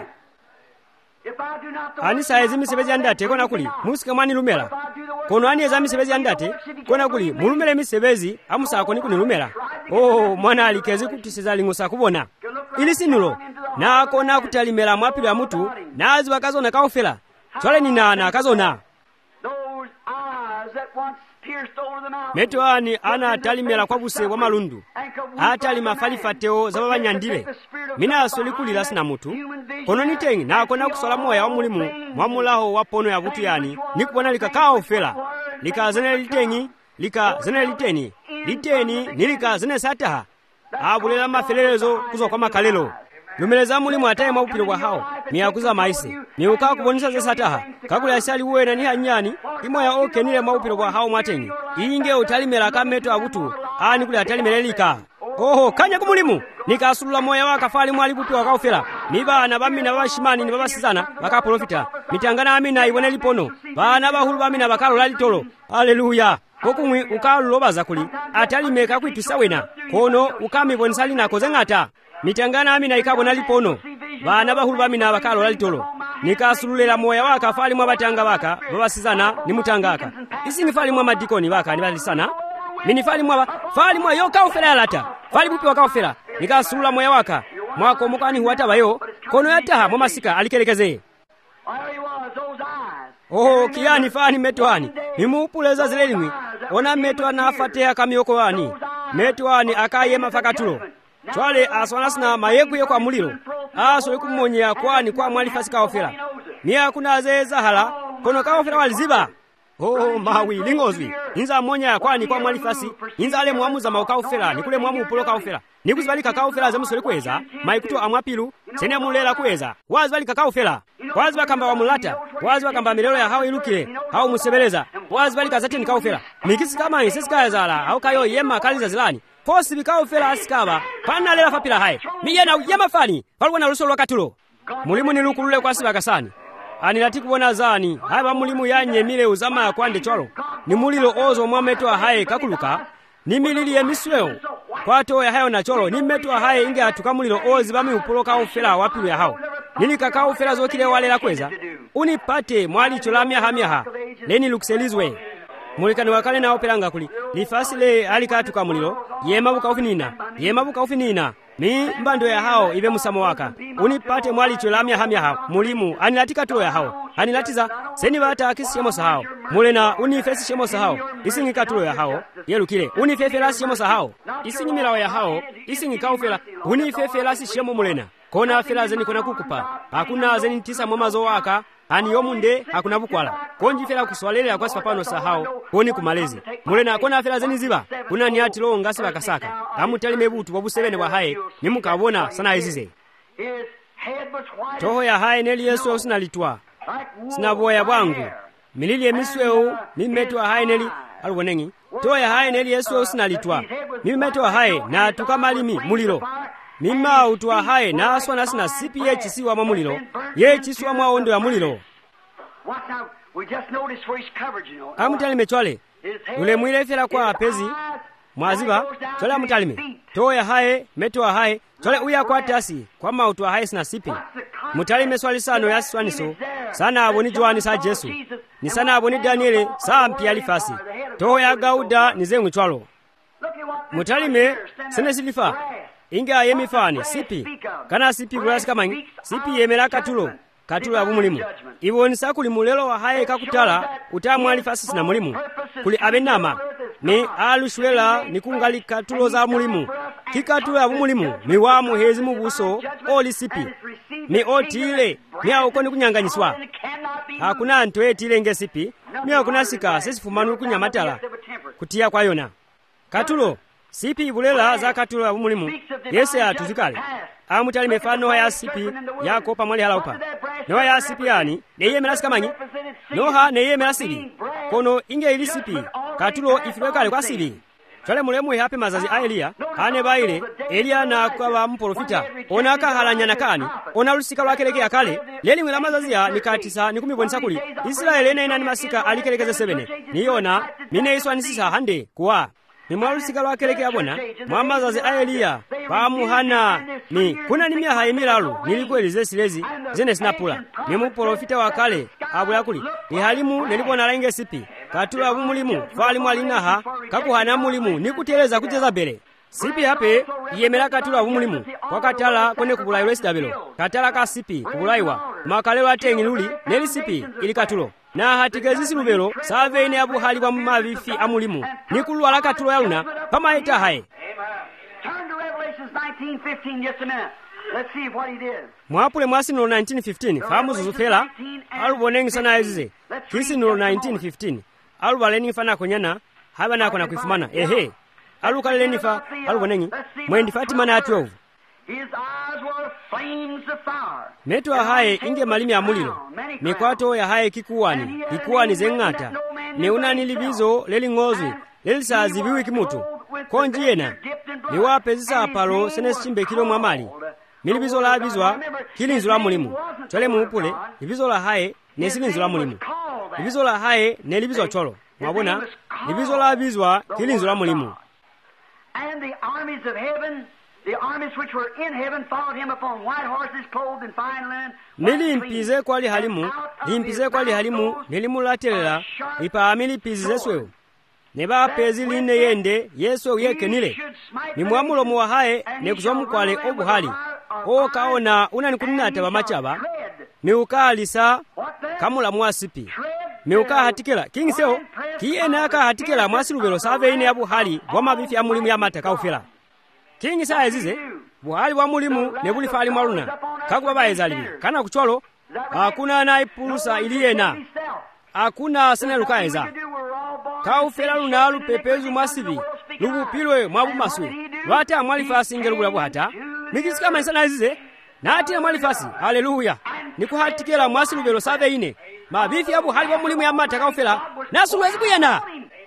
ani saezi misebezi andate kona kuli musika mwani lumela kono ani eza misebezi andate kona kuli mulumele misebezi amusako ni kunilumela oh mwana alikezi kutisiza lingusa kubona ili sinulo na kona kutalimela mwapilu ya mutu na azi wakazona kaufela chole nina na kazona meto ani ana talimela kwa buse wa malundu atalima falifateo za babanyandile mina asolikulila sina mutu kono nitengi na kona kusola moya wa mulimu mwamulaho wa pono ya butu yani nikubona likakao ufela likazene litengi likazene liteni nilika zene sataha abulela mafelelezo kuzo kwa makalelo lumeleza mulimu ataye mwaupilo kwa hao miyakuza maise miuka kubonisa zesataha kakula yasali uwena ni hanyani imo ya oke nile mwaupilo kwa hao mwatengi inge utalimela kameto abutu ani kule atalimelelika oho kanya kumulimu nikasulula moya wakafali mwali bupi wakaufela nibana bamina babashimani ni babasizana bakaprofita mitangana amina ibone lipono bana bahulu bamina bakalola litolo haleluya kokumwi ukalulobaza kuli atalimeka kwitisa wena kono ukamibonisa linakoze ngata mitangana amina ikabona lipono bana bahulu bamina bakalola litolo nikasulula moya wakafali mwa batanga baka babasizana ni mutangaka isingi fali mwa madikoni baka ni balisana mini fali mwa yoka ufela lata fali bupi waka ufela nikasulula moya waka mwako mukani huwata bayo kono yataha mwa masika alikelekeze oho kiani fani metwani nimupuleza zilelimwi ona metwana afatea kamyoko wani metwani akayema fakatulo twale aswanasina mayekuye kwa muliro aso ikumonyea kwani kwa mwali fasika ofela niya kuna zezahala kono ka ofela waliziba oh mawi lingozwi inza monya kwani kwa mwali fasi inza ale mwamuza mauka ofela nikule mwamu upulo ka ofela nikuzibalika ka ofela zemusole kweza maikuto amwapilu sene mulela kweza wazibalika ka ofela wazi bakamba wa mulata wazi bakamba milelo ya hao ilukile hao musebeleza wazi balika zatini ka ofela mikisi kama isisika zala au kayo yema kaliza zilani posi bika ofela asikaba pana lela fapila hai miyena yema fani palwana lusolo katulo mulimu ni lukulule kwa siba kasani anilati kubona zani haba mulimu yanye mile uzama ya kwande cholo ni mulilo ozo mwametwa hae kakuluka ni milili ya misweo kwa to ya hayo na cholo ni metwa hae inge atuka mulilo ozi bami upuloka ofela wapilu ya hao nini kaka ofela zokile walela kweza unipate mwali cholamia hamiaha leni lukselizwe mulikani wakale na opelanga kuli lifasile alikatuka mulilo yemabuka ufinina mi mbando ya hao ibe musamo waka unipate mwali cholamia hamiaha mulimu anilatika tulo ya hao anilatiza seni bata akisiyemo sahao mulena unifesi shemo sahao isingi katulo ya hao yelukile unifefela shemo sahao isingi milawo ya hao isingi kaufela unifefela shemo mulena kona fela zeni kona kukupa hakuna zeni tisa mwamazo waka ani yomunde hakuna bukwala konji fela kuswalele akwasi papano sahao koni kumalezi mulena kona fela zeni ziba kuna ni ati lo ngasi bakasaka amutali mebutu wabusebene wa hae nimukabona sana izize toho ya hae neli yesu sinalitwa sinaboya bwangu milili emisweu mimetwa hae neli alubonengi toho ya hae neli yesu sinalitwa mimetwa hae na tukamalimi mulilo mima utwa hae na aswa nasina sipi ye chisiwa mwa mulilo ye chisiwa mwa ondo ya mulilo amutalime chwale ule mwile fela kwa apezi mwaziba chwale amutalime toya hae metwa hae chwale uya kwa tasi kwa mautwa hae sina sipi mutalime swali sano ya swaniso sana aboni Joani sa Jesu ni sana aboni Daniele sa mpiyali fasi toya Gauda nizengu chwalo mutalime sene silifa inga yemifani sipi kana sipi kulasi kamanyi sipi yemela katulo ya bumulimu iboni sakuli mulelo wa hae kakutala utamwali fasi na mulimu kuli abenama ni alushulela nikungali katulo za mulimu kikatulo ya bumulimu ni wa muhezi mubuso oli sipi ni otile ni aukoni kunyanganyiswa hakuna antu etile nge sipi ni hakuna sika sesifumanu kunyamatala kutia kwa yona katulo sipi ibulela za katulo ya bumulimu yese atuzikale amutali mefano ya sipi yako pamwali halaupa no ya sipi yani neye melasi kamanyi noha neye melasi kono inge ili sipi katulo ifilekale kwa sibi chale mulemu hape mazazi a Elia ane baile Elia na kwa mprofita onaka halanyana kani ona lusika lwakeleke akale leli mwela mazazi ya nikatisa nikumibonisa kuli Israeli ene nani masika alikelekeze 7 niona mine iswa nisisa hande kuwa ni mwalusika lwakeleke abona mwamazazi a Elia pamuhana ni kuna nimia haimiralu nilikwelize silezi zene sinapula ni muprofita wakale abula kuli ihalimu nelibona lenge sipi katula bumulimu falimu alinaha kakuhana mulimu nikuteleza kucheza bele sipi hape yemela katula bumulimu wakatala kone kubulayiwa esidabelo katala ka sipi kubulayiwa makalelo atengi luli neli sipi ili katulo na hatigezisi lubelo savene abu hali wa mavifi amulimu nikulwala katulo yauna pamaita hae mwapule mwasi nulo 1915 famu zuzufela alubonengi sana ezize kisi nulo 1915 alubaleni fana konyana haba nako na kuifumana ehe alukaleni fa alubonengi mwendi Fatima na 12
His eyes were flames of fire.
meto ahaye inge malimi ya mulilo, mikwato yahaye kikuwani zeng'ata, neunani libizo leling'ozwi lelisazibiwi kimutu, konji yena niwape zisapalo senesichimbe kilo mwamali, milibizo labizwa kilinzo la mulimu, chole muupule libizo la haye nesilinzo la mulimu, libizo la haye nelibizwa cholo, mwabona libizo labizwa kilinzo la mulimu.
And the armies of heaven, the armies which were in heaven, followed him upon white horses, clothed in fine linen.
Nilimpize kwa lihalimu, nilimulatelela, ipa amilipizi zeswewo. Neba pezi line yende, Yesu yekenile. Ni mwamulomu wa hae, nekuzomukwale obuhali. Kaona unanikunata wa machaba, miukalisa kamula mwasipi. Miuka hatikela, kingiseo, kiena ka hatikela mwasilubelo save ine ya buhali, wama bifi ya mulimu ya mata kaufela. Kingisa ezize, buhali wa mulimu nebulifali mwaluna. Kakuba ezalibi, kana kucholo, hakuna naipulusa iliyena. Hakuna seneluka eza. Kaufela luna lupepezu mwasibi, lubupilwe mwabu masu. Lwate amwalifasi ingelugula buhata. Mikisika manisana ezize, nati amwalifasi, haleluya. Nikuhatikela mwasilubelo save ine. Mabifi ya buhali wa mulimu ya mata kaufela, nasuluwezi kuyena.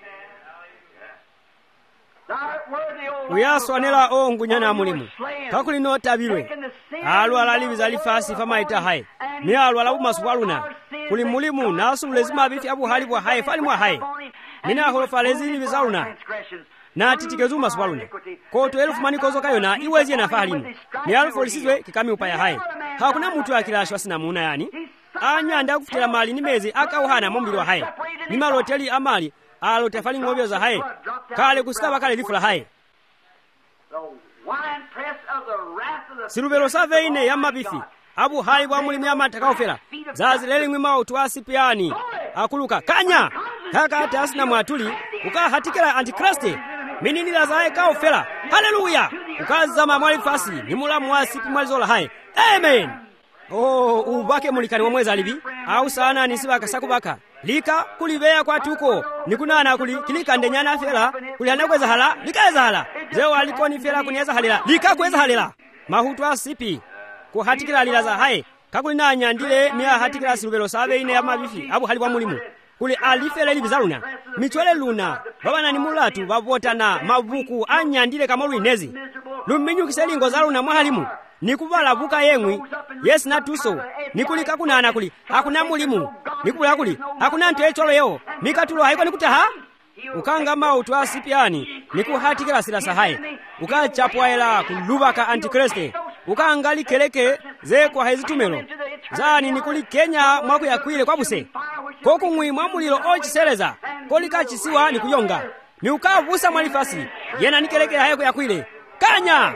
Uyaswanela ngunyana mulimu kakulino tabilwe alwala libiza lifasi fama itahaye ni alwala bumaswaluna kuli mulimu nasulezi mabifi abuhali bwa haye fali mwa haye mina holofalezi libizaluna na titikezu maswaluna koto elfu manikozo kayona iwezi na falimu ni alfu lisizwe kikami upaya haye hakuna mtu akilashwa sina muna yani anyanda kufutela mali nimezi akauhana mombili wa haye ni maloteli amali alotefali ngobyo za haye kale kusikaba kale lifula haye silubelo save ine ya mabifi abu hali bwa mulimu ya mata kaufela zazilele ngwima utuwasipiani akuluka kanya kaka hata asina mwatuli ukahatikela antikriste minini la zae kaufela haleluya ukazama mwalifasi ni mulamu wasipi mwalizola haye amen. Ubake mulikani wa mwezi alibi au sana nisibaka sakubaka lika kulivea kwa tuko nikunana kilika ndenyana fela kulihana kweza hala likaeza hala zeo alikoni fela kunieza halila lika kweza halila mahutu asipi kuhatikila lilaza hae kakulina nyandile miya hatikila silubelo save ine ya mabifi abu hali wa mulimu kuli alifela libizaluna michwele luna babana ni mulatu babotana mabuku anyandile kamolu inezi luminyu kiselingo zaluna mwahalimu nikuvala buka yengwi yes natuso nikulika kunana kuli hakuna mulimu nikula kuli hakuna ntu echolo yeo mikatulo haiko nikutaha ukanga mautu asipiani nikuhatikela sila sahaye ukachapwaela kulubaka antikriste ukangali keleke ze kwa hezitumelo zani nikuli Kenya mwaku ya kwile kwa buse koku mwi mwamulilo ochiseleza kolika chisiwa nikuyonga ni ukavusa mwalifasi yena nikeleke haiko ya kwile kanya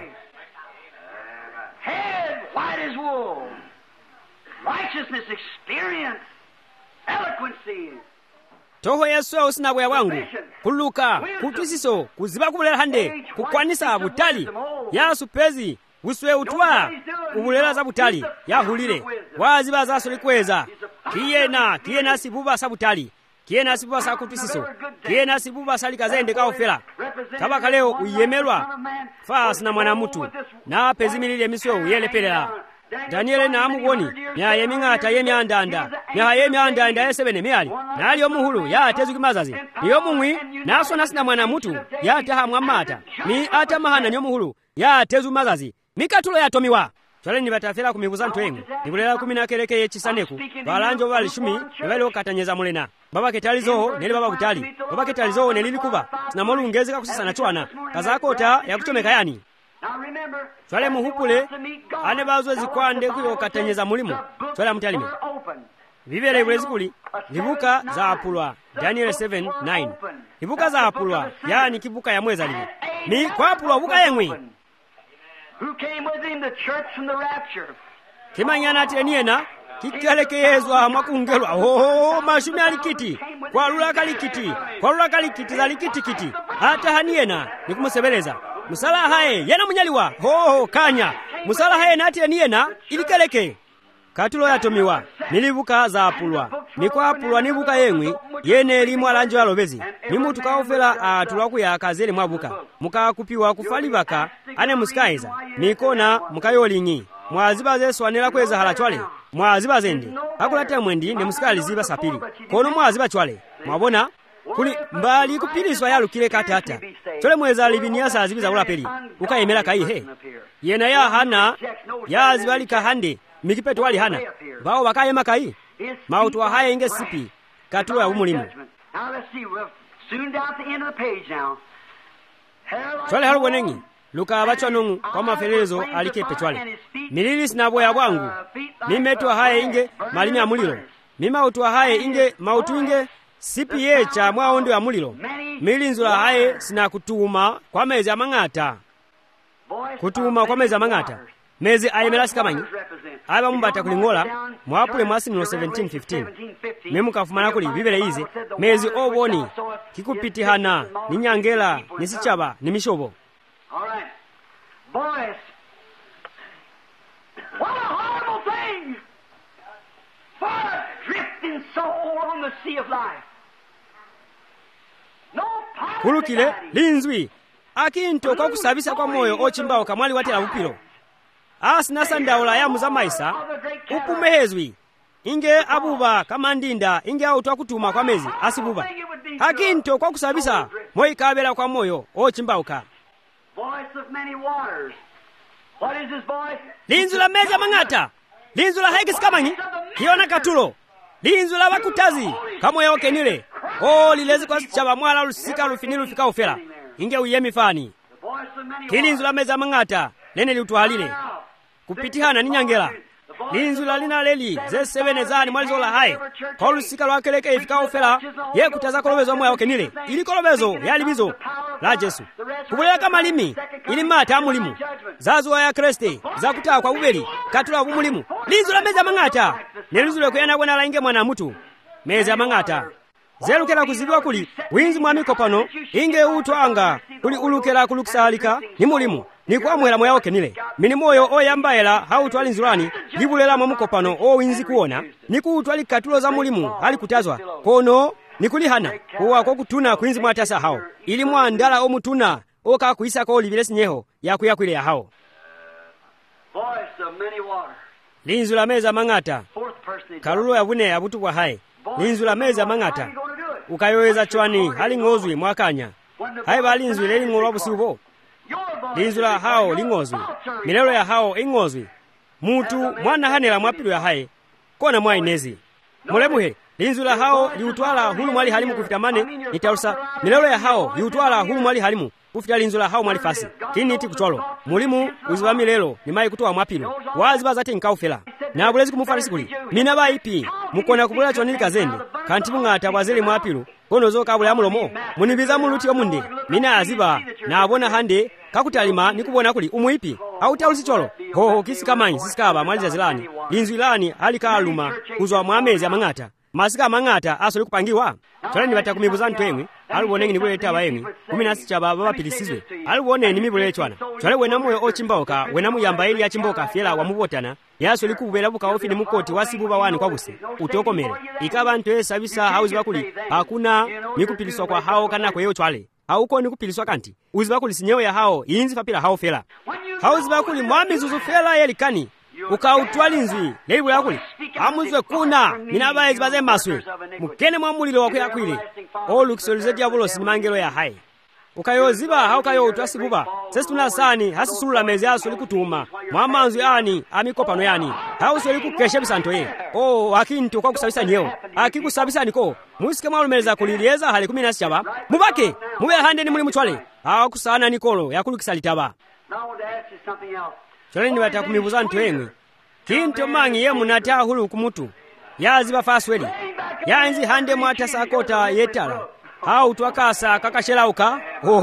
head white as wool, righteousness, experience, eloquency.
Toho Yesu usinabwe wangu kuluka kutwisiso kuziba kubulela hande kukwanisa butali ya supezi uswe utwa kubulela za butali ya hulile waziba za solikweza kiyena sibuba sabutali kiyena sibuba sa kutwisiso kiyena sibuba salikazende kaofela kabaka leo uyemelwa fasi na mwana mutu na pezimilile misyo uyelepelela Daniele na amugoni ya yemingata yemyandanda ya yemyandanda yesebene meali na ali omuhulu ya tezu kimazazi niyo mumwi naso nasina mwana mutu ya taha mwamata ni ata mahana niyo muhulu ya tezu mazazi mikatulo ya tomiwa chale ni batafela kumibuza ntwengu nibulela 10 keleke yechisaneku balanjo bali 10 nebalo katanyeza mulena baba ketalizo neli baba kutali baba ketalizo nelili kuba na molungezeka kusisana chwana kazakota ya kuchomeka yani chale muhupule ane bazwe zikwande kuyo katanyeza mulimo chale mutalime vivele bulezikuli libuka za apulwa Daniel 7:9 libuka za apulwa yani kibuka ya mweza libi ni kwa apulwa buka yengwi
Who came with him, the church from the rapture.
Kimanyana atieniena kikalekezwa mwakungelwa mashumi alikiti kwa lula kalikiti za likiti hata haniena nikumusebeleza musala hae yena munyaliwa kanya musala hae natieniena ilikeleke katulo yatomiwa nilivuka za apulwa nikwa apulwa nivuka yemwe yene limu alanjo alobezi nimutu kaofela atulakuyaka zele mwavuka mukakupiwa kufalivaka ane musikaiza nikona mukayolinyi mwaziba zesu anela kweza hala chwale mwaziba zende akulata mwendi ne musikali ziba sapili kono mwaziba chwale mwabona kuli mbali kupiliswa yalukile katata chole mweza libinia saa zibiza ulapeli ukayemela kaihe yena ya hana ya zibalika hande mikipeto wali hana bao bakayema kai mautu wa haya inge sipi katulo ya umulimu chole halu wenengi luka abachwa nungu kwa mafelezo alikepe chwale milili sinabo ya bwangu mimetu wa haya inge malimi ya mulilo mimautu wa haya inge mautu inge sipi yecha mwaondo ya mulilo milinzula haye sina kutuma kwa mezi amang'ata kutuma kwa mezi amang'ata mezi ayemela sikamanyi aba mumbata kulingola mwapule mwasinilo 1715 memukafumana kuli bibele ize mezi oboni kikupitihana ni nyangela ni sichaba ni mishobo.
Alright. Boys, what a horrible thing for a drifting soul on the sea of life. No power.
Kulukile linzwi akinto kwa kusabisa kwa moyo ochimbawo kamwali watela upilo asinasa ndaula ya muzamaisa upumehezwi inge abuba kama ndinda inge autwa kutuma kwa mezi asibuba akinto kwa kusabisa moyo kabela kwa moyo ochimbauka.
Voice of many waters. What is his voice?
Linzu la mezi amang'ata linzu la haiki sikamanyi kiona katulo linzu la bakutazi kamoyo okenile lilezi kwa sichaba mwala lusika lufini lufika ufela inge uyemi fani kilinzu la mezi amang'ata lene liutuhalile kupitihana ni nyangela linzu la lina leli ze 7 zani mwalizo la hai kwa lusika lwakeleke ifika ufela ye kutaza kolobezo mwa okenile ili kolobezo ya libizo la Jesu kubuleka kama limi ili mata amulimu zazo ya Kristo za kutaa kwa ubeli katula bumulimu linzu la meza mang'ata nelinzu le kuyana bwana lainge mwana mutu meza mang'ata zelukela kuzibiwa kuli winzi mwa mikopano inge utwanga kuli ulukela kulukusalika ni mulimu ni kwamwela moya okenile mini moyo oyambaela hautwa linzulani libulela mwa mukopano winzi kuona ni kuutwa likatulo za mulimu hali kutazwa kono nikulihana kuwa kwa kutuna kwinzi mwatasa hao ili mwandala omutuna oka kuisa ko libelesi nyeho yakuyakwile ya hao.
Voice of many waters.
Linzu la meza mang'ata kalulo ya bune ya butu kwa hai linzu la meza mang'ata ukayoeza chwani hali ngozwi mwakanya hai ba linzu leli ngolwa busibo linzu la hao lingozwi milelo ya hao ingozwi mutu mwana hanela mwapilo ya hai kona mwa inezi mulemuhe linzu la hao liutwala hulu mwali halimu kufitamane nitarusa milelo ya hao liutwala hulu mwali halimu kufita linzu la hao mwali fasi kini iti kuchwalo mulimu uziwa milelo ni mai kutuwa mwapilo waziba zate nkaufela na bulezi kumufarisi kuli minaba ipi mukona kubula chonili kazende kanti mung'ata wazeli mwapilo kono zo kabula mulomo munibiza muluti omunde mina aziba na abona hande kakutalima nikubona kuli umuipi autaulisi cholo hoho kisikamanyi sisikaba mwaliza zilani linzu ilani halikaluma kuzwa mwamezi ya mang'ata masika mang'ata asoli kupangiwa chole ni batakumibuza ntwemwe alubone ni bweleta baemwe 10 chaba baba pilisizwe alubone ni mibule chwana chole wena moyo ochimboka wena muyamba ili achimboka fiela wa mubotana yasoli kubela buka ofini mukoti wasibuba wani kwa busi utokomere ikaba ntwe sabisa hauzi bakuli hakuna nikupiliswa kwa hao kana kwa yeo chwale hauko nikupiliswa kanti uziba kuli sinyewe ya hao inzi papila hao fela hauzi bakuli mwami zuzu fela yelikani ukautwali nzwi leibu yakuli amuzwe kuna minaba ezibaze maswe mukene mwamulilo wakuyakwile olukisolize diabolos ni mangelo ya hai ukayoziba haukayo utwasibuba sesi tunasani hasisulula mezi aso likutuma mwamanzwi ani amikopano yani hauso likukeshe bisanto ye akintu kwa kusabisa nyeo akikusabisa niko musike mwalumeleza kulilieza hali 10 chaba mubake mube hande ni muli muchwale hawakusana nikolo yakulukisa litaba. Chole ni batakumibuza ntwemwe kinto mangi ye munata hulu kumutu yaziba fasweli yanzi hande mwata sakota yetala hau twakasa kakashelauka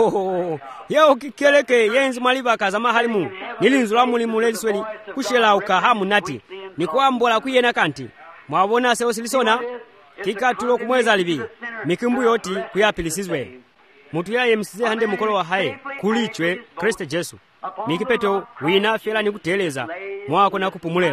yeo kikeleke yenzi mwaliba kazama halimu nilinzu la mulimu lelisweli kushelauka hamu nati ni kuambola kuyena kanti mwabona sewo silisona kikatulo kumweza libi mikimbu yoti kuyapilisizwe mutu yaye msize hande mukolo wa hae kulichwe Kristo Jesu mikipeto wina fela ni kuteleza mwako na kupumulela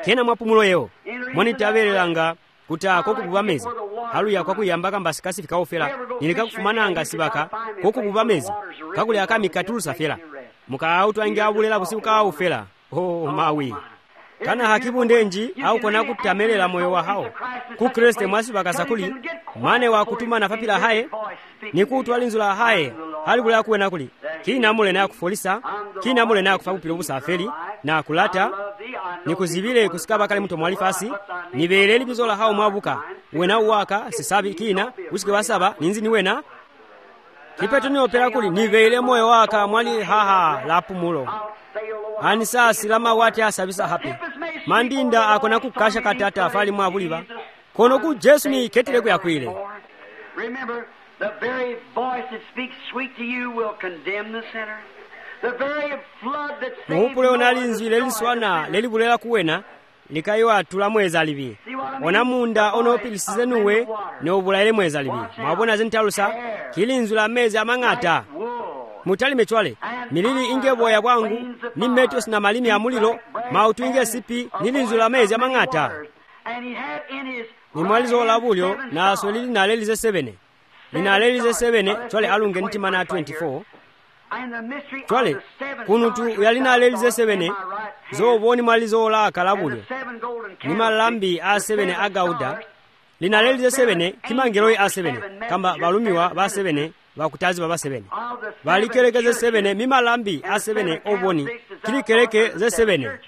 kena mwapumulo yewo monitabereranga kuta kokupupa mezi haluya kwakuyamba kambasi kasifika ofera nilikakufumananga sibaka kokupupa mezi kakuli akami katulusa fera mukautu ange abulela busiku kaufera mawi kana hakibundenji au kona kutamelela moyo wa hao ku Kristo mwasibaka sakuli mane wa kutuma na papila haye ni kutwalinzula haye hali kula kuwena kuli kina mule na kufolisa kina mule na kufakupilo busaferi na kulata ni kuzibile kusikaba kale mtu mwalifasi ni beleli bizola hao mwabuka wena uwaka sisabi kina usike wasaba ninzi ni wena kipetu ni opera kuli ni vele moyo waka mwali haha lapumulo anisa silama wate asabisa hapi mandinda akona kukasha katata afali mwabuliba kono ku Jesu ni ketile ku yakwile.
Remember, the very voice that speaks sweet to you will condemn the sinner. The very flood that saves
muhupule onalinzi leliswana lelibulela kuwena likayo atula mweza libi ona munda onopilisize nuwe ne obulaile mweza libi mwabona zentalusa kilinzula mezi amang'ata mutali mechwale milili inge boya bwangu ni metos na malimi ya mulilo mautu inge sipi nilinzula mezi amang'ata ni mwalizo olabulyo na asolili na lelize 7 linalelize 7 chwale alunge nitima na 24 chwale kunutu yalina lelize 7 zoboni mwalizo ola kalabulyo ni malambi a 7 agauda linalelize 7 kimangeroi a 7 kamba balumiwa ba 7 bakutazi baba 7 balikelekeze 7 mimalambi a 7 oboni kilikeleke ze 7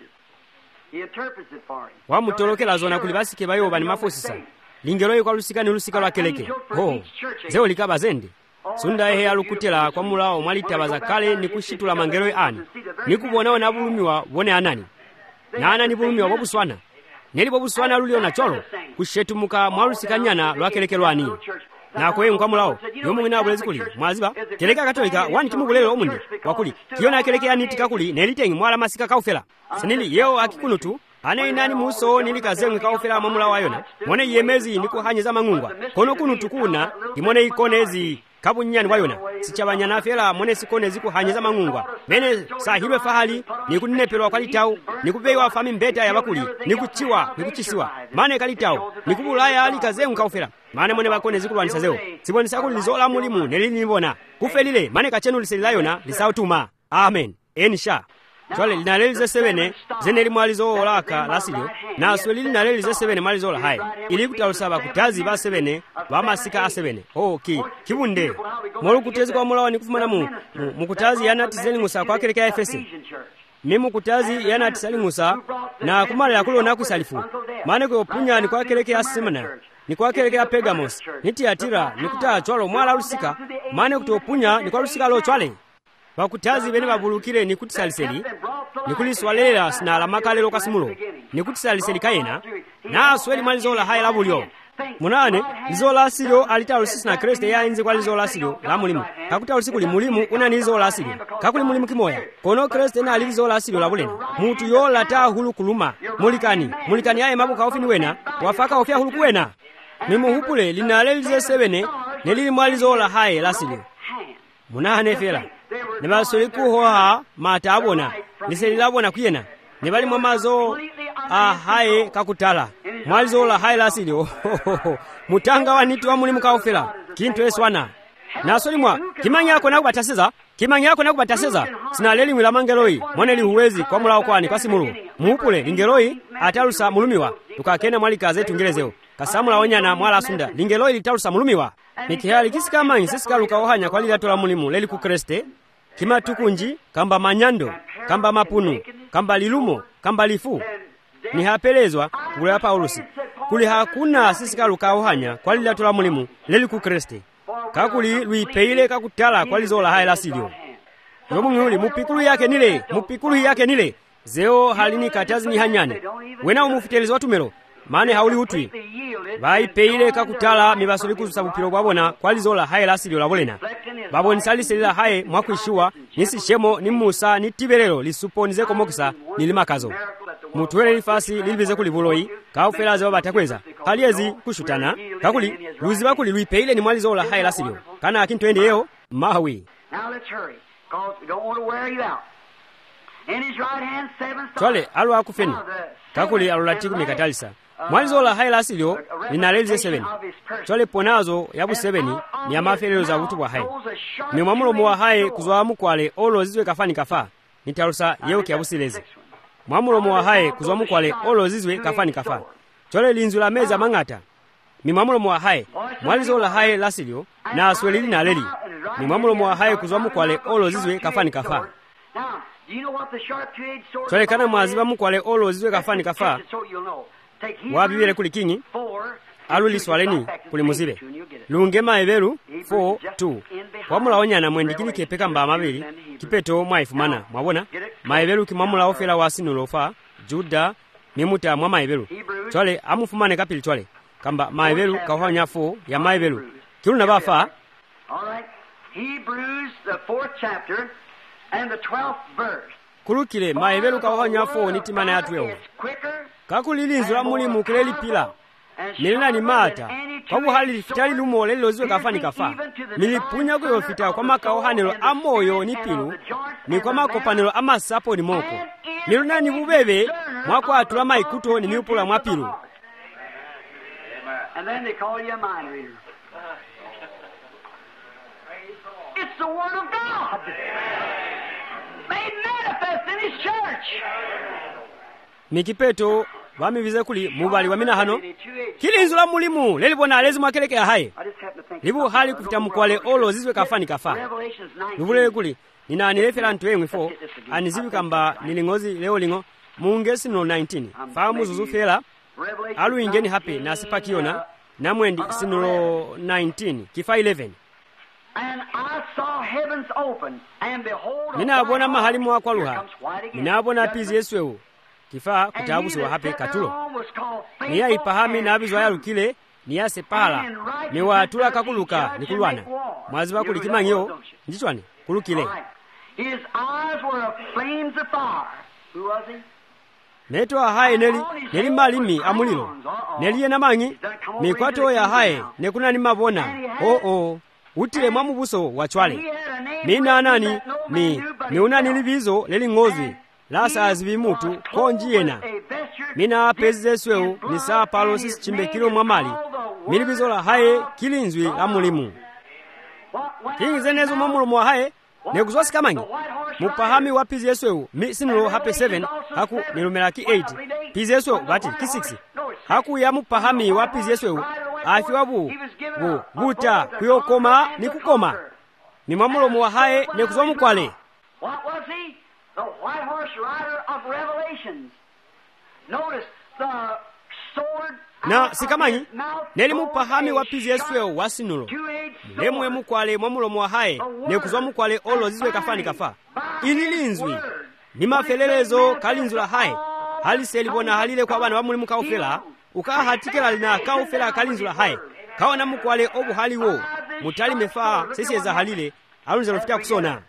wamutolokela zona kuli basike bayoba ni mafosisa lingeroi kwa lusika ni lusika lwa keleke zeo likaba zende sunda ehe alukutela kwa mulao mwalitabaza kale ni kushitula mangeroi ani ni kubona na bulumiwa bone anani na anani bulumiwa bobuswana neli bobuswana lulio na cholo kushetumuka mwalusika nyana lwa keleke lwani na kwe kwa mulao yomu ngina bulezi kuli mwaziba keleka katolika wani kimugulelo omunde wakuli kiona keleke yani tikakuli nelitengi mwala masika kaufela senili yeo akikunutu ane inani muso nilikazengu kaufela mamula wayona mwone yemezi nikuhanyiza mangungwa kono kunutu kuna imone ikonezi kabunyani wayona sichabanyana fela mwone sikonezi kuhanyiza mangungwa bene sahilwe fahali nikunepelwa kwa litau nikupewa fami mbeta ya bakuli nikuchisiwa mane kalitau nikubulaya alikazengu kaufela mane mwone bakonezi kulwanisa zeo siboni sakuli lizola mulimu nelinibona kufelile mane kachenu liselilayona lisautuma amen enisha twale linalelize 7 zeneli mwalizo olaka lasilyo na sweli linalelize 7 mwalizo ola hai ili kutalusaba kutazi ba 7 ba masika a 7 kibunde molu kutezi kwa mulawa ni kufumana mukutazi yana tizeli musa kwa keleka Efese mimu kutazi yana tisali musa na kumalala kulo na kusalifu mane ko punya ni kwa keleka ya Simona ni kwa keleka ya Pergamos ni Tiatira ni kutaa chwalo mwala lusika mane kutopunya ni kwa lusika lo chwale bakutazi bene babulukire ni kutisaliseli ni kuliswalela sina la makalelo kasimulo ni kutisaliseli kayena na sweli malizola hai labulyo munane lizola asilo alitalusisi na Kristo yainze kwa lizola asilo la mulimu kakutalusi kuli mulimu una nizola asilo kakuli mulimu kimoya kono Kristo na lizola asilo labuleni mutu yola ta hulu kuluma mulikani yae mabuka ofini wena wafaka ofia hulu kuwena mimuhupule linalelize 7 nelili mwalizola hai lasilo munane fela nebasoli kuhoha mata abona liselilabona kuyena nebali mwamazo haye kakutala mwalizola haye lasilio mutanga wanitu wa mulimu kaufela kintu eswana nasoli mwa kimanyako na kubataseza sinaleli mwila mangeroi mwaneli huwezi kwa mulao kwani kwa simulu muupule lingeroi atalusa mulumiwa tukakena mwalikaze tungelezeo kasamula onyana mwala asunda lingeroi litalusa mulumiwa nikihali kisikamanyi sisikaluka ohanya kwa lilatola mulimu leli ku Kristo kima tukunji kamba manyando kamba mapunu kamba lilumo kamba lifu ni hapelezwa kule Paulosi kuli hakuna sisikaluka ohanya kwa lilatola mulimu leli ku Kristo kakuli luipeile kakutala kwa lizola hai lasilyo yomunguli mupikulu yake nile zeo halini katazi ni hanyane wena umufitelezi watumero mane hauli utwi baipeile kakutala mibasoli kusabupiro kwabona kwa lizola hai lasilyo labolena baboni saliselila hai mwakuishiwa nisishemo ni Musa ni Tiberero lisuponize komokisa nilimakazo mutuwele lifasi lilibize kulibuloi kaufelaze wabatakweza haliezi kushutana kakuli luziba kuli luipeile ni mwalizola hai lasilyo kana akintu ende yeo mahawi.
Now let's hurry, because we don't want to wear you out.
chole alu akufeni kakuli alulati kumikatalisa mwalizola hayi lasilyo linalelize 7 chole ponazo yabu 7 ni amaferero za kutu wa hayi ni mwamulomo wa hayi kuzwa mukwale olo zizwe kafani kafa nitalusa yeuke yabusilezi mwamulomo wa hayi kuzwa mukwale olo zizwe kafani kafa chole linzu la meza mangata ni mwamulomo wa hayi mwalizola hayi lasilyo na aswelili na leli ni mwamulomo wa hayi kuzwa mukwale olo zizwe kafani kafa chole kana mwaziba mukwale olo zizwe kafani kafa wabibile kuli kingi aluli swaleni kuli muzibe lungema eberu 4:2 wamula onyana mwendikili kepeka mba mabili kipeto mwaifumana mwabona maeberu kimamula ofela wasinulo fa Juda mimuta mwa maeberu chole amufumane kapili chole kamba maeberu kahonya 4 ya maeberu kiluna bafa
Hebrews the 4th chapter and the 12th verse
kulukile maeberu kahonya 4 nitimana ya 12 kakulilinzo la mulimu kileli pila nilina ni mata kwabu hali lifitali lumo lelo ziwe kafani kafa nilipunya kuyo fita kwa makao hanelo amoyo ni pilu ni kwa makopanelo ama sapo ni moko niluna ni bubebe mwako atula maikuto ni miupula mwapilu.
And then they call you a mind reader. It's the Word of God made manifest in His church.
Mikipeto wamivize kuli mubali wamina hano kilinzo la mulimu lelibona lezi mwakeleke ya haye libu hali kufita mkwale olo zizwe kafani kafa nubulele kuli nina nilefela ntuwe mwifo anizibi kamba nilingozi leo lingo muungesi no 19 famu zuzu fela alu ingeni hape na sipa kiona na mwendi sinulo 19 kifa 11
And I saw heavens open and behold
nina abona mahali mwa kwa luha nina abona pizi Yesu kifa kutabusu wa hape katulo ni ya ipahami na abizwa ya lukile ni ya sepala ni watula kakuluka ni kulwana mwaziba kulikimanyo njichwani kulukile.
His eyes were of flames of fire. Who was he?
Neto ahaye neli malimi amulilo neliye namanyi mikwato ya haye nekuna ni mabona utile mwamubuso wachwale mina nani ni unani libizo leli ngozi lasa azibimutu konjiyena mina pezi sweu ni saa palo sisi chimbe kilo mwamali milibizo la haye kilinzwi la mulimu kingi zenezo mwamulomo wa haye nekuzwasi kamanyi mupahami wa pizi Yesu sinulo hape 7 haku nilumelaki 8 pizi Yesu bati ki 6 haku ya mupahami wa pizi Yesu afiwabu buta kuyokoma ni kukoma ni mwamulomo wa haye nekuzwa mukwale.
What was he? The white horse rider of Revelations. Notice the sword
na sikamanyi neli mupahami wa pizi Yesu wasinulo lemwe mukwale mwamulomo wa haye nekuzwa mukwale olo zizwe kafani kafa ililinzwi ni mafelelezo kalinzula haye haliselibona halile kwa bana bamuli mukaufela ukahatikela lina kaufela kalinzula haye kaona mukwale obu haliwo mutali mefa sesieza halile alunze lofita kusona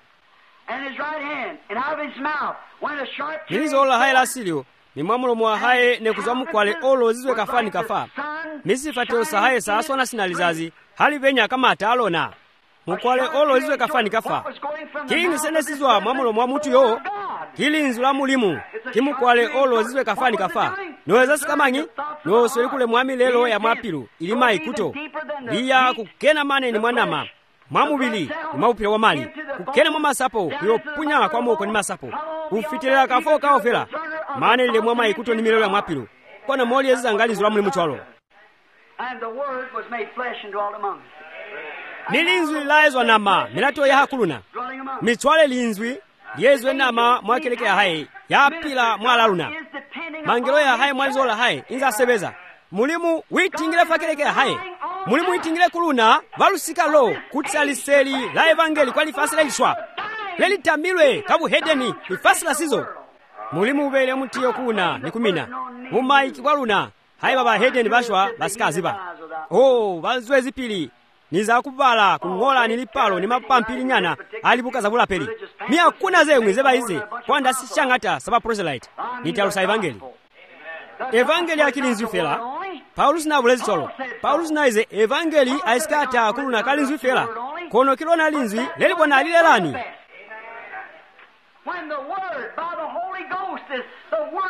nilizola haye lasilio ni mwamulomo wa haye nekuzwa mukwale olo zizwe kafani kafa misifateo sahaye saasona sinalizazi hali benya kama atalona mukwale olo zizwe kafani kafa kingi senesizwa mwamulomo wa mutu yo kilinzu la mulimu kimukwale olo zizwe kafani kafa noeza sikamanyi nosweli kule mwami lelo ya mwapilu ilima ikuto liya kukena mane ni mwanama mwamubili ni maupila wa mali kukena mwa masapo kuyopunya kwa moko ni masapo ufitilela kafo kaofela mane lile mwama ikuto ni milelo ya mwapilu kwa na moli ezi zangali zula mulimu chwalo.
And the word was made flesh and dwelt among us.
Nilinzwi laezwa nama milato ya hakuluna michwale linzwi yezwe nama mwakeleke ya haye ya pila mwalaluna mangelo ya haye mwalizola haye inza sebeza mulimu witingile fakeleke ya haye mulimu witingile kuluna valusika lo kutsaliseli la evangeli kwa lifasila ilishwa leli tamilwe kabu hedeni lifasila sizo mulimu ubele mutiyo kuna nikumina mumaiki kwa luna haye baba hedeni bashwa basikaziba bazwe zipili niza kubala kungola nilipalo ni mapampili nyana alibuka zabula peli mia kuna zemwe zeba hizi kwanda sishangata saba proselyte nitalusa evangeli akilinzwi fela Paulus na bulezi cholo Paulus na ize evangeli aiskata kuluna kalinzwi fela kono kilona linzwi lelibona lilelani.
When the word by the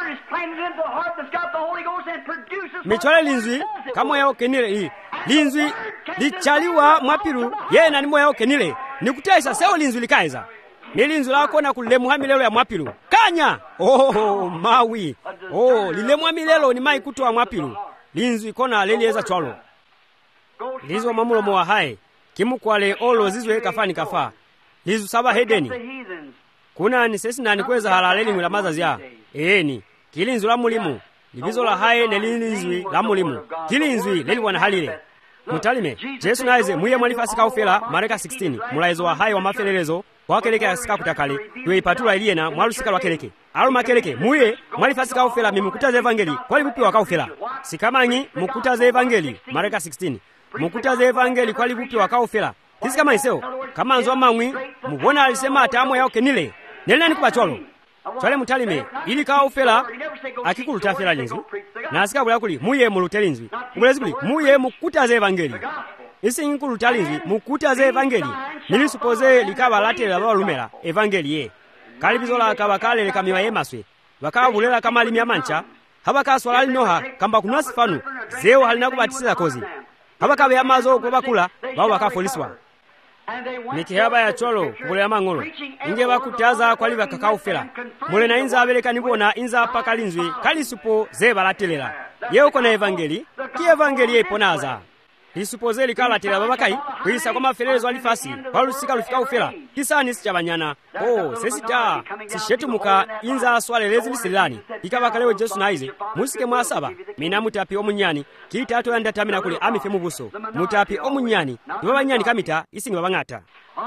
word is planted into the heart that's got the Holy Ghost and produces.
michole linzwi kamoyo kenile linzwi lichaliwa mwapilu yena ni moyo kenile nikutesa seo linzwi likaiza ni linzwi lako na kulemwa milelo ya mwapilu kanya mawi lilemwa milelo ni mai kutoa mwapilu linzwi kona lelieza chwalo lizo mamulomo wa hai kimukwale olo zizwe kafani kafa lizu saba hedeni kuna ni sesi na nikweza halaleli mwila mazazi ya ni kilinzwi la mulimu libizo la hai ne linzwi la mulimu kilinzwi leli wana halile mutalime Yesu naize muye mwalifasi kaufela Mareka 16 mulaizo wa hai wa mafelelezo wakeleke asika kutakale ywe ipatula iliena mwalusika lwakeleke alu makeleke muye mwalifasi kaufela mimukutaza evangeli kwali bupi wa kaufela sikamanyi mukutaza evangeli Mareka 16 mukutaza evangeli kwali bupi wa kaufela kisi kama iseo kama nzwa mamwi mubona alisema atamu yao kenile nelina nikupa cholo chole mutalime ili kaufela akikulutafela linzwi na asika kula kuli muye mulutelinzwi ubulezi kuli muye mukutaza evangeli isi nkulutelinzwi mukutaza evangeli nilisupoze likaba latela balumela evangeli ye kalibizola kabakale lekamiwa yemaswe bakabulela kama limya mancha habaka swala linoha kamba kunwa sifanu zeo halina kubatisiza kozi habaka beyamazo kubakula bao bakafoliswa nikihaba ya cholo kubule mangolo inge bakutaza kwali bakakaufela mule na inza abeleka nibona inza pakalinzwi kalisupo zeba latelela yeuko na evangeli ki evangeli eponaza lisupoze likalatela babakai kuisa kwa mafelelezo alifasi palusika lufika ufela kisani sichabanyana sesita sishetumuka inza swalelezi lisilani ikabakalewe Yesu naize musike mwasaba mina mutapi omunyani kitatu yanda tamina kuli amife mubuso mutapi omunyani nibabanyani kamita isi nibabangata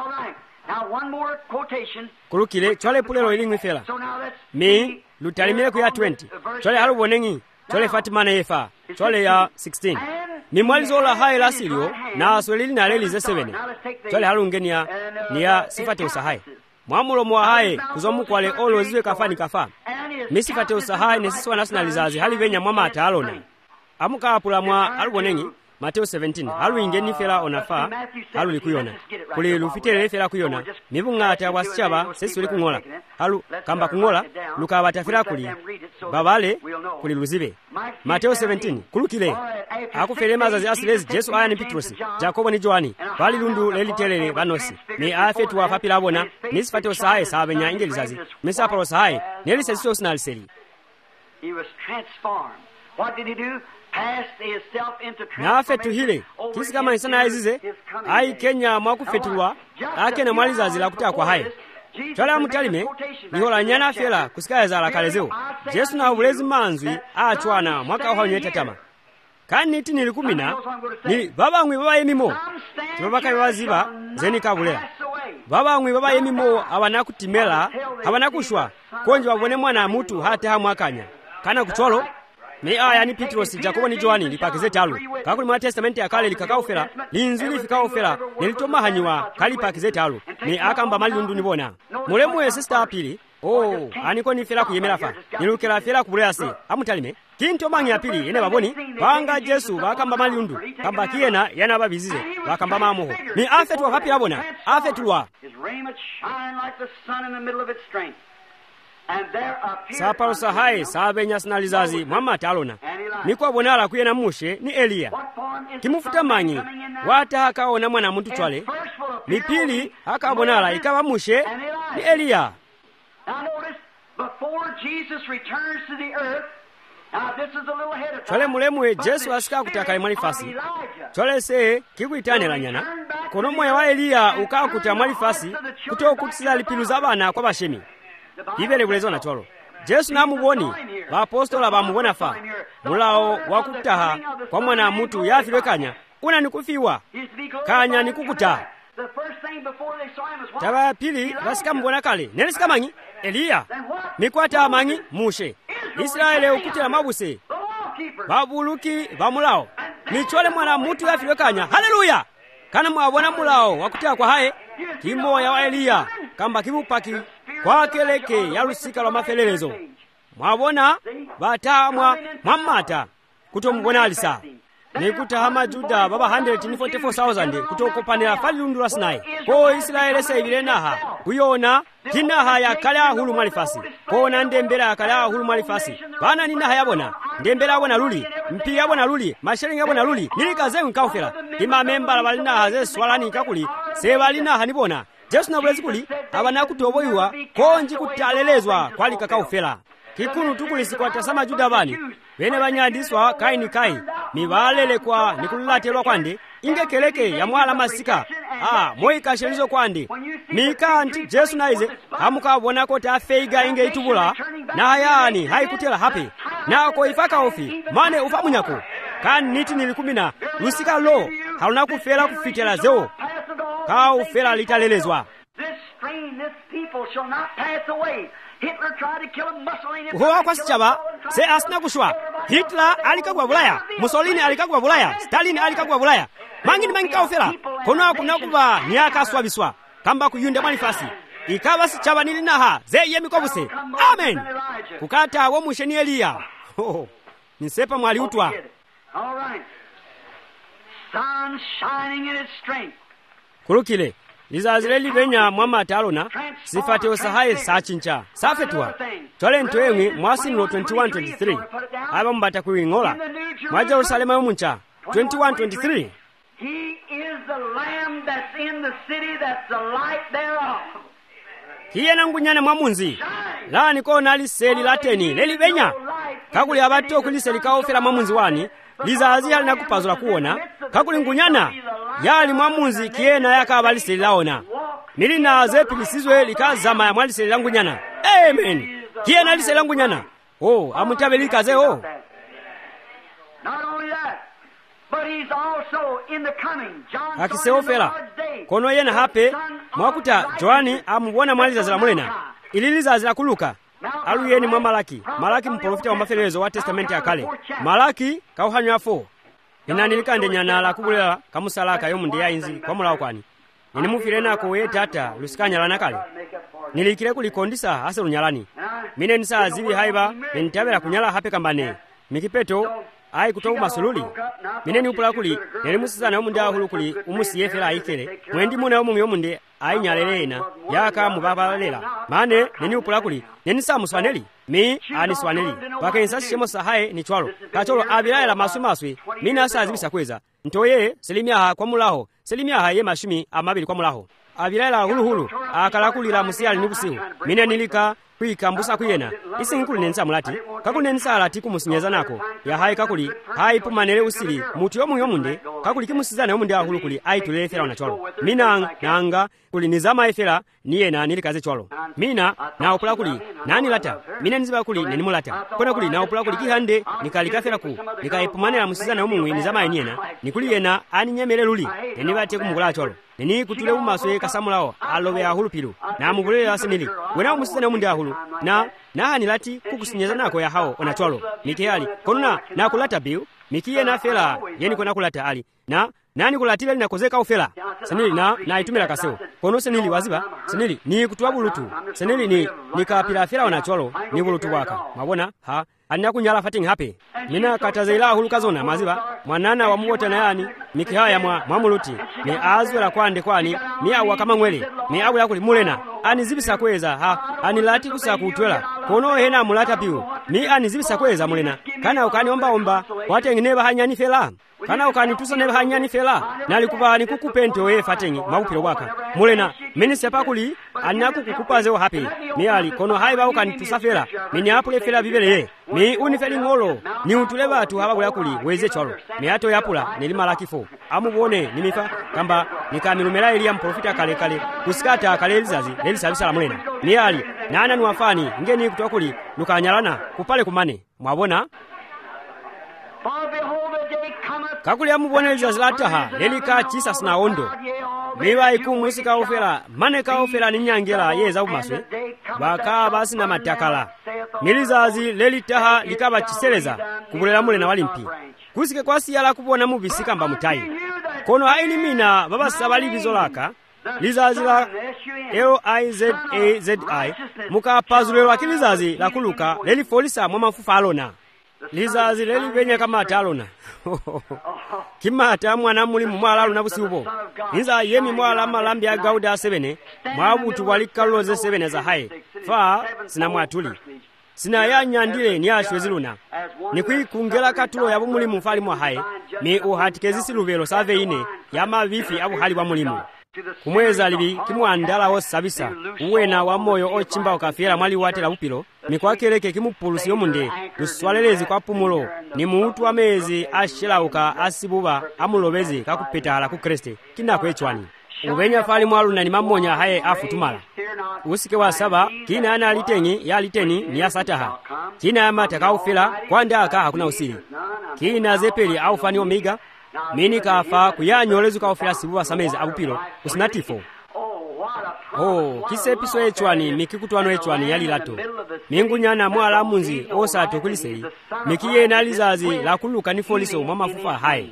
kulukile chole pulelo ili ngwifela mi lutalimile kuya 20 chole halubonengi chole Fatima na Efa chole ya 16 ni mwalizola hai la silio na swelili na leli ze 7 chole halungenia ni ya sifate usahai mwamulo mwa hai kuzomu kwale olo ziwe kafani kafa misifate usahai nesiswa nationalizazi hali venya mwama atalona amuka apula mwa alubonengi Mateo 17 halu ingeni fela onafa halu likuyona kuli lufitele fela kuyona mibungata wasichaba sesi uli kungola halu kamba kungola lukabatafira kuli babale kuli luzibe Mateo 17 kulukile akufele mazazi asilezi Yesu aya ni Petros Jakobo ni Joani bali lundu lelitelele banosi ni afetu wa fapila bona nisifate osaye sabenya ingelizazi mesapa osaye neli sesi osnaliseli
he was transformed. What did he do?
na afetu hile kisi kama isana azize ai Kenya mwakufetulwa ake na mwalizazi la kutaa kwa hai chola mutalime nihola nyana fela kusikaya za la kalezeo Yesu na ubulezi manzwi achwana mwaka uhanywe tatama kaniti nilikumina ni baba ngwi baba yemimo tibabaka yaziba zeni kabulea baba ngwi baba yemimo abanakutimela abanakushwa konje babone mwana mutu hata hamwakanya kana kucholo ni aya ni Petros Jakobo ni Joani lipakize talo kakuli mwa testament ya kale likakaufela linzili fikaufela nilitoma hanyiwa kali pakize talo ni akamba malundu nibona mulemu sister apili aniko ni fela kuyemera fa nilukela fela kubulasi amutalime kinto mangi apili ene baboni banga Yesu bakamba malundu kamba kiena yana babizize bakamba mamoho ni afetu wapi abona afetulwa sapalo sahai sabenya sinalizazi mwama talona niko bonala kuyena mushe ni Elia kimufuta manyi wata hakaona mwana muntu chwale mipili hakabonala ikawa mushe ni Elia chwale mulemwe Yesu asika kutaka mwalifasi chwale se kikuitanela nyana kono moya wa Elia ukakuta mwalifasi kutokutisiza lipilu zabana kwa bashemi Bibele bulezo na cholo Yesu na muboni apostola bamubona fa mulao wakutaha kwa mwana mutu yafilwe kanya una nikufiwa kanya nikukuta taba pili basika mbona kale nelisika manyi Elia mikwata manyi mushe Israeli ukutela mabuse babuluki bamulao nichole mwana mutu yafilwe kanya haleluya kana mwabona mulao wakutea kwa hae kimo ya Elia kamba kibupaki kwa keleke ya lusika lwa mafelelezo mwabona batamwa mwamata kuto mbona alisa nikutahama Juda baba 144,000 kutokopanira falilundula sinayi ko Israeli seibile naha kuyona tinaha ya kale ahulu mwalifasi kona ndembera ya kale ahulu mwalifasi bana ninaha yabona ndembera yabona luli mpi yabona luli mashiringi yabona luli nilikaze nkaufera ima membala balinaha ze swalani kakuli sebalinaha nibona Jesu na bulezi kuli abana kutoboyiwa konji kutalelezwa kwali kakaufera kikulu tukulisikwa sama Juda bani bene banyandiswa kaini kai mibalele kwa nikululatelwa kwande ingekeleke ya mwala masika moika shelizo kwande mika nti Jesu naize amukabona ko tafeiga inge itubula na hayani haikutela hape nako ifaka ofi mane ufamunyako kan niti nilikumina lusika lo haluna kufela kufitela zeo ka ufela litalelezwa Kuhoa kwa sichaba, se asina kushwa. Hitler alikagwa Bulaya, Mussolini alikagwa Bulaya, Stalin alikagwa Bulaya. Mangi ni mangi kaufela, kono kunakuba nyaka swabiswa. Kamba kuyunde manifasi. Ikaba sichaba nilinaha, ze yemi kobuse. Amen. Kukata wa musheni Elia. Nisepa mwali utwa.
Sun shining in its strength.
Kurukile. Lizazireli benya mwama talona sifate osahaye sachincha safetwa tole ntoemwe mwasinulo 21:23 aba mbata kuingola mwa Jerusalema yomuncha 21:23
He is the lamb that's in the city that's the light thereof.
Hiye nangunyana mwamunzi lani ko nali seli lateni leli benya kakuli abato kuliseli kaofera mwamunzi wani lizazi hali nakupazula kuona kakuli ngunyana yali mwamunzi kiena yakabaliseli laona nilina zepilisizwe likazama ya mwaliseli langunyana amen kiena liseli langunyana amutabelika zeo
Not only that, but he's also in the coming. John
akiseofera kono yena hape mwakuta Joani amubona mwalizazi la mulena ililizazi la kuluka aluyeni mwa Malaki mprofita wa mafelezo wa testamenti ya kale Malaki kauhanywa 4 inanilikande nyana la kubulela kamusalaka yomundi ya inzi kwa mulawo kwani nimufire nako we tata lusikanya la kale nilikire kulikondisa ase lunyalani mine nisa zibi haiba nitabera kunyala hape kambane mikipeto ai kutoku masululi mineni upula kuli nelimusizana yomundi ahulu kuli umusiyefera aikele mwendi muna yomunde ainyalelena yaka mubabalela mane neni upula kuli neni samuswaneli mi ani swaneli pakensa shemo sahaye ni chwalo kacholo abilaela masumaswe mina asazibisa kweza ntoye selimia kwa mulaho selimia ye mashimi amabili kwa mulaho abilaela hulu akalakulira musiyali nibusihu mine nilika kuikambusa kuyena isinkuli nensa mulati kakuli nsala tikumusinyeza nako ya hai kakuli hai pumanele usili mutu yomunde kakuli kimusizana yomunde ahulu kuli aitulefera na chwalo mina nanga kuli nizama efera niyena nilikaze chwalo mina na upula kuli nani lata mina niziba kuli nenimulata kona kuli na upula kuli kihande nikalikafera ku nikaipumanela musizana yomunwe nizama eniyena nikuli yena ani nyemele luli nenibate kumukula chwalo neni kutule umaswe kasamulao alobe ahulu pilu na mubulela senili wena umusizana yomunde ahulu na nilati kukusinyeza nako ya hao onachwalo mitihali konuna na kulata biu mikiye na fela yeni kona kulata ali nani kulatile linakozeka ufela senili na itumila kaseo kono senili waziba senili ni kutuwa bulutu senili ni kapila fela onachwalo ni bulutu waka mabona anina kunyala fating hape mina katazeila huluka zona maziba mwanana wa muwote na yani mikihaya mwamuluti ni azwela kwani ni awa kama mwele ni awa yakuli mulena anizibisa kweza anilati kusaku utwela kono hena mulata piu ni anizibisa kweza mulena kana ukani omba watengineba hanyani fela kana ukani tusa neba hanyani fela nalikupa ni kukupento we fatengi mawupilo waka mulena mini sepakuli anaku kukupazewo hape ni ali kono haiba ukani tusafela mini apule fela bibele ni unifeli ngolo ni utuleba atu haba kuli weze cholo ni ato yapula nilimala kifo amubone nimifa kamba nikamilumela Elia mprofita kale kusikata kale Elisabisa la mulena ni ali nana nuwafani ngeni kutoka kuli lukanyalana kupale kumane mwabona kakuli amubone Elizazilataha lelika chisa sina ondo miwa ikumwisi kaofela mane kaofela ni nyangela yeza umaswe baka basi na matakala nilizazi lelitaha likaba chiseleza kubulela mulena walimpi kusike kwa siyala kubona mubisika mba mutai kono haini mina baba sabali bizolaka lizazi la Elizazi muka pazulelo akilizazi la kuluka lelifolisa mwa mafufa alona lizazi lelipenya kamata alona kimata mwana mulimu mwala alona busiupo inza yemi mwala malambi ya gauda 7 mwabutu walikaluloze 7 za haye fa sina mwatuli sina yanyandile ni ashweziluna nikwikungela katulo ya mulimu mfali mwa haye mi uhatikezi luvelo save ine ya mavifi abu hali wa mulimu kumweza libi kimwandala osabisa uwena wa moyo ochimba okafira mwali watela upilo mikwakeleke kimupulusi yomunde tuswalelezi kwa pumulo ni muutu wa mezi ashilauka asibuba amulobezi kakupetala ku Kriste kinakwechwani ubenya fali mwaluna ni mamonya haye afutumala usike wa 7 kina ana litenyi ya liteni ni ya sataha kina amata kaufila kwanda aka hakuna usiri kina zepeli au fani omega mini kafa kuyanyolezu kaufila sibuwa samezi abupilo usinatifo kisepiso echwani mikikutwano echwani yali lato mingunyana mwala munzi osato kulisei mikiye na lizazi la kuluka nifoliso mwa mafufa haye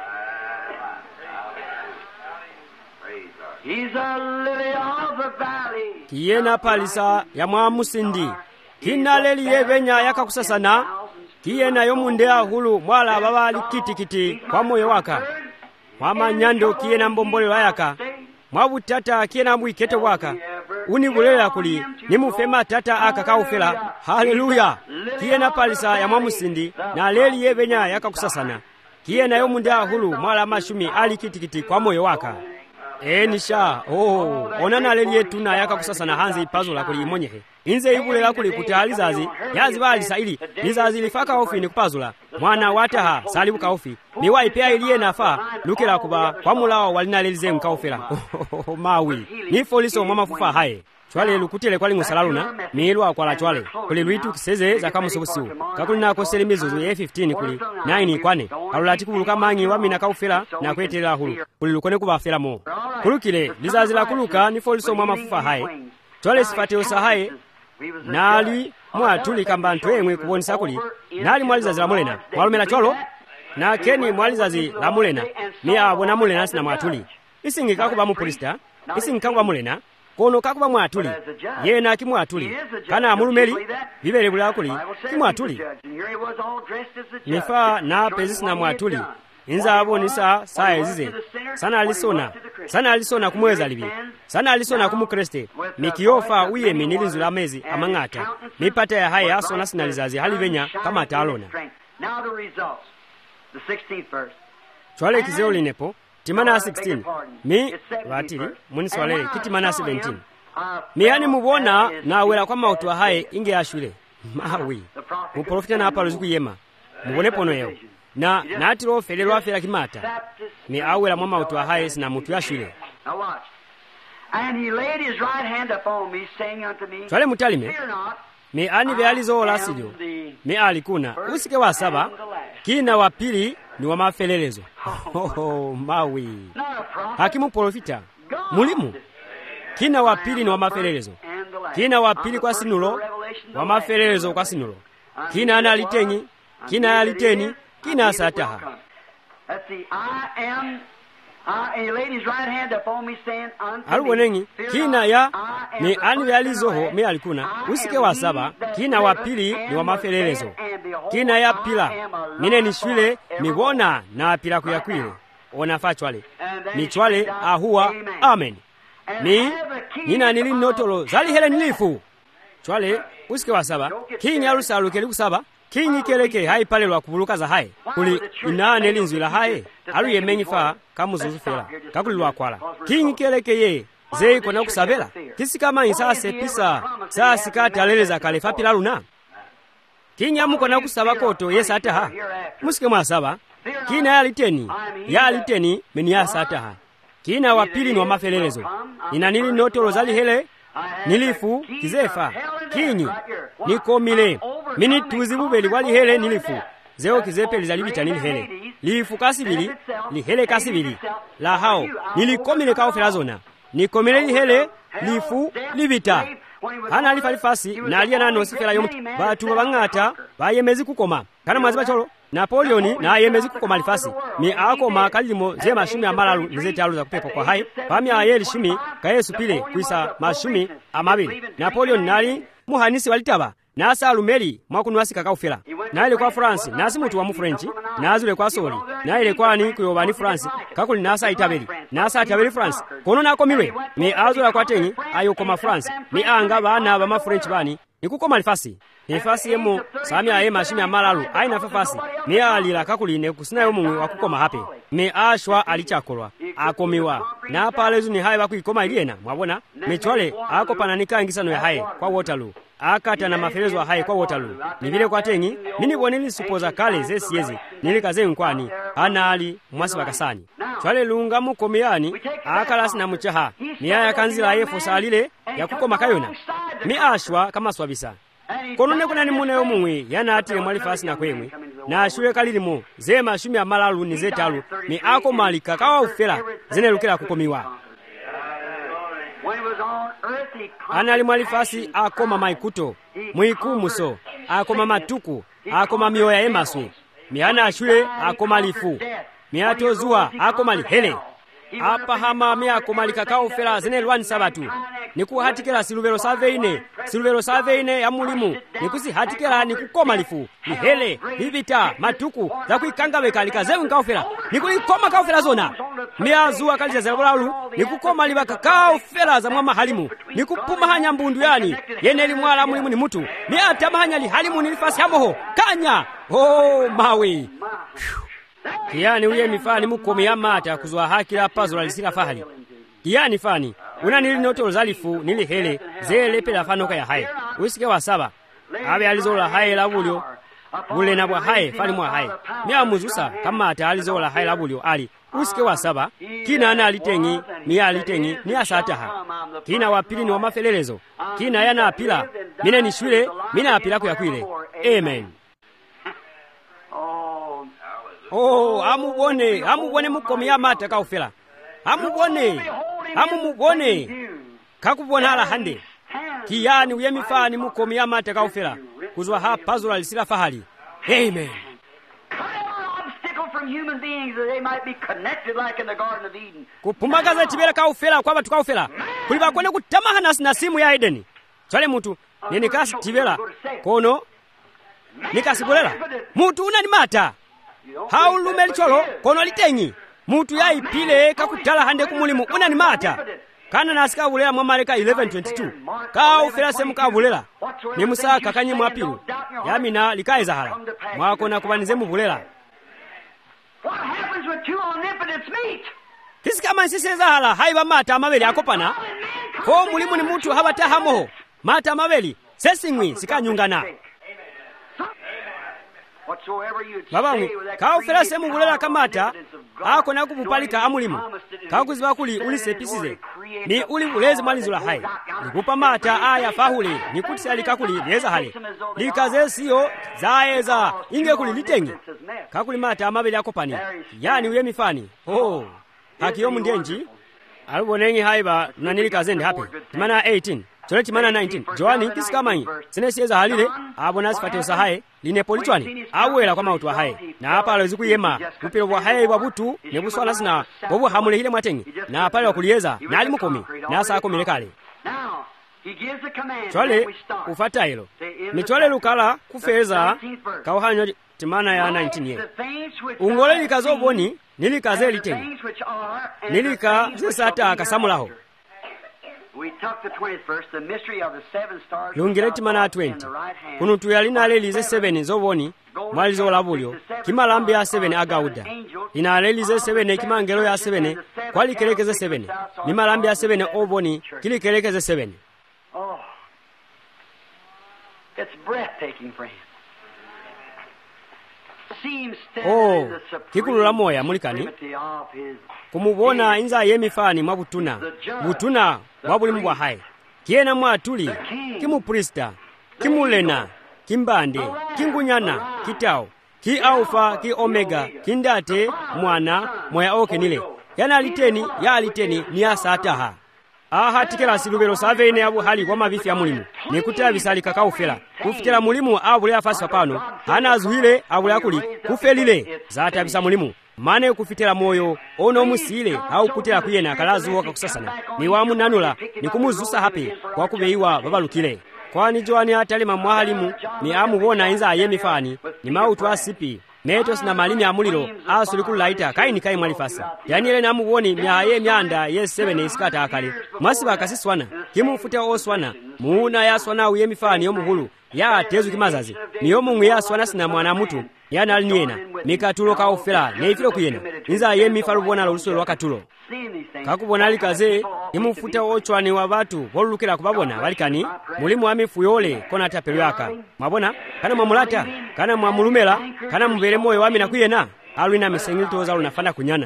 kiyena palisa ya mwamusindi kina leli yevenya yakakusasana kiyena yomunde ahulu mwala baba likitikiti kwa moyo waka mwamanyando kiyena mbombolelo ayaka mwabutata kiyena mwikete waka unibulela kuli nimufema tata akakaufela haleluya kiyena palisa ya mwamusindi na leli yevenya yakakusasana kiyena yomunde ahulu mwala mashumi alikitikiti kwa moyo waka nisha onana leli yetu na yakakusasana hanze ipazola kuli imonyehe inze ibulela kuli kuti lizazi yazibali saili lizazi lifaka ofi ni kupazula mwana wataha salibuka ofi miwa ipea iliye nafa lukela kuba kwa mulao walina lelize mkaofela mawi ni foliso mwa mafufa haye chwale lukutele kwali ngusalaluna miilwa kwa la chwale kuli luitu kiseze za kamusubusiu kakuli na kosele mizuzu ya 15 kuli 9 kwane kalulati kubuluka mangi wamina kaufela na kwetelela hulu kuli lukone kubafela mo kulukile lizazi la kuluka ni foliso mwa mafufa haye chwale sifate usahaye nali mwatuli kamba ntwemwe kubonisa kuli nali mwalizazi la mulena mwalumela chwalo na keni mwalizazi la mulena mi abona mulena sina mwatuli isingi kakuba mupulista isingi kakuba mulena kono kakuba mwatuli yena kimwatuli kana amulumeli bibele bula kuli kimwatuli nifa na pezisi na mwatuli inza abonisa saa ezize sana alisona kumweza libi sana alisona kumukreste mikiofa uye minilizu la mezi amangata mipata ya haya asona sinalizazi halivenya kama talona chwale kizeo linepo timana 16 mi watili muniswalele kitimana 17 miyani mubona na wela kwa mautu wa haye inge ashule mawi muprofita na hapa luziku yema mubone pono yeo na natiro felelo afela kimata ni awela mwa mautu wa haye sina mutu ya shule chwale mutalime mi ani vealizo la silio mi alikuna usike wa 7 kina wa pili ni wa mafelelezo mawi hakimu profita mulimu kina wa pili ni wa mafelelezo kina wa pili kwa sinulo wa mafelelezo kwa sinulo kina ana litenyi kina aliteni kina sataha alubonengi kina ya ni ani vealizoho mi alikuna usike wa 7 kina wa pili ni wa mafelelezo kina ya pila mine ni shwile mibona na pila kuyakwile onafa chwale ni chwale ahuwa amen nina nili notolo zali hele nilifu chwale usike wa 7 kinyi alusalu keli kusaba kinyi keleke hai pale lwa kubuluka za hai kuli inane linzu la hai alu yemenyi fa kamuzuzu fela kakuli lwa kwala kinyi keleke ye zei kona kusabela kisi kama insase pisa saa sikati aleleza kalefa pila luna kinya muko na kusaba koto yesa ataha musike mwa 7 kina ya liteni meni ya sataha kina wa pili ni wa mafelelezo ina nili notolo zali hele nilifu kizefa kinyi nikomile mini tuzibubeli wali hele nilifu zeo kizepeli zalibita nili hele lifu kasibili li hele kasibili la hao nilikomile kao felazona nikomile li hele lifu libita hana alifalifasi na alia nano sifela yomutu batu babangata bayemezi kukoma kana mwaziba cholo Napoleoni na ayemezi kukoma alifasi mi akoma kalimo ze mashumi amalalu nizeti alu za kupepo kwa hai pami ayeli shimi kayesu pile kuisa mashumi amabili Napoleon nali muhanisi walitaba nasa alumeli mwakunwasika kaufela naile kwa France nasi mutu wa mu French nazule kwa soli naile kwa ni kuyoba ni France kakuli nasa itabeli France kono nakomilwe ni azula kwa tenyi ayo koma France ni anga bana ba ma French bani nikukoma lifasi nifasi yemo sami aye mashini amalalu aina fafasi ni alila kakuline kusina yo mumwe wakukoma hape ni ashwa alichakolwa akomiwa na palezu ni haye bakuyikoma iliena mwabona mechwale ako pananika ngisano ya haye kwa Waterloo akata na mafelezo ya haye kwa Waterloo nibile kwa tengi nini boneli supoza kale zesiyezi nilikaze nkwani anali mwasi bakasani chwale lunga mukomeyani akalasi na muchaha ni aya kanzila yefo salile ya kukoma kayona mi ashwa kama swabisa kono ne kuna ni mune yo mumwe yana atile mwalifasi na kwemwe na ashule kalilimo zema shumi amalalu ni zetalu mi ako malika kawa ufela zenelukira kukomiwa anali mwalifasi akoma maikuto muikumuso akoma matuku akoma mioya emaswe miana ashule akoma lifu miatozua akoma lihele apa hama mi akoma likakao fela zenelwani sabatu nikuhatikela siluvero saveine ya mulimu nikusihatikela nikukoma lifu lihele livita matuku za kuikangaweka likazewu nkaofela nikulikoma kaofela zona miazua kaliza zelabolalu nikukoma libaka kaofela za mwama halimu nikupuma hanya mbundu yani yeneli mwala mulimu ni mutu miatama hanya lihalimu nilifasi hamoho kanya mawe kiyani uye mifani mukomi ya mata kuzwa haki la pazo la lisika fahali kiyani fani una nili noto zalifu nili hele zele pela fanoka ya hae usike wa saba abe alizola hae la bulyo bule na bwa hae fali mwa hae mia muzusa kama ata alizola hae la bulyo ali usike wa saba kina ana alitengi mia alitengi ni asataha kina wapili ni wa mafelelezo kina yana apila mina ni shule mina apila kuyakwile amen. Amubone mukomi ya mata kaufela. Amubone. Kakubona ala hande. Kiyani uyemifani mukomi ya mata kaufela. Kuzwa hapa zula lisila fahali. Amen. Kupumagaza tibela kaufela kwa batu kaufela. Kuliba kone kutamaha na simu ya Edeni. Chale mutu nikasi tibela kono nikasi bolela. Mutu una ni mata. Haulume licholo kono litenyi mutu ya ipile kakutala hande kumulimu una ni mata kana nasika bulela mwa Mareka 11:22 ka ufela semu ka bulela ni musa kakanyi mwapilu yamina likae zahala mwako na kubanize mu bulela kisi kama nsise zahala haiba mata amabeli akopana ko mulimu ni mutu habata hamoho mata amabeli sesingwi sikanyungana babangu kaufela semu bulela kamata ako na kupupalika amulimu kakuziba kuli ulisepisize ni uli ulezi malizula hai nikupa mata aya fahule nikuti alika kuli leza hale likaze siyo zaeza inge kuli litengi kakuli mata amabeli akopani yani uye mifani hakiyo mundenji alubonengi haiba nanilikaze ndi hape timana 18 chole timana 19 Joani kisikamai sinesiyeza halile abona sifate sahaye linepolichwani awela kwa mautu wa haye na hapa aloziku yema upilo wa haye wabutu nebuswala sina bobu hamule hile mwatengi na pale wakuliyeza na alimukomi na asa akomile kale chole ufata hilo ni chole lukala kufeza kauhanyo timana ya 19 ye ungole likazoboni nilikaze litengi nilika zesata kasamulaho lungireti mana 20 kunu tuyalina lelize 7 zoboni mwalizo labulyo kimalambi ya 7 agauda inalelize 7 kimangelo ya 7 kwali kelekeze 7 ni malambi ya 7 oboni kili kelekeze 7
it's breathtaking friend
kikulula moya mulikani kumubona inza yemifani mwabutuna butuna wabuli mbwa hai kiena mwatuli kimuprista kimulena kimbande kingunyana kitao ki alfa ki omega kindate mwana moya okenile yana aliteni ya aliteni ni asataha tikela silubero savene abu hali kwa mabifi ya mulimu nikutela bisali kakaufela kufitela mulimu abule afasi pano hana azuhile abule akuli kufelile zata bisa mulimu mane kufitela moyo ono musile au kutela kuyena kalazu waka kusasana ni wamu nanula ni kumuzusa hape kwa kubeiwa babalukile kwani Johani atali mamwalimu ni amuwona inza ayemifani ni mautu asipi meto sina malimi amuliro asulikulu laita kaini kai mwalifasa Daniele namuwoni myaye myanda yesebene isikata akali mwasiba akasiswana kimufute oswana muuna yaswana uyemifani yomuhulu ya tezu kimazazi niyo mungu yaswana sina mwana mutu yana aliniena mikatulo kaofela neifilo kuyena inza yemifa lubona lusulo wakatulo kakubona alikaze imufute ochwani wa batu bolulukira kubabona balikani mulimu wa mifuyole kona tapelwaka mwabona kana mwamulata kana mwamulumela kana mubere moyo wami na kuyena alwina misengito za lunafanda kunyana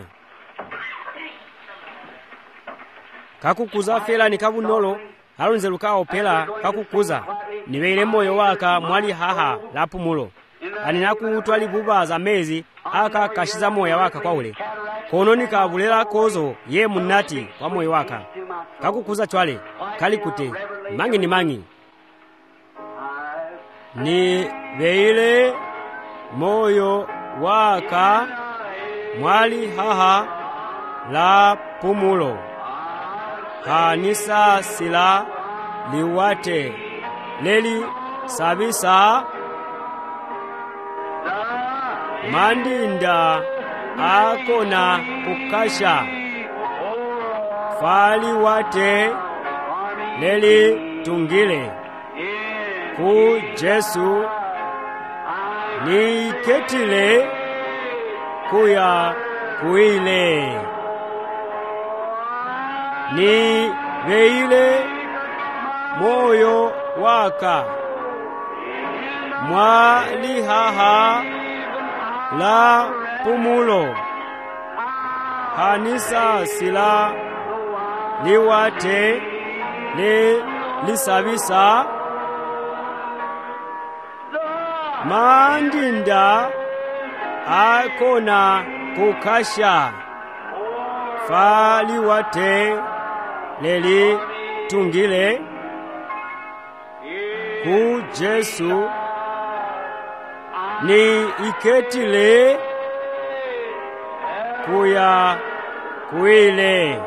kakukuza fela ni kabunolo alunze lukao pela kakukuza nibeile moyo waka mwali haha lapumulo aninaku twali buba za mezi aka kashiza moyo waka kwa ule kononi kabulela kozo ye munati kwa moyo waka kakukuza chwale kalikute mangi ni mangi ni beile moyo waka mwali haha la pumulo kanisa sila liwate leli sabisa mandinda akona kukasha fali wate leli tungile ku Jesu ni ketile kuya kuile ni veile moyo waka mwali haha la pumulo kanisa sila liwate le lisabisa mandinda akona kukasha fali wate leli tungile ku Jesu ni iketile kuya kuile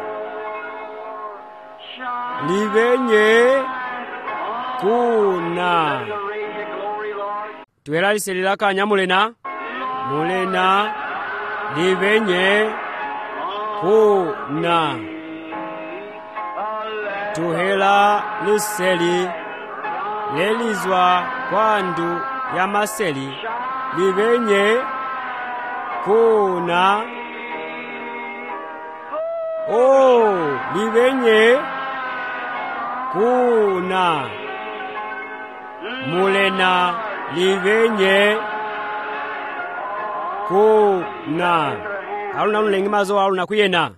livenye kuna tuela liselilaka nyamulena mulena livenye kuna tuhela liseli lelizwa kwandu ya maseli livenye kuna livenye kuna mulena livenye kuna aluna ulengi mazo aluna kuyena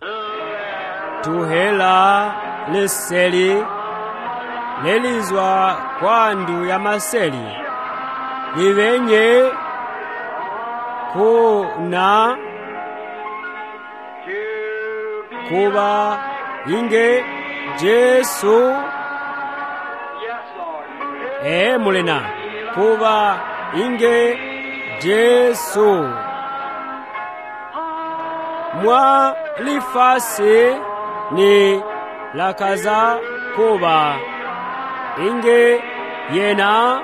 tuhela liseli lelizwa kwandu ya maseli livenye kuna kuba inge Jesu mulena kuba inge Jesu mwa lifasi ni lakaza kuba inge yena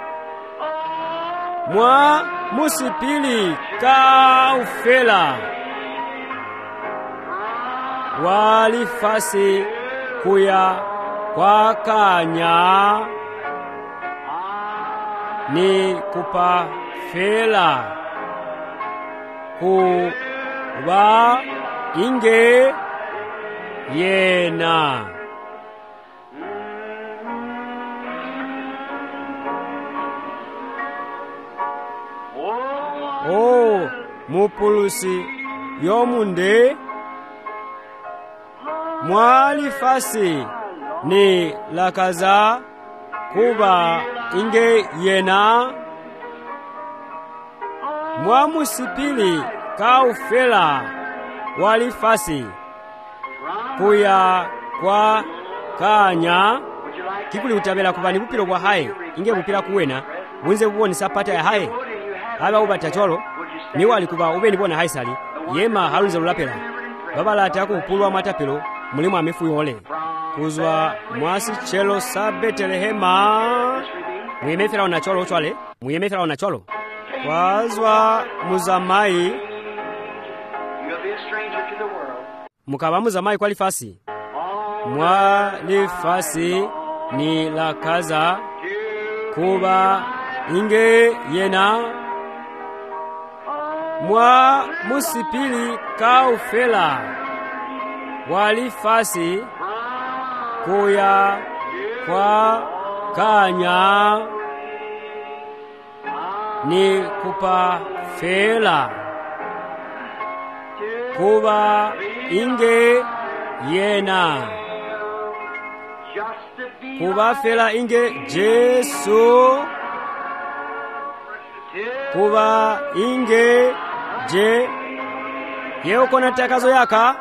mwa musipili ka ufela walifasi kuya kwa kanya ni kupa fela kuba inge yena mupulusi yomunde mwalifasi ni lakaza kuba inge yena mwamusipili kaufela walifasi kuya kwa kanya kikuli utabela kubani bupilo bwa haye inge bupila kuwena bunze buboni sapata ya haye aba ubatacholo niwa alikuba ube nibona haisali yema halunze lulapela baba lati akupulwa matapelo mulimu amefu yole kuzwa mwasi chelo sa Betelehema muyemefera onacholo chwale muyemefera onacholo kwazwa muzamai mukaba muzamai kwa lifasi mwa lifasi ni lakaza kuba inge yena mwa musipili kaufela walifasi kuya kwa kanya ni kupa fela kuba inge yena kuba fela inge Jesu kuba inge je yeo kona takazo yaka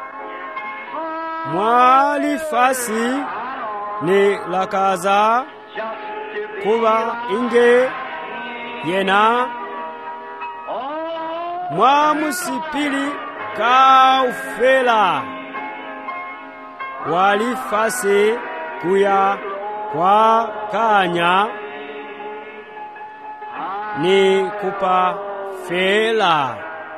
mwalifasi ni lakaza kuba inge yena mwa musipili kaufela walifasi kuya kwa kanya ni kupa fela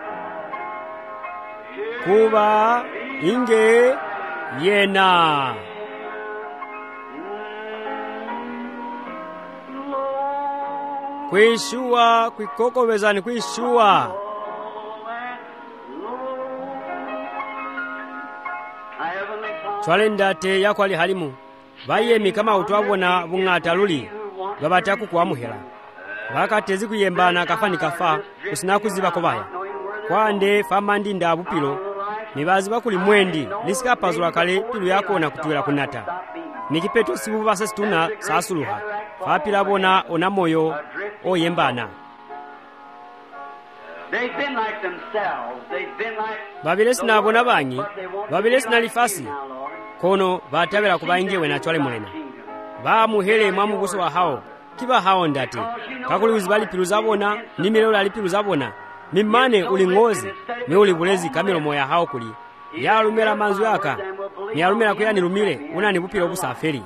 kuba inge yena kwishuwa kwikokovezani kwishuwa chwalendate yakwali halimu bayemi kama utwabona bung'ata luli babataku kuwamuhela bakatezi kuyembana kafani kafa kusina kuziba kobaya kwande famandi ndabupilo nibazi bakuli mwendi lisikapazula kale pilu yakona kutuwela kunata nikipeto sibu basa situna sasuluha fapila bona ona moyo oyembana babelesi nabona banyi babelesi nalifasi kono batabela kubaingiwe na chwale mulena bamuhele mwamuguso wa hao kiba hao ndati kakuli uzibali pilu zabona nimelelo alipilu zabona mimane ulingozi ni ulibulezi kamilo moya hao kuli yalumela manzu yaka ni yalumela kuya nilumile una nibupilo busaferi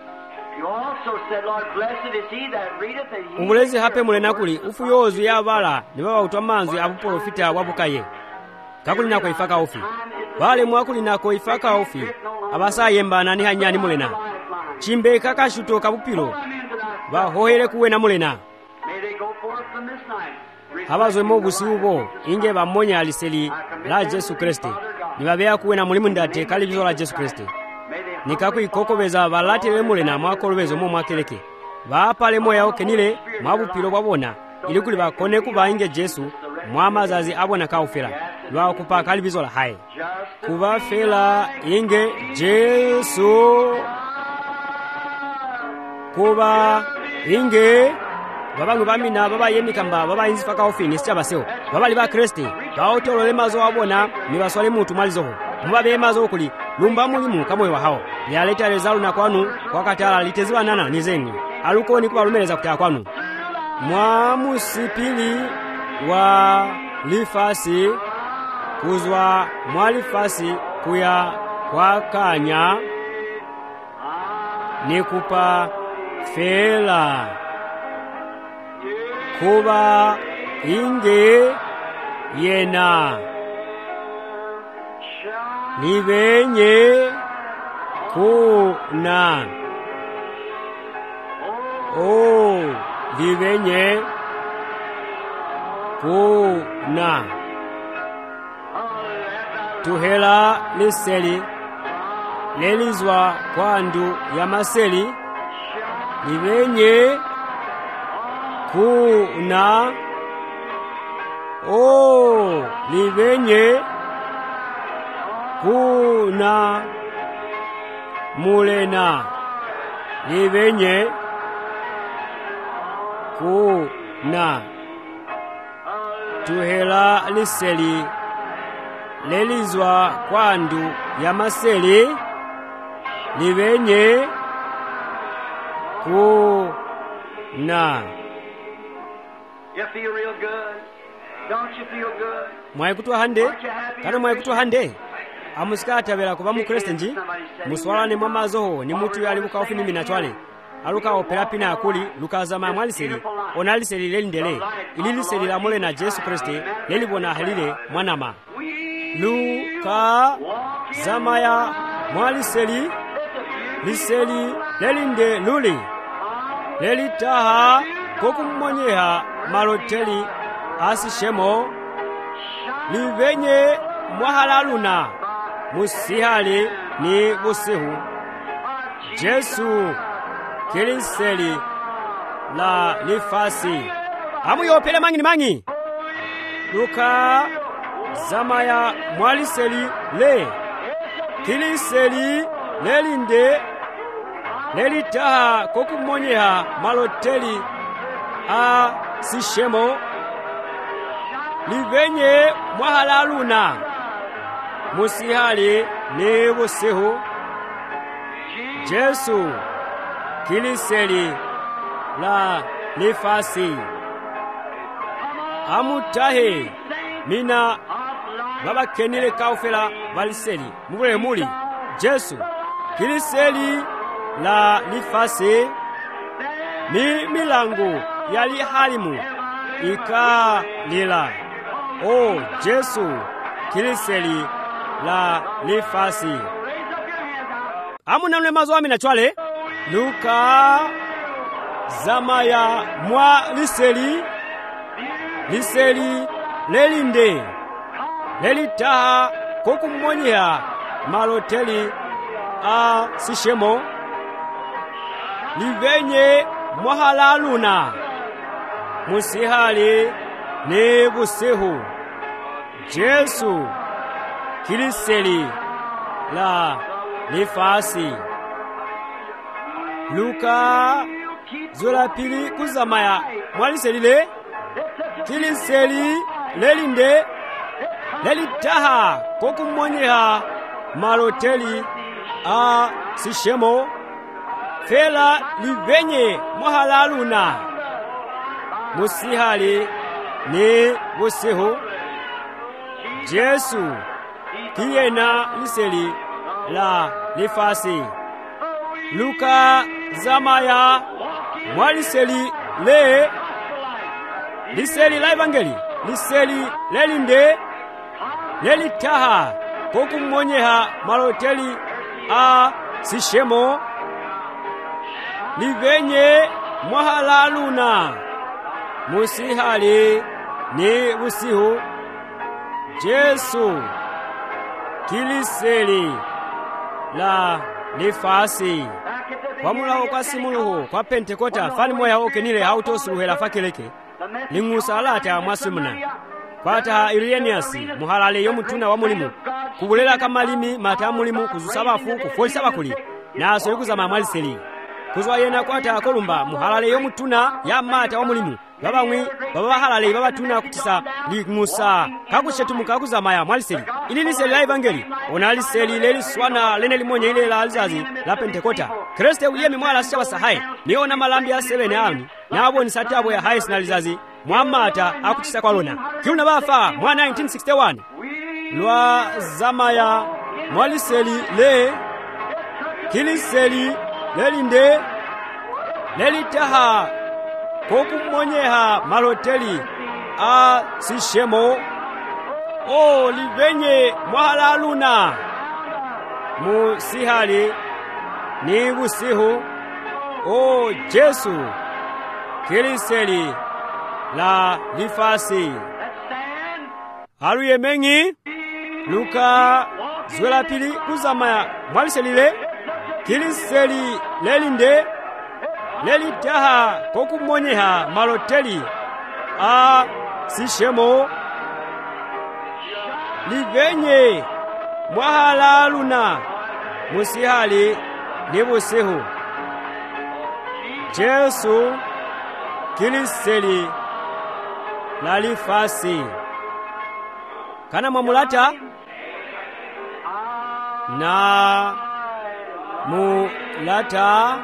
umulezi hape mulena kuli ufu yozu yabala ni baba utwa manzu abuprofita wabukaye kakuli nako ifaka ofi bale mwakuli nako ifaka ofi abasa yembana ni hanyani mulena chimbe kakashuto kabupilo bahohere kuwe na mulena abazwe mobusi ubo inge bamonya aliseli la Yesu Kristo nibabea kuwe na mulimu ndate kalibizo la Yesu Kristo nikakuikokobeza balatire mulena mwakolobezo mo mwakeleke bapale moya okenile mwabupilo bwabona ili kuli bakone kuba inge Yesu mwamazazi abona kaufela lwa kupa kalibizo la hai kuba fela inge Yesu kuba inge babangu bamina baba yemikamba baba inzifaka ofini sitabaseo baba liba Kristo baotolole mazo wabona nibaswale mutu malizoho mubabe mazo okuli lumba mulimu kamwe wa hao yaleta rezalu na kwanu wakatala liteziwa nana nizeni alukoni kubalumeleza kutaya kwanu mwa musipili wa lifasi kuzwa mwa lifasi kuya kwa kanya nikupa fela kuba inge yena nibenye kuna libenye kuna tuhela liseli lelizwa kwandu ya maseli libenye kuna libenye kuna mulena libenye kuna tuhela liseli lelizwa kwandu ya maseli libenye kuna.
You feel real good. Don't you feel good?
Mwaikutua hande? Kana mwaikutua hande? amusikathabera kuva mu Kristo nji muswalane mwa mazoho ni mutu yali mukaufi ni minachwale aluka opera pina akuli lukazama mwaliseli onaliseli lelindele ili liseli la mole na Yesu Kristo lelibona halile mwanama luka zamaya mwaliseli liseli lelinde luli lelitaha kokumonyeha maloteli asishemo livenye mwahalaluna musihali ni busihu Yesu kiliseli la lifasi amuyopele mangi luka zamaya mwaliseli le kiliseli lelinde lelitaha kokumonyeha maloteli a sishemo livenye mwahalaluna musihali ni busihu Yesu kiliseli la lifasi amutahe mina babakenile kaufela baliseli mubule muli Yesu kiliseli la lifasi ni milango yali halimu ikalila o Yesu kiliseli la lifasi amunanwe mazo amina chwale luka zamaya mwa liseli lelinde lelitaha kokumonyeha maloteli a sishemo livenye mwahalaluna musihali ni busihu Yesu kiliseli la lifasi luka zola pili kuzamaya mwaliseli le kiliseli lelinde lelitaha kokumonyeha maloteli a sishemo fela livenye mwahalaluna musihali ni busihu Yesu kiyena liseli la lifasi luka zamaya mwaliseli le liseli la evangeli liseli lelinde lelitaha kokumonyeha maloteli a sishemo livenye mwahalaluna musihali ni busihu Yesu kiliseli la lifasi kwa mulaho kwa simuluho kwa Pentekota fani moya okenile hautosuluhela fakeleke ling'usalata mwasumuna kwata Ireniasi muhalale yomutuna wa mulimu kubulela kamalimi mata mulimu kuzusabafu kufolisa bakuli naso yokuzama mwaliseli kuzwa yena kwata kolumba muhalale yomutuna ya mata wa mulimu babamwi babahalale babatuna kutisa ling'usa kakushetumuka kuzamaya mwaliseli ili liseli la evangeli onaliseli leliswana lene limonye ile la alizazi la Pentekota Kristo uyemi mwala saba sahaye niona malambi ya 7 auni nabo ni satabo ya haye sinalizazi mwamata akutisa kwa lona kiuna bafa mwa 1961 lwa zamaya mwaliseli le kiliseli lelinde lelitaha kokumonyeha maloteli a sishemo o livenye mwahalaluna musihali ni busihu o Yesu kiliseli la lifasi haluye mengi luka zwela pili kuzamaya mwaliselile kiliseli lelinde lelitaha kokumonyeha maloteli a sishemo livenye mwahalaluna musihali ni busihu Yesu kiliseli la lifasi kana mwamulata na mulata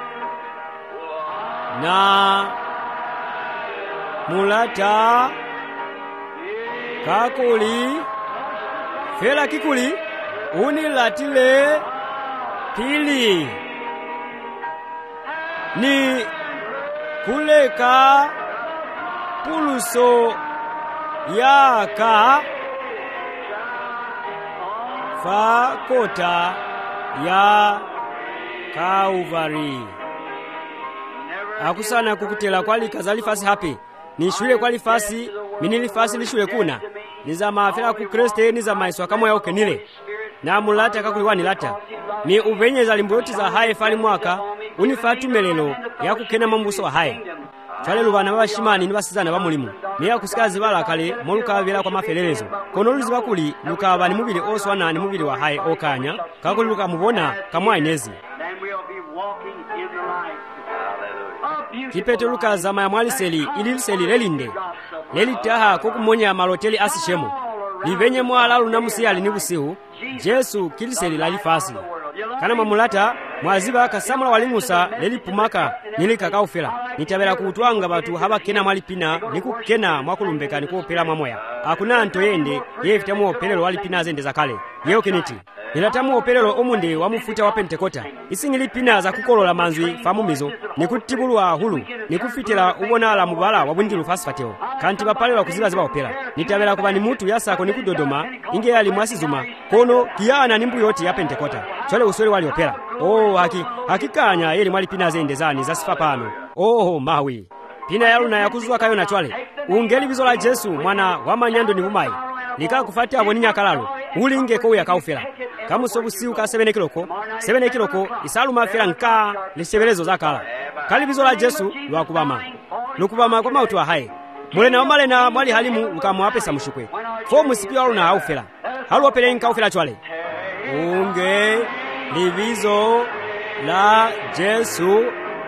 na mulata kakuli fela kikuli unilatile pili ni kuleka puluso yaka fa kota ya Kalvari. Akusana kukutela kwali kazali fasi hapi ni shule kwali fasi minili fasi li shule kuna ni za mafela ku Kriste ni za maiswa kama ya okenile na mulata kakuliwani lata ni uvenyeza limboti za hae fali mwaka unifatu melelo ya kukena mambuso wa hae chale lubana bashimani ni basizana bamulimu niya kusikazi balakale molukabira kwa mafelelezo kono luzi bakuli lukaba ni mubili oswana ni mubili wa hae okanya kakuli luka mubona kamwa inezi kipeto luka zama ya mwaliseli ililiseli lelinde lelitaha kukumonya maloteli asishemo livenye mwala lunamusiyali ni busihu Jesu kiliseli lalifasi kana mamulata mwaziba kasamula walimusa lelipumaka nilikakaufela nitabela kutwanga batu habakena mwalipina nikukena mwakulumbeka nikupela mwamoya akuna nto yende yefitamu opelelo walipina zende zakale yeo keniti nilatamu opelelo omunde wamufuta wa Pentekota isingilipina za kukolola manzwi famumizo nikutibulwa hulu nikufitela ubonala mubala wabundilu fasifateo kanti bapalelwa kuziba ziba opela nitabela kubani mutu yasako nikudodoma inge yali mwasizuma kono kiyana nimbu yote ya Pentekota chole usole wali opela hakikanya yeli mwalipina zende zani za sifapano mawi pina yaluna yakuzwa kayo na chwale ungeli bizola Jesu mwana wa manyando ni umai likakufatia aboni nyakalalo ulinge ko yakaufela kamusobusiu ka 7 kiloko isalu mafela nka lisebelezo zakala kali bizola Jesu lukubama kwa mautu wa hae mulena omalena mwali halimu lukamwapesa mushukwe fo musipio aluna haufela halu opele nka ufela chwale unge livizo la Jesu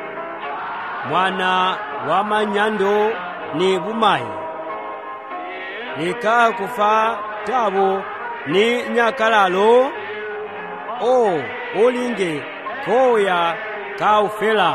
mwana wa manyando ni bumai lika kufa tabo ni nyakalalo olinge koya kaufela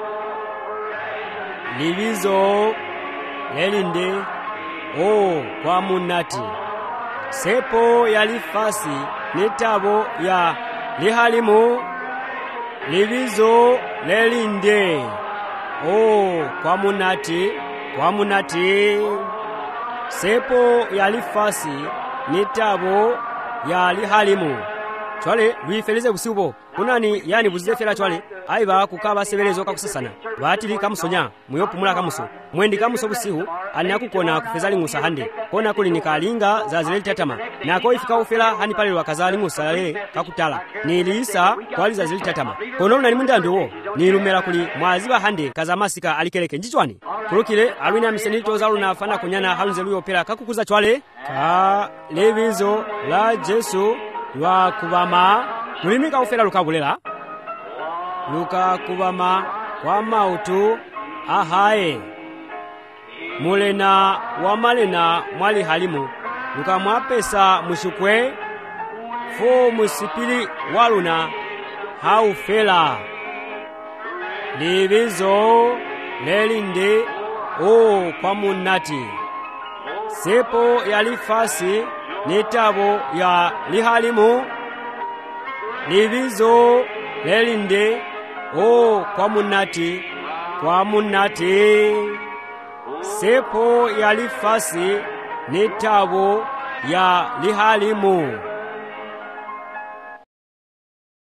livizo lelinde kwa munati sepo yalifasi ni tabo ya lihalimu livizo lelinde kwa munati sepo yalifasi ni tabo ya lihalimu chwale luifeleze busiubo kunani yani buzefela chwale aiba kukaba sebelezo kakusasana batili kamusonya muyopumula kamuso mwendi kamuso busihu anakukona kufezali ngusa hande kona kuli nikalinga za zileli tatama nako ifika ufela hani pale wakazali ngusa le kakutala nilisa kwali za zileli tatama kono nali mundando wo nilumela kuli mwaziba hande kazamasika alikeleke njichwani kulukile alwina misenito zalu na fana kunyana halunzelu yopela kakukuza chwale ka levizo la Jesu lwa kubama mulimika ufela lukabulela luka kubama kwa mautu ahae mulena wa malena mwali halimu luka mwapesa mushukwe fo musipili waluna haufela livizo lelinde kwa munati sepo yalifasi nitabo ya lihalimu livizo lelinde kwa munati sepo yalifasi nitabo ya lihalimu